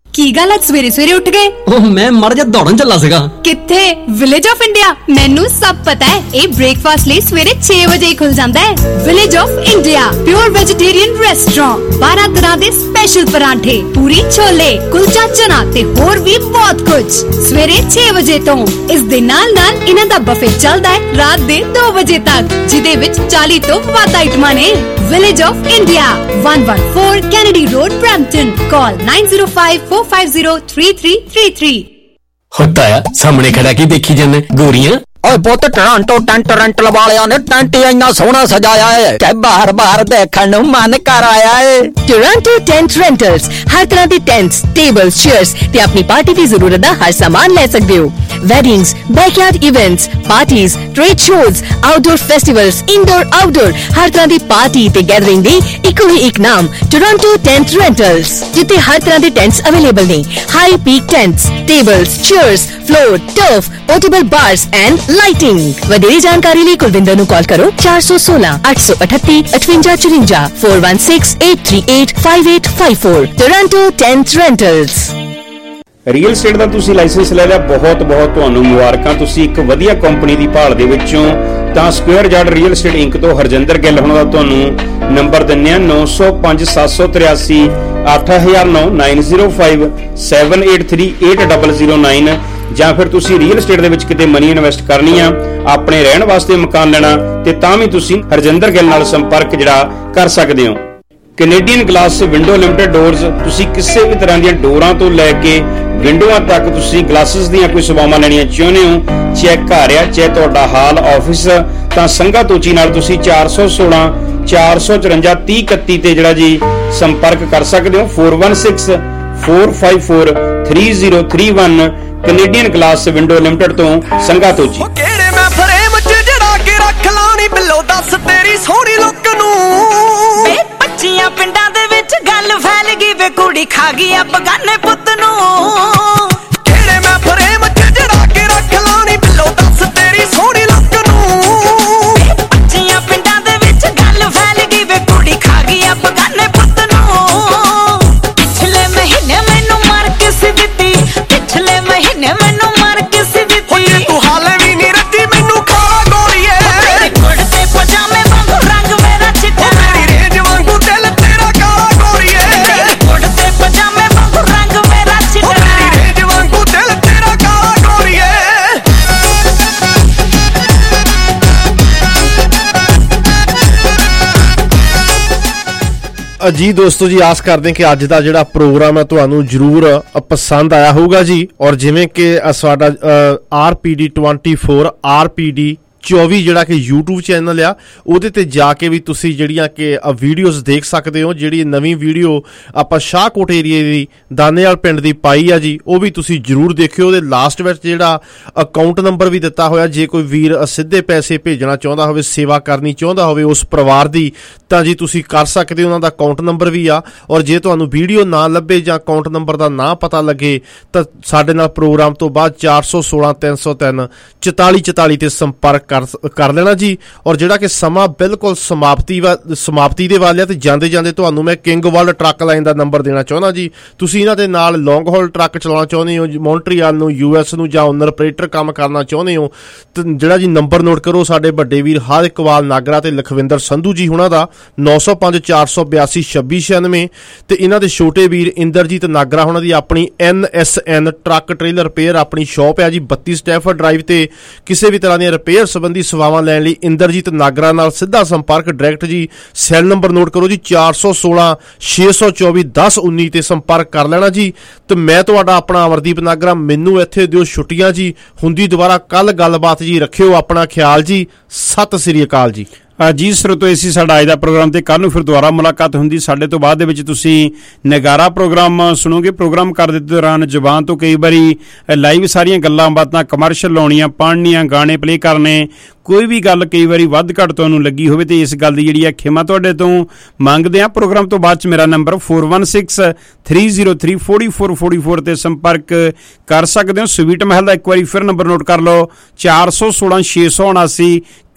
ਕੀ ਗੱਲ ਅੱਜ ਸਵੇਰੇ ਸਵੇਰੇ ਉੱਠ ਗਏ? ਉਹ ਮੈਂ ਮਰ ਜਾ ਦੌੜਨ ਚੱਲਾ ਸੀਗਾ। ਕਿੱਥੇ? Village of India. ਮੈਨੂੰ ਸਭ ਪਤਾ ਹੈ। ਇਹ ਬ੍ਰੇਕਫਾਸਟ ਲਈ ਸਵੇਰੇ ਛੇ ਵਜੇ ਹੀ ਖੁੱਲ ਜਾਂਦਾ ਹੈ। Village of India pure vegetarian restaurant, ਬਾਰਾਂ ਤਰ੍ਹਾਂ ਦੇ ਸਪੈਸ਼ਲ ਪਰਾਂਠੇ, ਪੂਰੀ ਛੋਲੇ, ਕੁਲਚਾ ਚਨਾ ਤੇ ਹੋਰ ਵੀ ਬਹੁਤ ਕੁਝ ਸਵੇਰੇ ਛੇ ਵਜੇ ਤੋਂ। ਇਸ ਦੇ ਨਾਲ ਨਾਲ ਇਹਨਾਂ ਦਾ ਬਫੇ ਚੱਲਦਾ ਹੈ ਰਾਤ ਦੇ ਦੋ ਵਜੇ ਤੱਕ, ਜਿਹਦੇ ਵਿੱਚ ਚਾਲੀ ਤੋਂ ਵੱਧ ਆਈਟਮਾਂ ਨੇ। Village of India, one one four Kennedy Road, Brampton. Call nine zero five four five zero three three three three. होता है सामने खड़ा की देखी जाने गोरियां। ਓਏ ਪੁੱਤ ਟੋਰਾਂਟੋ ਟੈਂਟ ਰੈਂਟ ਵਾਲਿਆਂ ਨੇ ਟੈਂਟ ਇੰਨਾ ਸੋਹਣਾ ਸਜਾਇਆ ਹੈ ਕਿ ਬਾਰ ਬਾਰ ਦੇਖਣ ਨੂੰ ਮਨ ਕਰ ਆਇਆ ਹੈ। ਟੋਰਾਂਟੋ ਟੈਂਟ ਰੈਂਟਲਸ ਹਰ ਤਰ੍ਹਾਂ ਦੇ ਟੈਂਟਸ, ਟੇਬਲਸ, ਚੇਅਰਸ ਤੇ ਆਪਣੀ ਪਾਰਟੀ ਦੀ ਜ਼ਰੂਰਤ ਦਾ ਹਰ ਸਾਮਾਨ ਲੈ ਸਕਦੇ ਹੋ। Weddings, backyard events, parties, trade shows, outdoor festivals, indoor outdoor ਹਰ ਤਰ੍ਹਾਂ ਦੀ ਪਾਰਟੀ ਤੇ ਗੈਦਰਿੰਗ ਦੀ ਇੱਕੋ ਹੀ ਇੱਕ ਨਾਮ ਟੋਰਾਂਟੋ ਟੈਂਟ ਰੈਂਟਲਸ, ਜਿੱਥੇ ਹਰ ਤਰ੍ਹਾਂ ਦੇ ਟੈਂਟਸ ਅਵੇਲੇਬਲ ਨੇ। High peak tents, tables, chairs, floor, turf, portable bars and lighting. ਵਧੇਰੇ ਜਾਣਕਾਰੀ ਲਈ ਕੁਲਵਿੰਦਰ ਨੂੰ ਕਾਲ ਕਰੋ ਚਾਰ ਸੌ ਸੋਲਾਂ ਅੱਠ ਸੌ ਅਠੱਤੀ ਅਠਵੰਜਾ ਚੁਰੰਜਾ four one six eight three eight five eight five four। Toronto tent rentals. Real estate ਦਾ ਤੁਸੀਂ ਲਾਇਸੈਂਸ ਲੈ ਲਿਆ, ਬਹੁਤ ਬਹੁਤ ਤੁਹਾਨੂੰ ਮੁਬਾਰਕਾਂ। ਤੁਸੀਂ ਇੱਕ ਵਧੀਆ ਕੰਪਨੀ ਦੀ ਭਾਲ ਦੇ ਵਿੱਚੋਂ ਤਾਂ square yard real estate inc ਤੋਂ ਹਰਜਿੰਦਰ ਗਿੱਲ ਹੋਣਾ ਦਾ ਤੁਹਾਨੂੰ ਨੰਬਰ ਦਿੰਦੇ ਆ ਨੌ ਸੌ ਪੰਜ ਸੱਤ ਸੌ ਤਰਿਆਸੀ ਅੱਠ ਹਜ਼ਾਰ ਨੌ nine zero five seven eight three eight zero zero nine। ਜਾਂ ਫਿਰ ਤੁਸੀਂ ਰੀਅਲ ਸਟੇਟ ਦੇ ਵਿੱਚ ਕਿਤੇ ਮਨੀ ਇਨਵੈਸਟ ਕਰਨੀ ਆ, ਆਪਣੇ ਰਹਿਣ ਵਾਸਤੇ ਮਕਾਨ ਲੈਣਾ, ਤੇ ਤਾਂ ਵੀ ਤੁਸੀਂ ਹਰਜਿੰਦਰ ਗਿੱਲ ਨਾਲ ਸੰਪਰਕ ਜਿਹੜਾ ਕਰ ਸਕਦੇ ਹੋ। Canadian glass window limited doors, ਤੁਸੀਂ ਕਿਸੇ ਵੀ ਤਰ੍ਹਾਂ ਦੀਆਂ ਡੋਰਾਂ ਤੋਂ ਲੈ ਕੇ ਵਿੰਡੋਆਂ ਤੱਕ ਤੁਸੀਂ ਗਲਾਸਿਸ ਦੀਆਂ ਕੋਈ ਸੇਵਾਵਾਂ ਲੈਣੀਆਂ ਚਾਹੁੰਦੇ ਹੋ, ਚਾਹੇ ਘਰ ਆ ਚਾਹੇ ਤੁਹਾਡਾ ਹਾਲ ਆਫਿਸ, ਤਾਂ ਸੰਘਾ ਤੋਚੀ ਨਾਲ ਤੁਸੀਂ ਚਾਰ ਸੌ ਸੋਲਾਂ ਚਾਰ ਸੌ ਚੁਰੰਜਾ ਤੀਹ ਇਕੱਤੀ ਤੇ ਜਿਹੜਾ ਜੀ ਸੰਪਰਕ ਕਰ ਸਕਦੇ ਹੋ। four one six four five four three zero three one Canadian glass window limited ਤੋਂ ਸੰਘਾ ਤੋਚੀ। ਕਿਹੜੇ ਮੈਂ ਫਰੇਮ ਚ ਜੜਾ ਕੇ ਰੱਖ ਲਾਣੀ ਬਿੱਲੋ, ਦੱਸ ਤੇਰੀ ਸੋਹਣੀ ਲੁੱਕ ਨੂੰ। ਵੇ ਪੱਚੀਆਂ ਪਿੰਡਾਂ ਦੇ ਵਿੱਚ ਗੱਲ ਫੈਲ ਗਈ, ਵੇ ਕੁੜੀ ਖਾ ਗਈ ਆ ਬਗਾਨੇ ਪੁੱਤ ਨੂੰ। ਕਿਹੜੇ ਮੈਂ ਫਰੇਮ ਚ ਜੜਾ ਕੇ ਰੱਖ ਲਾਣੀ ਬਿੱਲੋ, ਦੱਸ ਤੇਰੀ ਸੋਹਣੀ ਲੁੱਕ ਨੂੰ। ਪੱਚੀਆਂ ਪਿੰਡਾਂ ਦੇ ਵਿੱਚ ਗੱਲ ਫੈਲ ਗਈ, ਵੇ ਕੁੜੀ ਖਾ ਗਈ ਆ ਬਗਾਨੇ ਪੁੱਤ ਨੂੰ। ਪਿਛਲੇ ਮਹੀਨੇ ਮੈਨੂੰ ਮਾਰ ਕੇ ਸੀ ਦਿੱਤੀ, ਪਿਛਲੇ ਮਹੀਨੇ ਮੈਨੂੰ ਮਾਰ ਕੇ ਸੀ ਦਿੱਤੀ। ਤੂੰ ਹਾਲੇ ਵੀ ਨਹੀਂ ਰੱਜੀ ਮੈਨੂੰ ਖਾ ਗੋਰੀਏ, ਤੇਰੇ ਕੁੜਤੇ ਪਜਾਮੇ ਵਾਂਗੂ ਰੰਗ ਮੇਰਾ ਚਿੱਟਾ, ਮੇਰੀ ਰੇਂਜ ਵਾਂਗੂ ਦਿਲ ਤੇਰਾ ਕਾਲਾ ਗੋਰੀਏ। ਤੇਰੇ ਕੁੜਤੇ ਪਜਾਮੇ ਵਾਂਗੂ ਰੰਗ ਮੇਰਾ ਚਿੱਟਾ, ਮੇਰੀ ਰੇਂਜ ਵਾਂਗੂ ਦਿਲ ਤੇਰਾ ਕਾਲਾ ਗੋਰੀਏ। ਜੀ ਦੋਸਤੋ ਜੀ, ਆਸ ਕਰਦੇ ਕਿ ਅੱਜ ਦਾ ਜਿਹੜਾ ਪ੍ਰੋਗਰਾਮ ਹੈ ਤੁਹਾਨੂੰ ਜ਼ਰੂਰ ਪਸੰਦ ਆਇਆ ਹੋਊਗਾ ਜੀ। ਔਰ ਜਿਵੇਂ ਕਿ ਸਾਡਾ R P D twenty four R P D ਚੌਵੀ ਜਿਹੜਾ ਕਿ YouTube ਚੈਨਲ ਆ, ਉਹਦੇ ਤੇ ਜਾ ਕੇ ਵੀ ਤੁਸੀਂ ਜਿਹੜੀਆਂ ਕਿ ਵੀਡੀਓਜ਼ ਦੇਖ ਸਕਦੇ ਹੋ। ਜਿਹੜੀ ਨਵੀਂ ਵੀਡੀਓ ਆਪਾਂ ਸ਼ਾਹਕੋਟ ਏਰੀਏ ਦੀ ਦਾਨੇਵਾਲ ਪਿੰਡ ਦੀ ਪਾਈ ਆ ਜੀ, ਉਹ ਵੀ ਤੁਸੀਂ ਜ਼ਰੂਰ ਦੇਖਿਓ। ਉਹਦੇ ਲਾਸਟ ਵਿੱਚ ਜਿਹੜਾ ਅਕਾਊਂਟ ਨੰਬਰ ਵੀ ਦਿੱਤਾ ਹੋਇਆ, ਜੇ ਕੋਈ ਵੀਰ ਸਿੱਧੇ ਪੈਸੇ ਭੇਜਣਾ ਚਾਹੁੰਦਾ ਹੋਵੇ, ਸੇਵਾ ਕਰਨੀ ਚਾਹੁੰਦਾ ਹੋਵੇ ਉਸ ਪਰਿਵਾਰ ਦੀ, ਤਾਂ ਜੀ ਤੁਸੀਂ ਕਰ ਸਕਦੇ ਹੋ। ਉਹਨਾਂ ਦਾ ਅਕਾਊਂਟ ਨੰਬਰ ਵੀ ਆ। ਔਰ ਜੇ ਤੁਹਾਨੂੰ ਵੀਡੀਓ ਨਾ ਲੱਭੇ ਜਾਂ ਅਕਾਊਂਟ ਨੰਬਰ ਦਾ ਨਾ ਪਤਾ ਲੱਗੇ, ਤਾਂ ਸਾਡੇ ਨਾਲ ਪ੍ਰੋਗਰਾਮ ਤੋਂ ਬਾਅਦ ਚਾਰ ਸੌ ਸੋਲਾਂ ਤਿੰਨ ਸੌ ਤਿੰਨ ਚੁਤਾਲੀ ਚੁਤਾਲੀ ਤੇ ਸੰਪਰਕ ਕਰ ਕਰ ਲੈਣਾ ਜੀ। ਔਰ ਜਿਹੜਾ ਕਿ ਸਮਾਂ ਬਿਲਕੁਲ ਸਮਾਪਤੀ ਸਮਾਪਤੀ ਦੇ ਵੱਲ ਆ, ਤੇ ਜਾਂਦੇ ਜਾਂਦੇ ਤੁਹਾਨੂੰ ਮੈਂ ਕਿੰਗ ਵਰਲਡ ਟਰੱਕ ਲਾਈਨ ਦਾ ਨੰਬਰ ਦੇਣਾ ਚਾਹੁੰਦਾ ਜੀ। ਤੁਸੀਂ ਇਹਨਾਂ ਦੇ ਨਾਲ ਲੌਂਗ ਹਾਲ ਟਰੱਕ ਚਲਾਉਣਾ ਚਾਹੁੰਦੇ ਹੋ, ਮੌਂਟਰੀਅਲ ਨੂੰ, ਯੂ ਐਸ ਨੂੰ, ਜਾਂ ਓਨਰ ਆਪਰੇਟਰ ਕੰਮ ਕਰਨਾ ਚਾਹੁੰਦੇ ਹੋ, ਤੇ ਜਿਹੜਾ ਜੀ ਨੰਬਰ ਨੋਟ ਕਰੋ, ਸਾਡੇ ਵੱਡੇ ਵੀਰ ਹਰ ਇਕਬਾਲ ਨਾਗਰਾ ਤੇ ਲਖਵਿੰਦਰ ਸੰਧੂ ਜੀ ਹੁਣਾਂ ਦਾ ਨੌ ਸੌ ਪੰਜ ਚਾਰ ਸੌ ਬਿਆਸੀ ਛੱਬੀ ਛਿਆਨਵੇਂ। ਤੇ ਇਹਨਾਂ ਦੇ ਛੋਟੇ ਵੀਰ ਇੰਦਰਜੀਤ ਨਾਗਰਾ ਹੁਣਾਂ ਦੀ ਆਪਣੀ N S N truck trailer repair ਆਪਣੀ ਸ਼ੌਪ ਹੈ ਜੀ, ਬੱਤੀ ਸਟੈਫਰਡ ਡਰਾਈਵ ਤੇ। ਕਿਸੇ ਵੀ ਤਰ੍ਹਾਂ ਦੀਆਂ ਰਿਪੇਅਰ ਸੰਬੰਧੀ ਸੇਵਾਵਾਂ ਲੈਣ ਲਈ ਇੰਦਰਜੀਤ ਨਾਗਰਾ ਨਾਲ ਸਿੱਧਾ ਸੰਪਰਕ ਡਾਇਰੈਕਟ ਜੀ। ਸੈੱਲ ਨੰਬਰ ਨੋਟ ਕਰੋ ਜੀ, ਚਾਰ ਸੌ ਸੋਲਾਂ ਛੇ ਸੌ ਚੌਵੀ ਦਸ ਉੱਨੀ ਤੇ ਸੰਪਰਕ ਕਰ ਲੈਣਾ ਜੀ। ਤੇ ਮੈਂ ਤੁਹਾਡਾ ਆਪਣਾ ਅਮਰਦੀਪ ਨਾਗਰਾ, ਮੈਨੂੰ ਇੱਥੇ ਦਿਓ ਛੁੱਟੀਆਂ ਜੀ। ਹੁੰਦੀ ਦੁਬਾਰਾ ਕੱਲ ਗੱਲਬਾਤ ਜੀ। ਰੱਖਿਓ ਆਪਣਾ ਖਿਆਲ ਜੀ। ਸਤਿ ਸ੍ਰੀ ਅਕਾਲ ਜੀ। ਜੀ ਸਰੋਤੋ, ਇਹ ਸੀ ਸਾਡਾ ਅੱਜ ਦਾ ਪ੍ਰੋਗਰਾਮ, ਤੇ ਕੱਲ ਨੂੰ ਫਿਰ ਦੁਬਾਰਾ ਮੁਲਾਕਾਤ ਹੁੰਦੀ ਸਾਡੇ ਤੋਂ ਬਾਅਦ ਦੇ ਵਿੱਚ ਤੁਸੀਂ ਨਗਾਰਾ ਪ੍ਰੋਗਰਾਮ ਸੁਣੋਗੇ। ਪ੍ਰੋਗਰਾਮ ਕਰਦੇ ਦੌਰਾਨ ਜ਼ੁਬਾਨ ਤੋਂ ਕਈ ਵਾਰੀ ਲਾਈਵ ਸਾਰੀਆਂ ਗੱਲਾਂ ਬਾਤਾਂ, ਕਮਰਸ਼ਲ ਲਾਉਣੀਆਂ, ਪੜ੍ਹਨੀਆਂ, ਗਾਣੇ ਪਲੇ ਕਰਨੇ, ਕੋਈ ਵੀ ਗੱਲ ਕਈ ਵਾਰੀ ਵੱਧ ਘੱਟ ਤੁਹਾਨੂੰ ਲੱਗੀ ਹੋਵੇ, ਤੇ ਇਸ ਗੱਲ ਦੀ ਜਿਹੜੀ ਹੈ ਖਿਮਾ ਤੁਹਾਡੇ ਤੋਂ ਮੰਗਦੇ ਆ। ਪ੍ਰੋਗਰਾਮ ਤੋਂ ਬਾਅਦ ਚ ਮੇਰਾ number four one six three zero three four four four four ਤੇ ਸੰਪਰਕ ਕਰ ਸਕਦੇ ਹੋ। ਸਵੀਟ ਮਹਿਲ ਦਾ ਇੱਕ ਵਾਰੀ ਫਿਰ ਨੰਬਰ ਨੋਟ ਕਰ ਲਓ, ਚਾਰ ਸੌ ਸੋਲਾਂ ਛੇ ਸੌ ਉਨਾਸੀ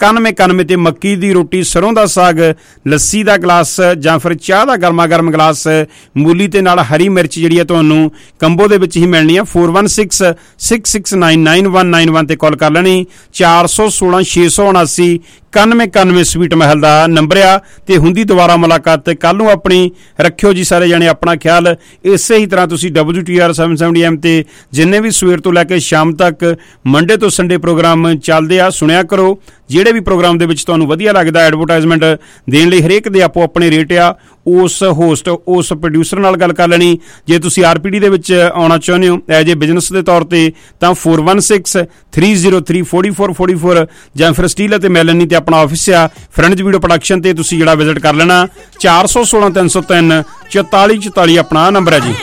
ਇਕਾਨਵੇਂ ਇਕਾਨਵੇਂ ਤੇ ਮੱਕੀ ਦੀ ਰੋਟੀ, ਸਰੋਂ ਦਾ ਸਾਗ, ਲੱਸੀ ਦਾ ਗਲਾਸ ਜਾਂ ਫਿਰ ਚਾਹ ਦਾ ਗਰਮਾ ਗਰਮ ਗਲਾਸ ਮੂਲੀ ਤੇ ਨਾਲ ਹਰੀ ਮਿਰਚ ਜਿਹੜੀ ਹੈ ਤੁਹਾਨੂੰ ਕੰਬੋ ਦੇ ਵਿੱਚ ਹੀ ਮਿਲਣੀ ਆ। Four one six six six nine nine one nine one ਤੇ ਕਾਲ ਕਰ ਲੈਣੀ। ਚਾਰ ਸੌ ਸੋਲਾਂ ਛੇ ਸੌ ਉਨਾਸੀ ਇਕਾਨਵੇਂ ਇਕਾਨਵੇਂ ਸਵੀਟ ਮਹਿਲ ਦਾ ਨੰਬਰ ਆ। ਤੇ ਹੁੰਦੀ ਦੁਬਾਰਾ ਮੁਲਾਕਾਤ ਕੱਲ ਨੂੰ ਆਪਣੀ। ਰੱਖਿਓ ਜੀ ਸਾਰੇ ਜਾਣੇ ਆਪਣਾ ਖਿਆਲ। ਇਸੇ ਹੀ ਤਰ੍ਹਾਂ ਤੁਸੀਂ W T R seven seventy M ਤੇ ਜਿੰਨੇ ਵੀ ਸਵੇਰ ਤੋਂ ਲੈ ਕੇ ਸ਼ਾਮ ਤੱਕ ਮੰਡੇ ਤੋਂ ਸੰਡੇ ਪ੍ਰੋਗਰਾਮ ਚੱਲਦੇ ਆ ਸੁਣਿਆ ਕਰੋ। ਜਿਹੜੇ ਵੀ ਪ੍ਰੋਗਰਾਮ ਦੇ ਵਿੱਚ ਤੁਹਾਨੂੰ ਵਧੀਆ ਲੱਗਦਾ ਐਡਵਰਟਾਈਜ਼ਮੈਂਟ ਦੇਣ ਲਈ ਹਰੇਕ ਦੇ ਆਪੋ ਆਪਣੇ ਰੇਟ ਆ। ਉਸ ਹੋਸਟ ਉਸ ਪ੍ਰੋਡਿਊਸਰ ਨਾਲ ਗੱਲ ਕਰ ਲੈਣੀ। ਜੇ ਤੁਸੀਂ ਆਰ ਪੀ ਡੀ ਦੇ ਵਿੱਚ ਆਉਣਾ ਚਾਹੁੰਦੇ ਹੋ ਐਜ ਏ ਬਿਜ਼ਨਸ ਦੇ ਤੌਰ ਤੇ ਤਾਂ four one six three zero three forty four forty four ਜਾਂ ਫਿਰ ਸਟੀਲ ਅਤੇ ਮੈਲਨੀ ਤੇ ਆਪਣਾ ਆਫਿਸ ਆ ਫਰੈਂਡਜ਼ ਵੀਡੀਓ ਪ੍ਰੋਡਕਸ਼ਨ ਤੇ ਤੁਸੀਂ ਜਿਹੜਾ ਵਿਜ਼ਿਟ ਕਰ ਲੈਣਾ। ਚਾਰ ਸੌ ਸੋਲਾਂ ਤਿੰਨ ਸੌ ਤਿੰਨ ਚੁਤਾਲੀ ਚੁਤਾਲੀ ਆਪਣਾ ਨੰਬਰ ਹੈ ਜੀ।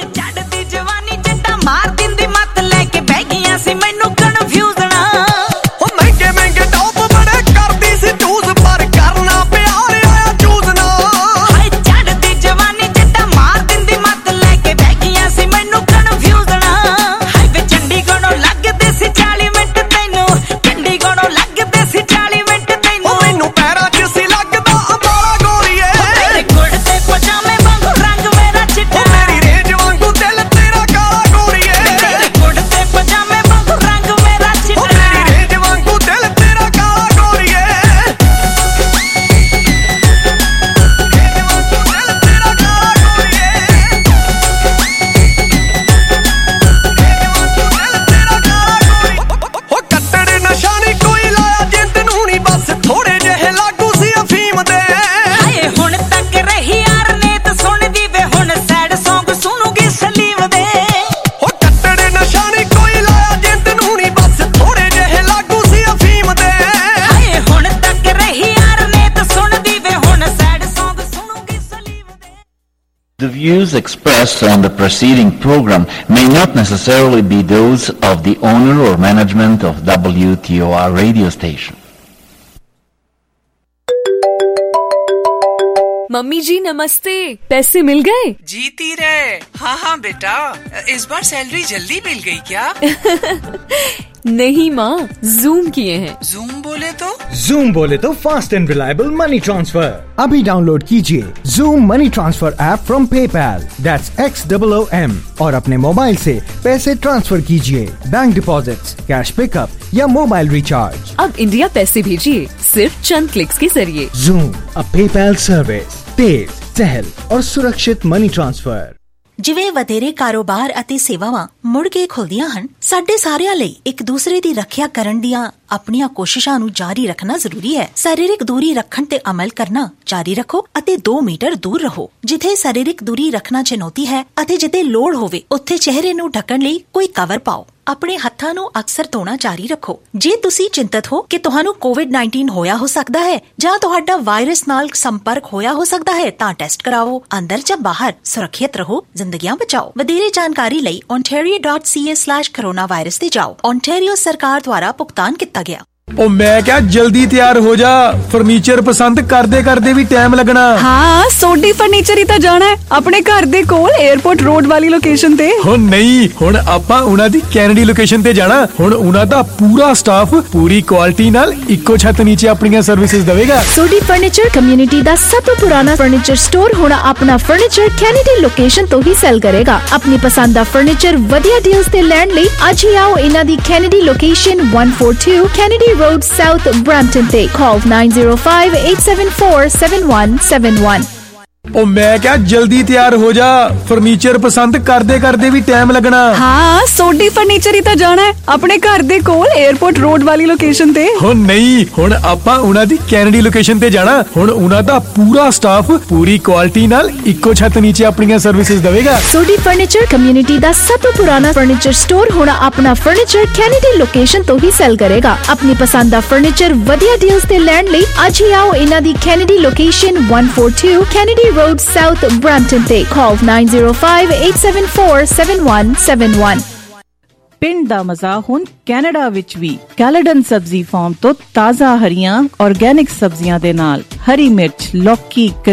The views expressed on the preceding program may not necessarily be those of the owner or management of W T O R radio station. Mummy ji नमस्ते, पैसे मिल गए? जीती रहे। हाँ हाँ बेटा, इस बार सैलरी जल्दी मिल गई क्या? नहीं माँ, जूम किए हैं। जूम बोले तो? जूम बोले तो fast and reliable money transfer. अभी डाउनलोड कीजिए Zoom money transfer app from PayPal, that's X double O M, और अपने मोबाइल से पैसे ट्रांसफर कीजिए, बैंक डिपॉजिट्स, कैश पिकअप या मोबाइल रिचार्ज। अब इंडिया पैसे भेजिए सिर्फ चंद क्लिक्स के जरिए। जूम, अ पेपैल सर्विस, तेज, सहल और सुरक्षित मनी ट्रांसफर। ਜਿਵੇਂ ਵਧੇਰੇ ਕਾਰੋਬਾਰ ਅਤੇ ਸੇਵਾਵਾਂ ਮੁੜ ਕੇ ਖੁੱਲਦੀਆਂ ਹਨ, ਸਾਡੇ ਸਾਰਿਆਂ ਲਈ ਇੱਕ ਦੂਸਰੇ ਦੀ ਰੱਖਿਆ ਕਰਨ ਦੀਆਂ ਆਪਣੀਆਂ ਕੋਸ਼ਿਸ਼ਾਂ ਨੂੰ ਜਾਰੀ ਰੱਖਣਾ ਜ਼ਰੂਰੀ ਹੈ। ਸਰੀਰਕ ਦੂਰੀ ਰੱਖਣ ਤੇ ਅਮਲ ਕਰਨਾ ਜਾਰੀ ਰੱਖੋ ਅਤੇ ਦੋ ਮੀਟਰ ਦੂਰ ਰਹੋ। ਜਿੱਥੇ ਸਰੀਰਕ ਦੂਰੀ ਰੱਖਣਾ ਚੁਣੌਤੀ ਹੈ ਅਤੇ ਜਿੱਥੇ ਲੋੜ ਹੋਵੇ ਉੱਥੇ ਚਿਹਰੇ ਨੂੰ ਢੱਕਣ ਲਈ ਕੋਈ ਕਵਰ ਪਾਓ। ਆਪਣੇ ਹੱਥਾਂ ਨੂੰ ਅਕਸਰ ਧੋਣਾ ਜਾਰੀ ਰੱਖੋ। ਜੇ ਤੁਸੀਂ ਚਿੰਤਤ ਹੋ ਕਿ ਤੁਹਾਨੂੰ ਕੋਵਿਡ ਨਾਈਨਟੀਨ ਹੋਇਆ ਹੋ ਸਕਦਾ ਹੈ ਜਾਂ ਤੁਹਾਡਾ ਵਾਇਰਸ ਨਾਲ ਸੰਪਰਕ ਹੋਇਆ ਹੋ ਸਕਦਾ ਹੈ ਤਾਂ ਟੈਸਟ ਕਰਾਓ। ਅੰਦਰ ਜਾਂ ਬਾਹਰ ਸੁਰੱਖਿਅਤ ਰਹੋ, ਜ਼ਿੰਦਗੀਆਂ ਬਚਾਓ। ਵਧੇਰੇ ਜਾਣਕਾਰੀ ਲਈ ontario dot c a slash coronavirus ਤੇ ਜਾਓ। ontario ਸਰਕਾਰ ਦੁਆਰਾ ਭੁਗਤਾਨ ਕੀਤਾ ਗਿਆ। ओ मैं क्या जल्दी तैयार हो जा, फर्नीचर पसंद करदे करदे भी टाइम लगना। हाँ, सोडी फर्नीचर ही तो जाना है अपने घर दे कोल एयरपोर्ट रोड वाली लोकेशन ते। हो नहीं, हुण आपां उना दी कैनेडी लोकेशन ते जाना। हुण उना दा पूरा स्टाफ पूरी क्वालिटी नाल इक्को छत नीचे अपनी सर्विसेज देवेगा। सोडी फर्नीचर कम्युनिटी दा सब तो पुराना फर्नीचर स्टोर हुण अपना फर्नीचर कैनेडी लोकेशन तो ही सेल करेगा। अपनी पसंद दा फर्नीचर वधिया डील्स ते लैण लई अज ही आओ इना दी Kennedy location one forty-two Kennedy Road South Brampton ਤੇ call nine zero five eight seven four seven one seven one। ओ मैं क्या जल्दी तैयार हो जा, फर्नीचर पसंद करदे करदे भी टाइम लगना। हाँ, सोडी फर्नीचर ही तो जाना है अपने घर दे कोल एयरपोर्ट रोड वाली लोकेशन ते। हो नहीं, हुण आपां उना दी कैनेडी लोकेशन ते जाना। हुण उना दा पूरा स्टाफ पूरी क्वालिटी नाल इक्को छत नीचे अपनी सर्विसेज देवेगा। सोडी फर्नीचर कम्युनिटी दा सब तो पुराना फर्नीचर स्टोर हुण अपना फर्नीचर कैनेडी लोकेशन तो ही सेल करेगा। अपनी पसंद दा फर्नीचर वधिया डील्स ते लैण लई अज ही आओ इना दी Kennedy location one forty-two Kennedy Road South Brampton ਤੇ call nine zero five eight seven four seven one seven one। ਪਿੰਡ ਦਾ ਮਜ਼ਾ ਹੁਣ ਕੈਨੇਡਾ ਵਿੱਚ ਵੀ। ਕੈਲੇਡਨ ਸਬਜ਼ੀ ਫਾਰਮ ਤੋਂ ਤਾਜ਼ਾ ਹਰੀਆਂ ਆਰਗੈਨਿਕ ਸਬਜ਼ੀਆਂ ਦੇ ਨਾਲ ਹਰੀ ਮਿਰਚ, ਲੌਕੀ,